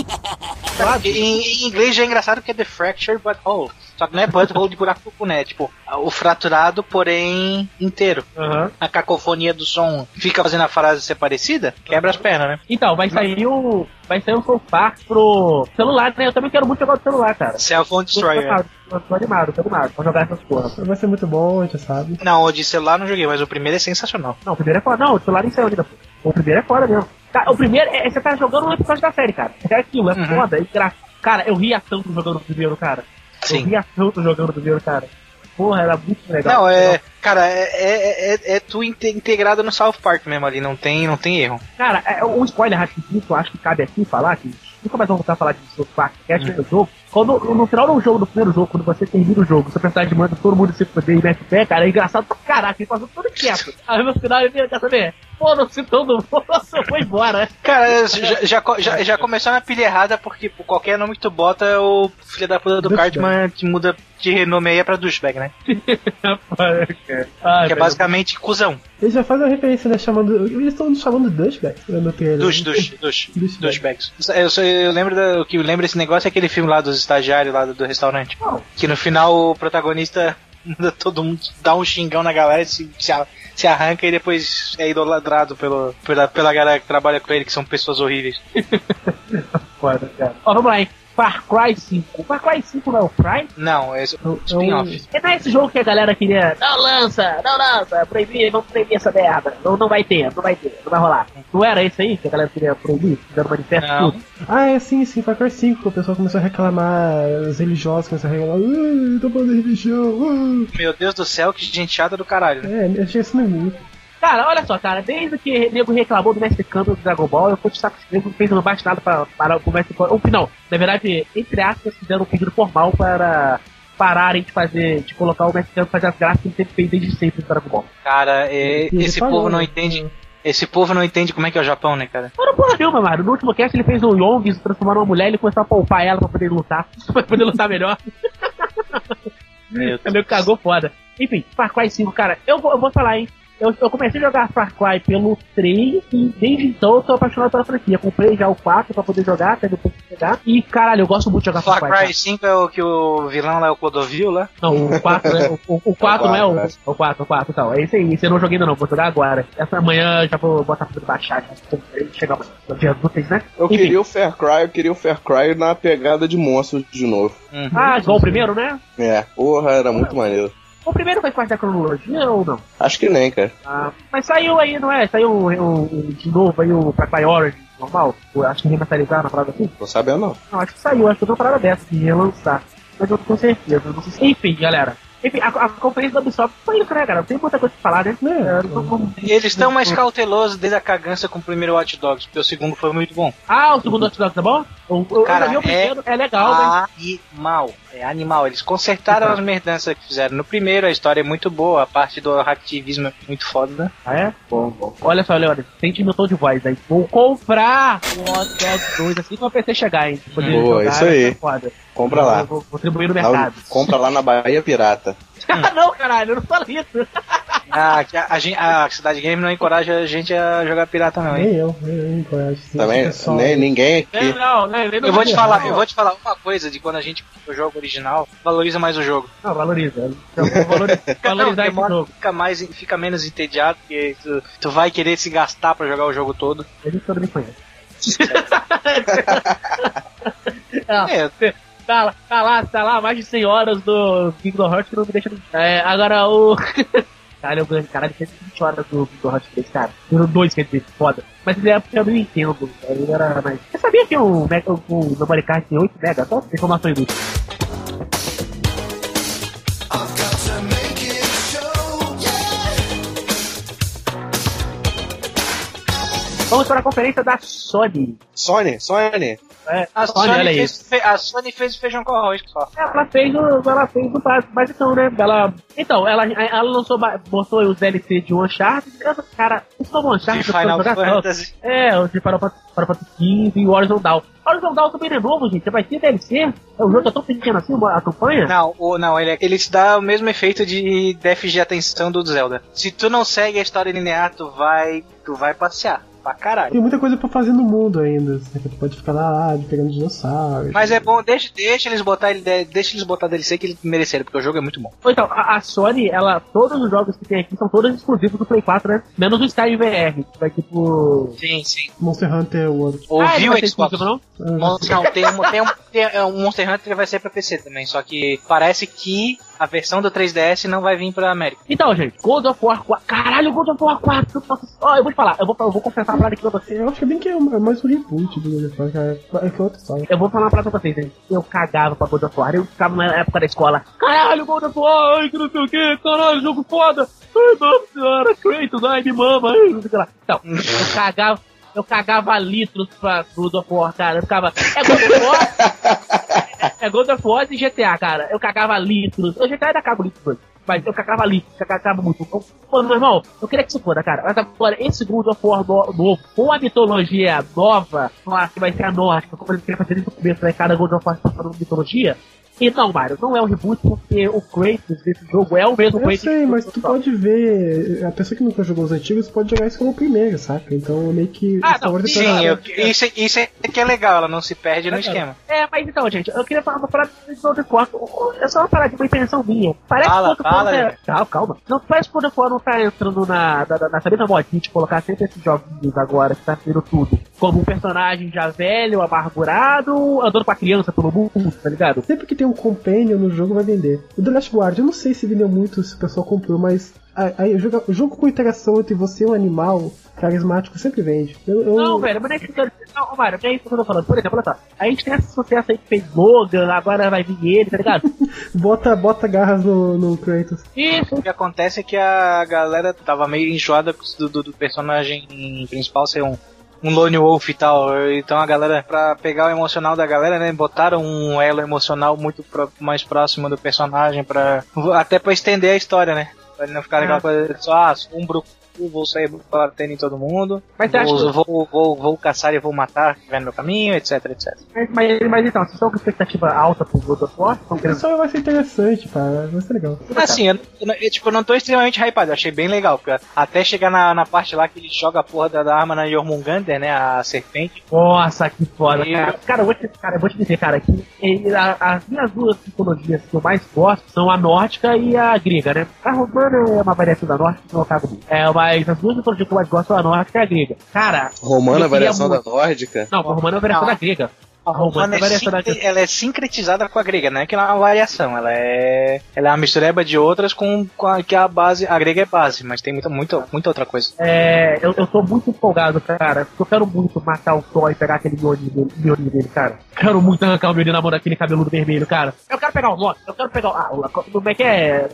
Em inglês já é engraçado porque é The Fractured Butthole. Só que não é butthole de buraco, né? Tipo, o fraturado, porém inteiro. A cacofonia do som fica fazendo a frase ser parecida, quebra as pernas, né? Então, vai sair o South Park pro celular, né? Eu também quero muito jogar no celular, cara. Cell Phone Destroyer. Tô animado. Vou jogar essas porra. Vai ser muito bom, a gente sabe. Não, o de celular não joguei, mas o primeiro é sensacional. Não, o primeiro é foda. Não, o celular nem saiu ainda, pô. O primeiro é foda mesmo. Cara, o primeiro é você tá jogando um episódio da série, cara. É aquilo, é foda, é engraçado. Cara, eu ria tanto jogando o primeiro, cara. Sim. Eu ria tanto jogando o primeiro, cara. Porra, era muito legal. Não, cara, é tu integrado no South Park mesmo ali, não tem erro. Cara, um spoiler rapidinho que eu acho que cabe aqui falar, que nunca mais vamos voltar a falar de South Park, que é do jogo. Quando, no final do jogo, do primeiro jogo, quando você termina o jogo, seu personagem manda todo mundo se foder e mete o pé, cara, é engraçado pra caraca, ele passou tudo quieto. Aí no final ele quer saber, foda-se todo mundo, foi embora. Cara, já começou na pilha errada, porque qualquer nome que tu bota é o filho da puta do Cartman que muda de renome aí pra douchebag, né? Que é basicamente cuzão. Eles já fazem a referência, né, chamando... Eles estão chamando de douchebag no trailer. Douchebags. Eu lembro o que lembra esse negócio é aquele filme lá dos estagiários lá do restaurante. Que no final o protagonista manda todo mundo dar um xingão na galera e se arranca e depois é idolatrado pela galera que trabalha com ele, que são pessoas horríveis. Foda, cara. Ó, vamos lá, hein. Far Cry 5. Far Cry 5 não é o Cry? Não, esse é o spin-off. Não é esse jogo que a galera queria. Não lança, vamos proibir essa merda. Não vai ter, não vai rolar. Não era esse aí que a galera queria proibir? Fizeram manifesto tudo? Ah, é sim, Far Cry 5. O pessoal começou a reclamar, os religiosos começaram a reclamar, tô falando de religião. Meu Deus do céu, que gente chata do caralho. Né? É, achei isso mesmo. Cara, olha só, cara, desde que o nego reclamou do Mestre Kami do Dragon Ball, eu fui de saco cheio, não fez mais nada para o Mestre Kami. Ou não, na verdade, entre aspas, fizeram um pedido formal para pararem de colocar o Mestre Kami fazer as graças que ele sempre fez desde sempre no Dragon Ball. Cara, esse povo não entende. Esse povo não entende como é que é o Japão, né, cara? Não, porra nenhuma, mano. No último cast ele fez o Young se transformar numa mulher e ele começou a poupar ela pra poder lutar. Pra poder lutar melhor. Meu Deus. Cagou foda. Enfim, Far Cry 5, cara, eu vou falar, hein. Eu comecei a jogar Far Cry pelo 3 e desde então eu tô apaixonado pela franquia. Comprei já o 4 pra poder jogar, até depois de chegar. E caralho, eu gosto muito de jogar Far Cry. Far Cry 5 é o que o vilão lá é o Clodovil lá? Não, o 4 é o 4 não é o 4 então. É esse aí, esse eu não joguei ainda não, vou jogar agora. Essa manhã já vou botar pra baixar, já chegar no dia úteis, né? Eu queria o Far Cry na pegada de monstros de novo. Ah, igual o primeiro, né? É, porra, era muito maneiro. O primeiro faz parte da cronologia ou não? Acho que nem, cara. Ah, mas saiu aí, não é? Saiu de novo aí o Far Cry Origins normal? Acho que remasterizar na parada assim? Tô sabendo não. Não, acho que saiu, acho que eu tô uma parada dessa de relançar. Mas eu não tenho certeza, não sei. Enfim, galera. Enfim, a conferência da Ubisoft foi isso, né, cara? Não tem muita coisa pra falar, né? Eles estão mais cautelosos desde a cagância com o primeiro Watch Dogs, porque o segundo foi muito bom. O segundo Watch Dogs tá bom? Cara, o primeiro é legal, animal. É animal. Eles consertaram as merdanças que fizeram. No primeiro, a história é muito boa, a parte do hacktivismo é muito foda. É? Bom. Olha só, Leandro, sente meu tom de voz aí. Vou comprar o Watch Dogs 2 assim que o PC chegar, hein? Boa, isso aí. Compra lá. Vou distribuir no mercado. Compra lá na Bahia Pirata. Não, caralho, eu não falo isso. A Cidade Game não encoraja a gente a jogar pirata, não, hein? Nem eu encorajo. Também, nem ninguém aqui. Eu vou te falar uma coisa de quando a gente o jogo original, valoriza mais o jogo. Não, valoriza. Valorizar esse jogo. Fica menos entediado, porque tu vai querer se gastar pra jogar o jogo todo. Ele todo me conhece. Tá lá mais de 100 horas do Kingdom Hearts que não me deixa. Agora o. Caralho, 120 horas do Kingdom Hearts 3, cara. Número 2, quer dizer, foda. Mas ele é porque eu não entendo. Ele era mais. Você sabia que o Memory Card tem 8 MB? Só informações do. Vamos para a conferência da Sony. Sony? A Sony fez o feijão com arroz só. Ela fez o basicão, né? Ela lançou, botou os DLC de Uncharted. Cara, isso foi um Uncharted de Final Fantasy. O de Final Fantasy XV e o Horizon Dawn. Horizon Dawn também não é novo, gente. Vai ter DLC? O jogo é tão pequeno assim, a campanha? Não, ele te dá o mesmo efeito de déficit de atenção do Zelda. Se tu não segue a história linear, tu vai passear. Pra caralho. Tem muita coisa pra fazer no mundo ainda. Você pode ficar lá pegando dinossauros. Mas é bom, deixa eles botar DLC que eles mereceram, porque o jogo é muito bom. Então, a Sony, todos os jogos que tem aqui são todos exclusivos do Play 4, né? Menos o Sky VR, que vai tipo. Sim. Monster Hunter World. Ouviu o Xbox? Não, tem um Monster Hunter que vai ser pra PC também, só que parece que a versão do 3DS não vai vir pra América. Então, gente, God of War 4. Caralho, God of War 4. Eu vou te falar, eu vou confessar uma parada aqui pra vocês. Eu acho bem que é mais um reboot do God of War, cara. É que é outra história. Eu vou falar uma parada pra vocês, gente. Eu cagava pra God of War. Eu ficava na época da escola. Caralho, God of War, ai, que não sei o que. Caralho, jogo foda. Ai, nossa senhora, Kratos, ai, me mama. Ai, não sei o que lá. Então, eu cagava litros pra God of War, cara. Eu ficava. É God of War e GTA, cara. Eu cagava litros. O GTA ainda cago litros, mas eu cagava muito. Pô, meu irmão, eu queria que isso foda, cara. Mas agora, esse God of War novo, com a mitologia nova, que vai ser a nórdica, como eles queriam fazer desde o começo, né? Cada God of War tá falando de mitologia. E não, Mario, não é um reboot porque o Kratos desse jogo é o mesmo Kratos. Eu sei, mas tu pode ver, a pessoa que nunca jogou os antigos pode jogar isso como o primeiro, saca? Então meio que... Isso é que é legal, ela não se perde no esquema. Mas então, gente, eu queria falar uma parada de God of War. É só uma parada de uma intenção minha. Parece que calma. Não parece que o God of War não tá entrando nessa mesma modinha de colocar sempre esses joguinhos agora, que tá sendo tudo. Como um personagem já velho, amargurado, andando com a criança pelo mundo, tá ligado? Sempre que tem um companion no jogo vai vender. O The Last Guard, eu não sei se vendeu muito, se o pessoal comprou, mas o jogo com interação entre você e um animal carismático sempre vende. Não, velho, mas não é isso que eu tô falando. Por exemplo, olha só, a gente tem esse sucesso aí que fez Logan, agora vai vir ele, tá ligado? bota garras no Kratos. Isso. O que acontece é que a galera tava meio enjoada do personagem principal ser um Lone Wolf e tal, então a galera, pra pegar o emocional da galera, né, botaram um elo emocional muito mais próximo do personagem, até pra estender a história, né, pra não ficar aquela coisa só, sou um brucutu, vou sair batendo em todo mundo, mas vou caçar e vou matar que vai no meu caminho, etc. Mas então, vocês estão com expectativa alta pro God of War? Isso vai ser interessante, cara, vai ser legal. Assim, eu não tô extremamente hypado, eu achei bem legal, porque até chegar na parte lá que ele joga a porra da arma na Jormungandr, né, a serpente. Nossa, que foda, cara. Eu vou te dizer, cara, que as minhas duas mitologias que eu mais gosto são a nórdica e a grega, né? A romana é uma variação da nórdica, então eu cago muito. Mas as duas mitologias que eu mais gosto são a nórdica e a grega. Cara... Romana é a variação da nórdica? Não, a romana é a variação da grega. A romana ela é sincretizada com a grega, não é que ela é uma variação, ela é uma mistureba de outras com a que a base, a grega é base, mas tem muita outra coisa. Eu tô muito empolgado, cara, porque eu quero muito matar o Thor e pegar aquele miolinho dele, cara. Quero muito arrancar o miolinho na mão daquele cabeludo vermelho, cara. Eu quero pegar o Loki, eu quero pegar como é que é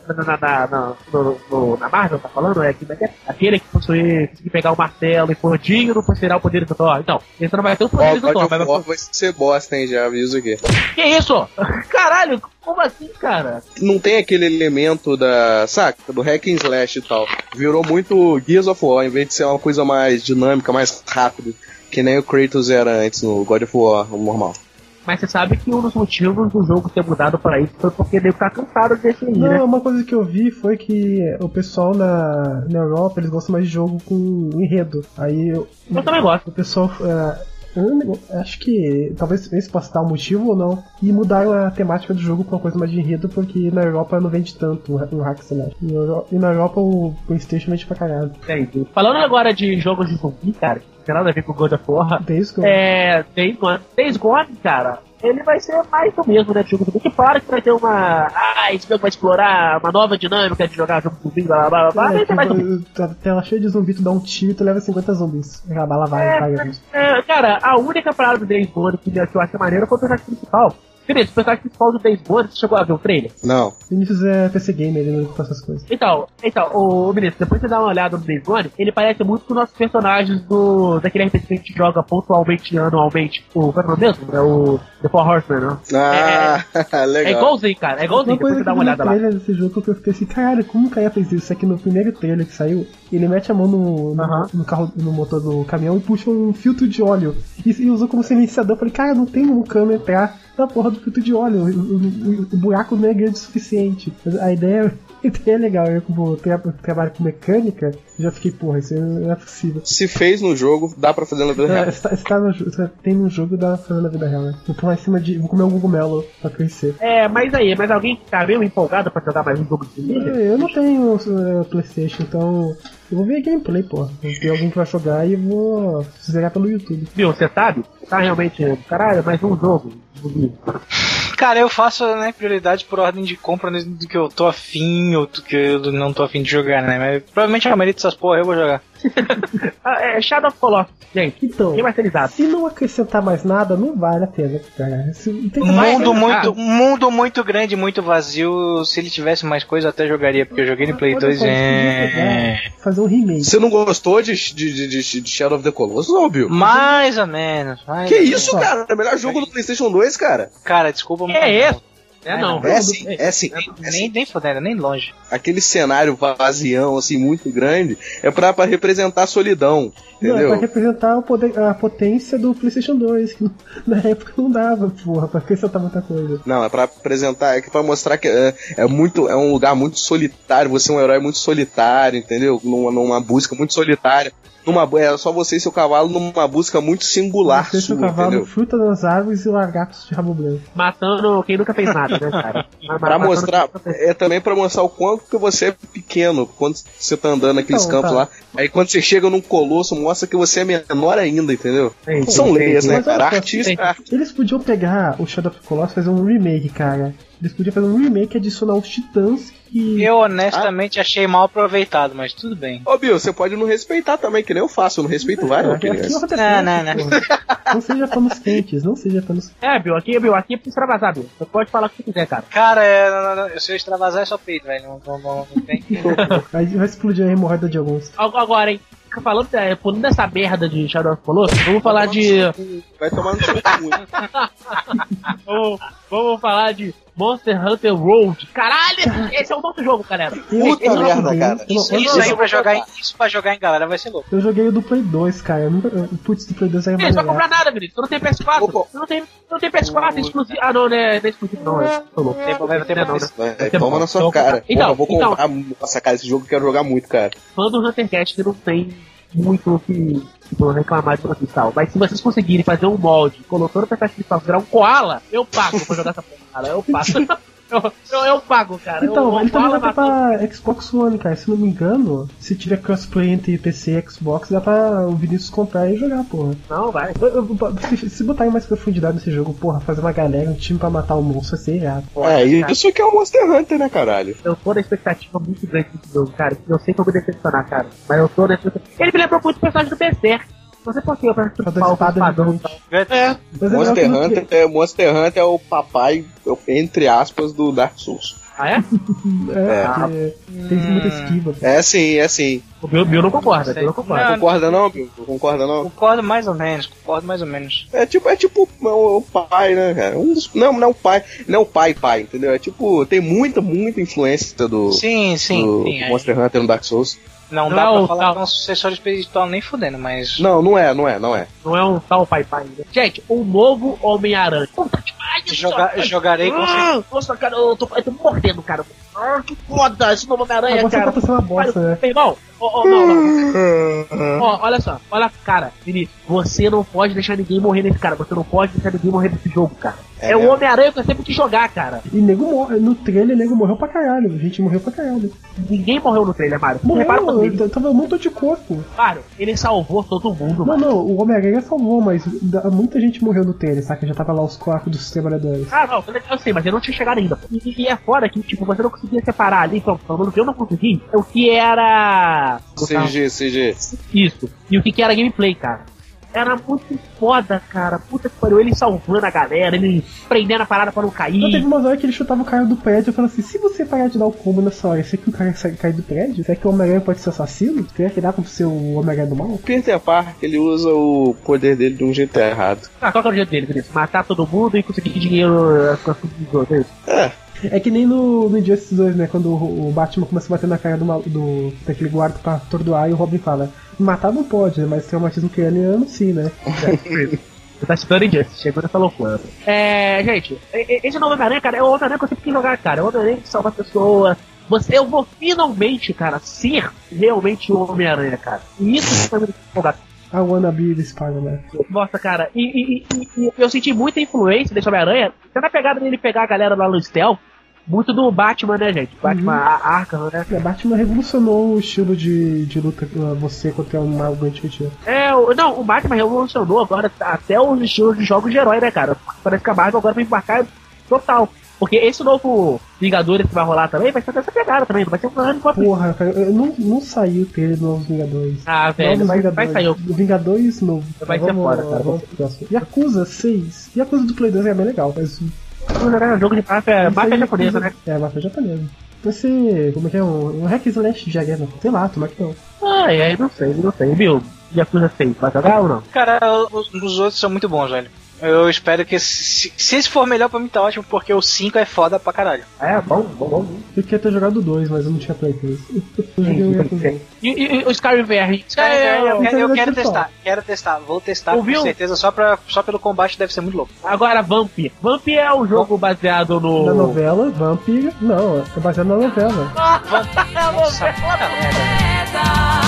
na Marvel, tá falando? Como é que é? Aquele que conseguir pegar o martelo e for digno pra tirar o poder do Thor. Então, esse não vai ter os poderes do Thor. Vai ser bosta, hein, já aviso aqui. Que isso? Caralho, como assim, cara? Não tem aquele elemento do hack and slash e tal. Virou muito Gears of War, em vez de ser uma coisa mais dinâmica, mais rápida, que nem o Kratos era antes no God of War normal. Mas você sabe que um dos motivos do jogo ter mudado pra isso foi porque deve ficar cansado desse aí, né? Não, uma coisa que eu vi foi que o pessoal na Europa, eles gostam mais de jogo com enredo. Aí eu também gosto. O pessoal... acho que talvez esse possa dar um motivo ou não. E mudaram a temática do jogo pra uma coisa mais de enredo, porque na Europa não vende tanto o hack slash. E na Europa o PlayStation vende pra caralho. Falando agora de jogos de zumbi, cara, não tem nada a ver com God of War. Days Gone, cara, ele vai ser mais do mesmo, né, de jogo de zumbi. Que claro que vai ter esse jogo vai explorar uma nova dinâmica de jogar jogo de zumbi, blá blá blá, vai ter mais zumbi. Tela cheia de zumbi, tu dá um tiro e tu leva 50 zumbis. A bala vai. Cara, a única parada do Days Gone que eu acho maneiro foi o personagem principal. Felipe, o personagem principal do Days Gone, você chegou a ver o trailer? Não. Vinícius é PC Gamer, ele não faz essas coisas. Então, o Vinícius, depois você dá uma olhada no Days Gone, ele parece muito com os nossos personagens daquele RPG que a gente joga pontualmente, anualmente. Qual é o nome mesmo? É o The Four Horsemen, né? Legal. É igualzinho, cara. É igualzinho, depois você dá uma olhada lá. Desse jogo que eu fiquei assim, caralho, como o Caia fez isso? É que no primeiro trailer que saiu, ele mete a mão no carro, no motor do caminhão e puxa um filtro de óleo. E usou como silenciador. Eu falei, cara, não tem como o câmera entrar na porra do filtro de óleo. O buraco não é grande o suficiente. Mas a ideia é legal. Eu, como trabalho com mecânica, já fiquei, porra, isso não é possível. Se fez no jogo, dá pra fazer na vida real. Tem no jogo, dá pra fazer na vida real, né? Eu tô lá em cima vou comer um cogumelo pra crescer. Mas alguém que tá meio empolgado pra jogar mais um jogo de mídia? Eu não tenho PlayStation, então eu vou ver a gameplay, pô. Tem alguém que vai jogar e eu vou zerar pelo YouTube. Viu, você sabe? Tá realmente, caralho, mais um jogo. Cara, eu faço, né, prioridade por ordem de compra do que eu tô afim ou do que eu não tô afim de jogar, né? Mas provavelmente a maioria dessas porra eu vou jogar. Shadow of Colossus, gente. Então, se não acrescentar mais nada, não vale a pena, cara. Mundo muito grande, muito vazio. Se ele tivesse mais coisa, eu até jogaria, porque eu joguei no Play 2 fazer um remake. Você não gostou de Shadow of the Colossus, não, Bill? Mais ou menos. Que isso, cara? É o melhor jogo do PlayStation 2, cara. Cara, desculpa. É sim. Nem fodendo, nem longe. Aquele cenário vazião, assim, muito grande, é pra representar a solidão, entendeu? Não, é pra representar a potência do PlayStation 2, que na época não dava, porra, pra acrescentar muita coisa. Não, é pra apresentar, pra mostrar que é um lugar muito solitário, você é um herói muito solitário, entendeu? Numa busca muito solitária. É só você e seu cavalo numa busca muito singular. Você e seu cavalo, entendeu? Fruta das árvores e lagartos de rabo branco. Matando quem nunca fez nada, né, cara? Pra mostrar, também pra mostrar o quanto que você é pequeno, quando você tá andando naqueles campos lá. Aí quando você chega num colosso, mostra que você é menor ainda, entendeu? São leis, né, cara? Artista. Eles podiam pegar o Shadow of the Colossus e fazer um remake, cara. Eles podiam fazer um remake e adicionar os titãs. Eu honestamente achei mal aproveitado, mas tudo bem. Ô Bill, você pode não respeitar também, que nem eu faço, eu não respeito várias opiniões. Não seja panos quentes, não seja panos quentes. Bill, aqui é pra extravasar, Bill. Você pode falar o que você quiser, cara. Cara, se eu extravasar é só peito, velho. Não tem. Vai explodir a hemorroida de alguns. Agora, hein. Falando dessa merda de Shadow of the Colossus, vamos falar de... Vai tomar no seu cu. Vamos falar de Monster Hunter World. Caralho, esse é um outro jogo, galera. Puta merda, cara. Isso aí pra jogar em galera vai ser louco. Eu joguei o do Play 2, cara. Putz, do Play 2 aí é mais legal. Não vai comprar nada, Vinícius. Tu não tem PS4. Não tem PS4 exclusivo. Ah, não, né? Não é exclusivo, não. Tô louco. Toma na sua cara. Eu vou comprar. Nossa, cara, esse jogo eu quero jogar muito, cara. Fã do Huntercast que não tem muito o que reclamar de vocês e tal. Mas se vocês conseguirem fazer um molde colocando o personagem principal virar um koala, eu passo pra jogar essa porra, cara. Eu passo. Eu pago, cara. Então, ele também vai pra Xbox One, cara. Se não me engano, se tiver crossplay entre PC e Xbox, dá pra o Vinícius comprar e jogar, porra. Não, vai. Se botar em mais profundidade nesse jogo, porra, fazer uma galera, um time pra matar o monstro, vai ser errado. Isso aqui é um Monster Hunter, né, caralho? Eu tô na expectativa muito grande desse jogo, cara. Eu sei que eu vou decepcionar, cara. Mas eu tô na expectativa. Ele me lembrou muito o personagem do Berserk. Não sei por que, eu penso que o padrão. Monster Hunter é o papai, entre aspas, do Dark Souls. Ah, é? Tem muita esquiva. É sim. O Bill não concorda. Concorda não, Bill? Concordo mais ou menos. É tipo o pai, né, cara? Não é o pai. Não é o pai, entendeu? É tipo, tem muita influência do Monster Hunter no Dark Souls. Não dá pra falar que é um sucessor espiritual nem fudendo, mas... Não é. Não é um tal pai. Gente, um novo Homem-Aranha. Jogarei com certeza. Nossa, cara, eu tô mordendo, cara. Que foda esse novo Homem-Aranha, cara. Você uma bosta, né? Meu irmão, não. Olha só, cara, Vinícius, você não pode deixar ninguém morrer nesse cara. Você não pode deixar ninguém morrer nesse jogo, cara. É o Homem-Aranha que eu sempre quis jogar, cara. E no trailer, nego morreu pra caralho. A gente morreu pra caralho. Ninguém morreu no trailer, Mário. Morreu, tava um montão de corpo. Mário, ele salvou todo mundo, Não, o Homem-Aranha salvou, mas muita gente morreu no trailer, saca? Já tava lá os corpos dos trabalhadores. Ah, não, eu sei, mas eu não tinha chegado ainda. E é foda que, tipo, você não conseguia separar ali, pelo menos eu não consegui, o que era... CG. Isso. E o que era gameplay, cara. Era muito foda, cara. Puta que pariu. Ele salvando a galera, ele prendendo a parada pra não cair. Não, teve uma hora que ele chutava o cara do prédio e falou assim: se você parar de dar o combo nessa hora, será que o cara cai do prédio? Será que o Homem-Aranha pode ser assassino? Será que dá pra ser o Homem-Aranha do mal? O Peter Parker, ele usa o poder dele de um jeito errado. Qual que é o jeito dele, Felipe? Matar todo mundo e conseguir dinheiro com as coisas dos outros, é que nem no Injustice 2, né? Quando o Batman começa a bater na cara daquele guarda pra atordoar e o Robin fala: matar não pode, né? Mas traumatismo craniano sim, né? Você tá citando Injustice, chegou nessa loucura. Gente, esse novo Homem-Aranha, cara, é o Homem-Aranha que eu sempre quis jogar, cara. É o Homem-Aranha que salva pessoas. Eu vou finalmente, cara, ser realmente o Homem-Aranha, cara. E isso foi muito empolgado. A wannabe do Spider-Man. Nossa, cara, e eu senti muita influência desse Homem-Aranha. Até na pegada dele pegar a galera lá no Stealth. Muito do Batman, né, gente? Batman Arkham, né? Batman revolucionou o estilo de luta você contra um mago antigo. O Batman revolucionou agora até os estilos de jogos de herói, né, cara? Parece que a Marvel agora vai embarcar total. Porque esse novo Vingadores que vai rolar também vai ser dessa pegada também, não vai ser um ano com Porra, cara, não saiu o trailer dos Novos Vingadores. Ah, velho, vai sair o Vingadores novo. Vai ser foda, cara. Yakuza 6. Yakuza do Play 2 é bem legal, mas... jogo de máfia japonesa, né? Máfia japonesa. Vai ser, como é que é, um hack slash de arena. Sei lá, tomara que não. Não sei. Viu? Yakuza 6, vai jogar ou não? Cara, os outros são muito bons, velho. Eu espero que se esse for melhor pra mim tá ótimo, porque o 5 é foda pra caralho. Bom. Eu queria ter jogado o 2, mas eu não tinha Play 3. E o Skyrim VR? Eu quero testar. Vou testar com certeza, só pelo combate deve ser muito louco. Agora, Vampir. Vampir é um jogo baseado no... Na novela, Vampir... Não, é baseado na novela. Nossa, puta merda.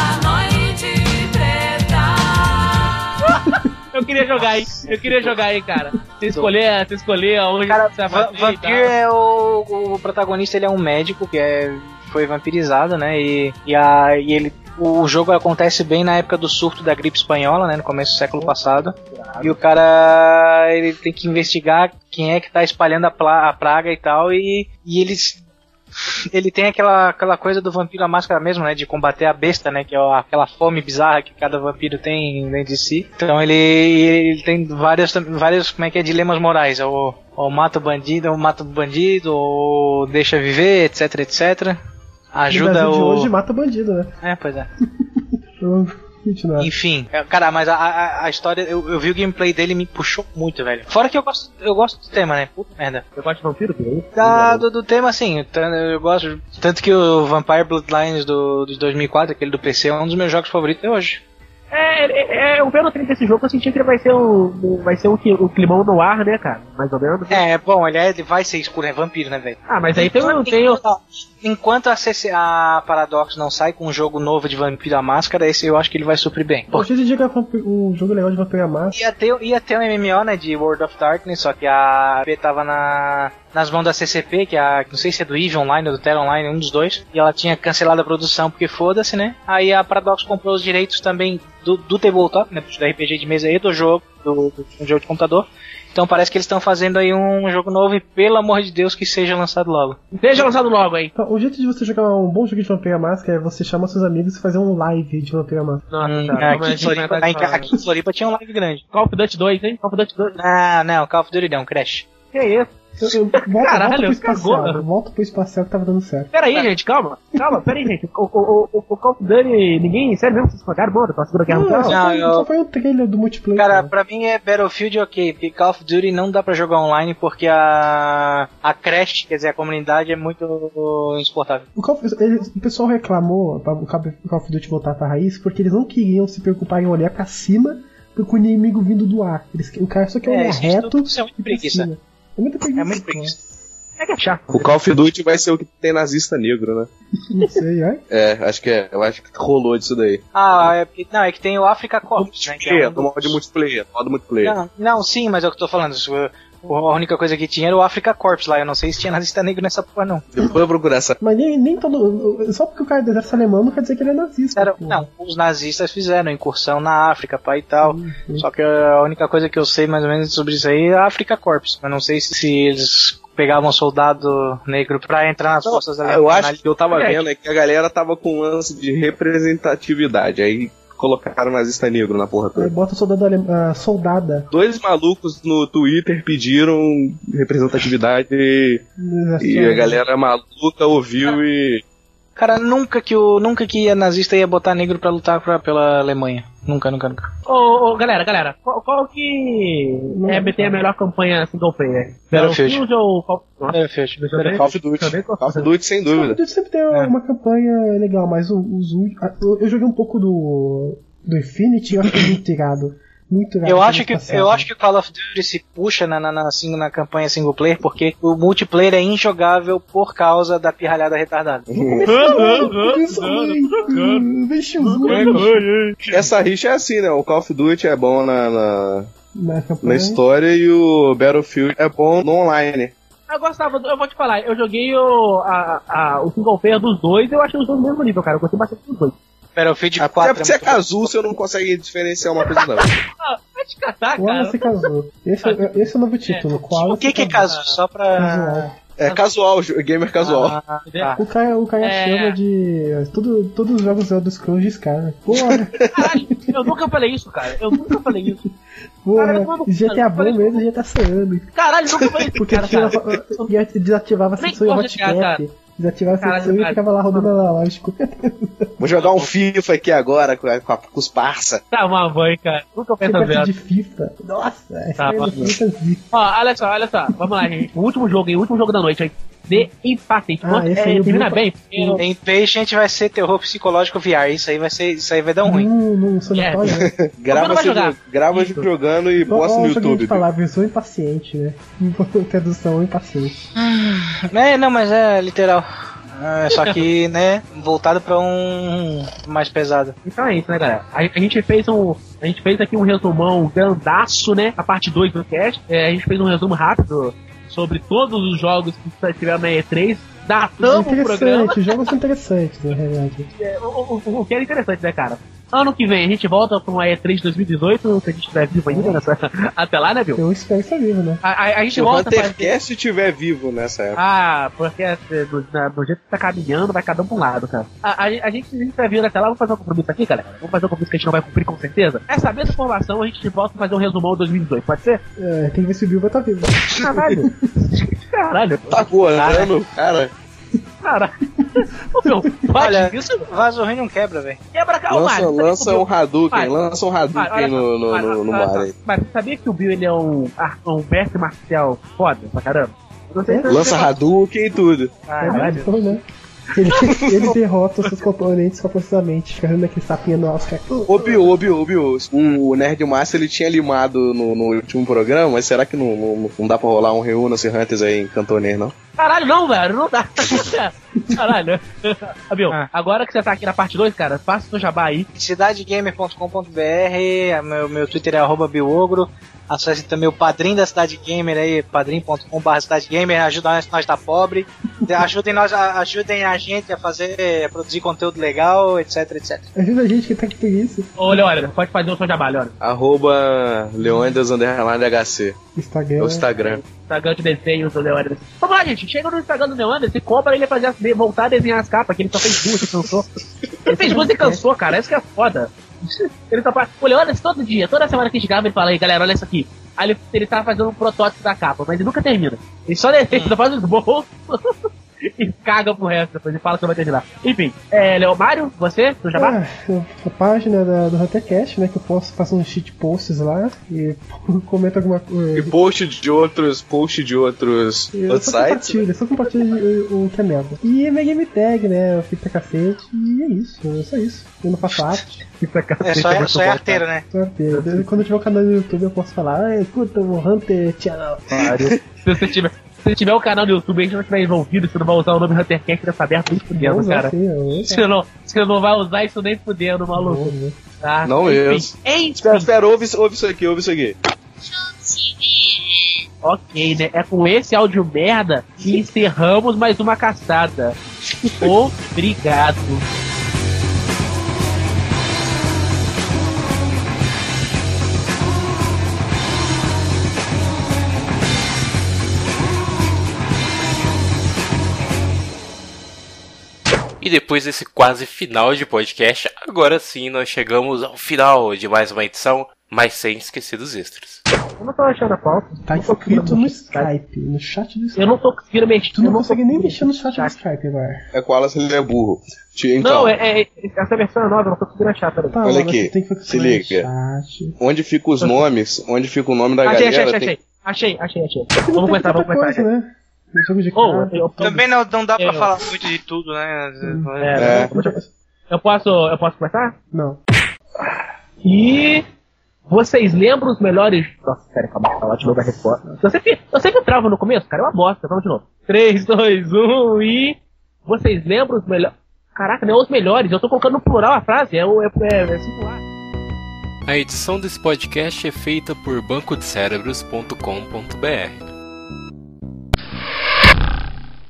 Eu queria jogar aí, cara. Você escolher aonde você vai fazer. Vampir é o protagonista, ele é um médico que foi vampirizado, né? O jogo acontece bem na época do surto da gripe espanhola, né? No começo do século passado. E o cara, ele tem que investigar quem é que tá espalhando a praga e tal. E ele tem aquela coisa do vampiro à máscara mesmo, né? De combater a besta, né? Que é aquela fome bizarra que cada vampiro tem dentro de si. Então ele tem vários como é que é, dilemas morais. Ou mata o bandido, ou deixa viver, etc. Ajuda o... de hoje mata o bandido, né? Pois é. Enfim, cara, mas a história, eu vi o gameplay dele e me puxou muito, velho. Fora que eu gosto do tema, né? Puta merda. Você gosta de vampiro? Do tema, sim. Eu gosto. Tanto que o Vampire Bloodlines de 2004, aquele do PC, é um dos meus jogos favoritos até hoje. Eu vendo o trem desse jogo, eu senti que ele vai ser o climão no ar, né, cara? mais ou menos. Bom, ele vai ser escuro, é vampiro, né, velho? Ah, mas aí tem Enquanto a Paradox não sai com um jogo novo de Vampiro à Máscara, esse eu acho que ele vai suprir bem. Pô, hoje em dia um jogo legal de Vampiro à Máscara. Ia ter um MMO, né, de World of Darkness, só que a B tava nas mãos da CCP, que não sei se é do EVE Online ou do Terra Online, um dos dois, e ela tinha cancelado a produção porque foda-se, né? Aí a Paradox comprou os direitos também do Tabletop, né, do RPG de mesa e do jogo, do jogo de computador. Então parece que eles estão fazendo aí um jogo novo e, pelo amor de Deus, que seja lançado logo. Seja lançado logo aí. Então, o jeito de você jogar um bom jogo de Vampiro à Máscara é você chamar seus amigos e fazer um live de Vampiro à Máscara. Aqui em Floripa tinha um live grande. Call of Duty 2, hein? Call of Duty 2. Não, Call of Duty não, Crash. Que isso? Volta pro espacial que tava dando certo. Pera aí, gente, calma, pera aí, gente. O Call of Duty, ninguém, sério mesmo, vocês pagaram, mano, pra Segunda Guerra Mundial? Só foi um trailer do multiplayer. Cara, pra mim é Battlefield ok, porque Call of Duty não dá pra jogar online porque a Crash, quer dizer, a comunidade é muito insuportável. O pessoal reclamou pra o Call of Duty voltar pra raiz porque eles não queriam se preocupar em olhar pra cima com o inimigo vindo do ar. O cara só quer olhar reto isso é muito preguiça. É muito preguiça. É que é chato. O Call of Duty vai ser o que tem nazista negro, né? Não sei, acho que é. Eu acho que rolou disso daí. É que tem o Africa Corps, né? Do modo multiplayer. Não, sim, mas é o que eu tô falando. A única coisa que tinha era o Africa Corps lá. Eu não sei se tinha nazista negro nessa porra, não. Depois eu vou procurar essa. Mas nem todo. Só porque o cara é do exército alemão não quer dizer que ele é nazista. Não, os nazistas fizeram incursão na África, pai e tal. Só que a única coisa que eu sei mais ou menos sobre isso aí é a Africa Corps. Eu não sei se eles pegavam um soldado negro pra entrar nas forças alemãs. Eu acho que eu tava vendo é que a galera tava com um lance de representatividade. Aí colocaram nazista negro na porra toda. Aí bota o soldado soldada. 2 malucos no Twitter pediram representatividade e a galera maluca ouviu e... Cara, nunca que a nazista ia botar negro pra lutar pela Alemanha. Nunca. Galera, qual que tem a melhor campanha single player? Battlefield ou Battlefield? Call of Duty. Call of Duty, sem dúvida. Call of Duty sempre tem uma campanha legal, mas eu joguei um pouco do Infinity e eu achei muito irado. Eu acho que o Call of Duty se puxa na campanha single player porque o multiplayer é injogável por causa da pirralhada retardada. Essa rixa é assim, né? O Call of Duty é bom na história e o Battlefield é bom no online. Eu vou te falar, eu joguei o single player dos dois e eu achei os dois no mesmo nível, cara. Eu gostei bastante dos dois. Battlefield 4 é você é casual, você não consegue diferenciar uma coisa da outra. Vai te catar, cara. Você casou. Esse é o novo título. O que é casual? Só pra... Casual, gamer casual. O cara chama de... Todos os jogos do Scrolls de Skyrim. Porra. Caralho, eu nunca falei isso, cara. Porra, GTA bom mesmo, já tá sonhando. Caralho, nunca falei isso, porque desativava a sessão em hotcap. Desativava a sessão e ficava lá rodando lá, Vou jogar um FIFA aqui agora com os parça. Tá uma mãe, cara. Nunca pensa de FIFA. Nossa, essa é fantasia. Olha só. Vamos lá, gente. O último jogo da noite aí. De empate. Termina bem. Em Patient vai ser terror psicológico VR. Isso aí vai dar um ruim. Não sou grava jogando e posta no YouTube. Falar, versão impaciente, né? Tradução impaciente. Não, mas é literal. Só que, né, voltado pra um mais pesado. Então é isso, né, galera? A gente fez aqui um resumão grandaço, né? A parte 2 do cast. A gente fez um resumo rápido sobre todos os jogos que tiveram na E3. Datamos o programa. Jogos interessantes, na realidade. O que era interessante, né, cara? Ano que vem a gente volta com a E3 2018, se a gente estiver vivo ainda até lá, né, Bill? Eu espero estar vivo, né? A gente se volta. Se o Huntercast estiver vivo nessa época. Porque do jeito que tá caminhando, vai cada um pra um lado, cara. A gente tá vindo até lá, vamos fazer um compromisso aqui, galera? Vamos fazer um compromisso que a gente não vai cumprir com certeza? Essa mesma informação a gente volta pra fazer um resumão de 2018, pode ser? Tem que ver se o Bill vai estar vivo. Caralho. Tá voando, cara. Caralho. Ô, meu, olha, vaso ruim não quebra, velho. Quebra, calma. Lança um Hadouken no mar aí. Mas você sabia que o Bill ele é um mestre marcial foda pra caramba? Lança Hadouken e tudo. Caralho. Ele derrota os seus componentes compulsivamente, fazendo aquele sapinho no alto. Ô Bill, o Nerd Master ele tinha limado no último programa, mas será que não dá pra rolar um Reúna-se Hunters aí em cantonês, não? Caralho, não, velho, não dá. Caralho. Abiel, agora que você tá aqui na parte 2, cara, faça o seu jabá aí. cidadegamer.com.br, meu Twitter é @biogro. Acesse também o padrinho da Cidade Gamer aí, padrim.com/cidadegamer, ajuda nós tá pobre. Ajudem a gente a produzir conteúdo legal, etc. Ajuda a gente que tá aqui por isso. Ô, Leônidas, pode fazer o seu jabá, Leônidas. @Leônidas_HC. Instagram. Instagram de desenhos do Leônidas. Vamos lá, gente, chega no Instagram do Leônidas e cobra ele voltar a desenhar as capas, que ele só fez duas e cansou. Ele fez duas e cansou, cara, isso que é foda. Ele tá o Leônidas todo dia, toda semana que a gente grava, ele fala aí, galera, olha isso aqui. Aí ele tá fazendo um protótipo da capa, mas ele nunca termina. Ele só faz os bolsos e caga pro resto, depois ele fala que vai terminar. Enfim, Leomário, você, do jabá? A página do Huntercast, né, que eu posso fazer uns shit posts lá e comento alguma coisa. E post de outros sites. Eu só compartilho o que é merda. E minha game tag, né, eu fico pra cacete e é só isso. Eu não faço arte. Só é arteiro, né? Só arteiro. Quando eu tiver um canal no YouTube eu posso falar, escuta o Hunter Channel. Se você tiver um canal no YouTube e a gente não estiver envolvido, você não vai usar o nome HunterCast nessa aberta nem fudendo, cara. Você não vai usar isso nem fudendo, maluco. Tá? Não mesmo. Espera, ouve isso aqui. Ok, né? É com esse áudio merda que encerramos mais uma caçada. Obrigado. E depois desse quase final de podcast, agora sim nós chegamos ao final de mais uma edição, mas sem esquecer dos extras. Eu não tô achando a pauta. Tá escrito no Skype, no chat do Skype. Eu não tô conseguindo mexer. Tu não consegue nem mexer no chat do Skype agora. É com elas ele é burro. Então, não, essa versão é nova, eu não tô conseguindo achar, peraí. Olha aqui, se liga. Onde ficam os nomes, onde fica o nome da galera... Achei. Vamos começar. Né? Jogo de também não dá pra falar muito de tudo, né? Eu posso começar? Não. E vocês lembram os melhores... Nossa, pera, calma, de novo a resposta. Eu sempre travo no começo, cara, é uma bosta. Vamos de novo. 3, 2, 1 e... Vocês lembram os melhores... Caraca, não é os melhores, eu tô colocando no plural a frase, é singular. A edição desse podcast é feita por bancodecerebros.com.br.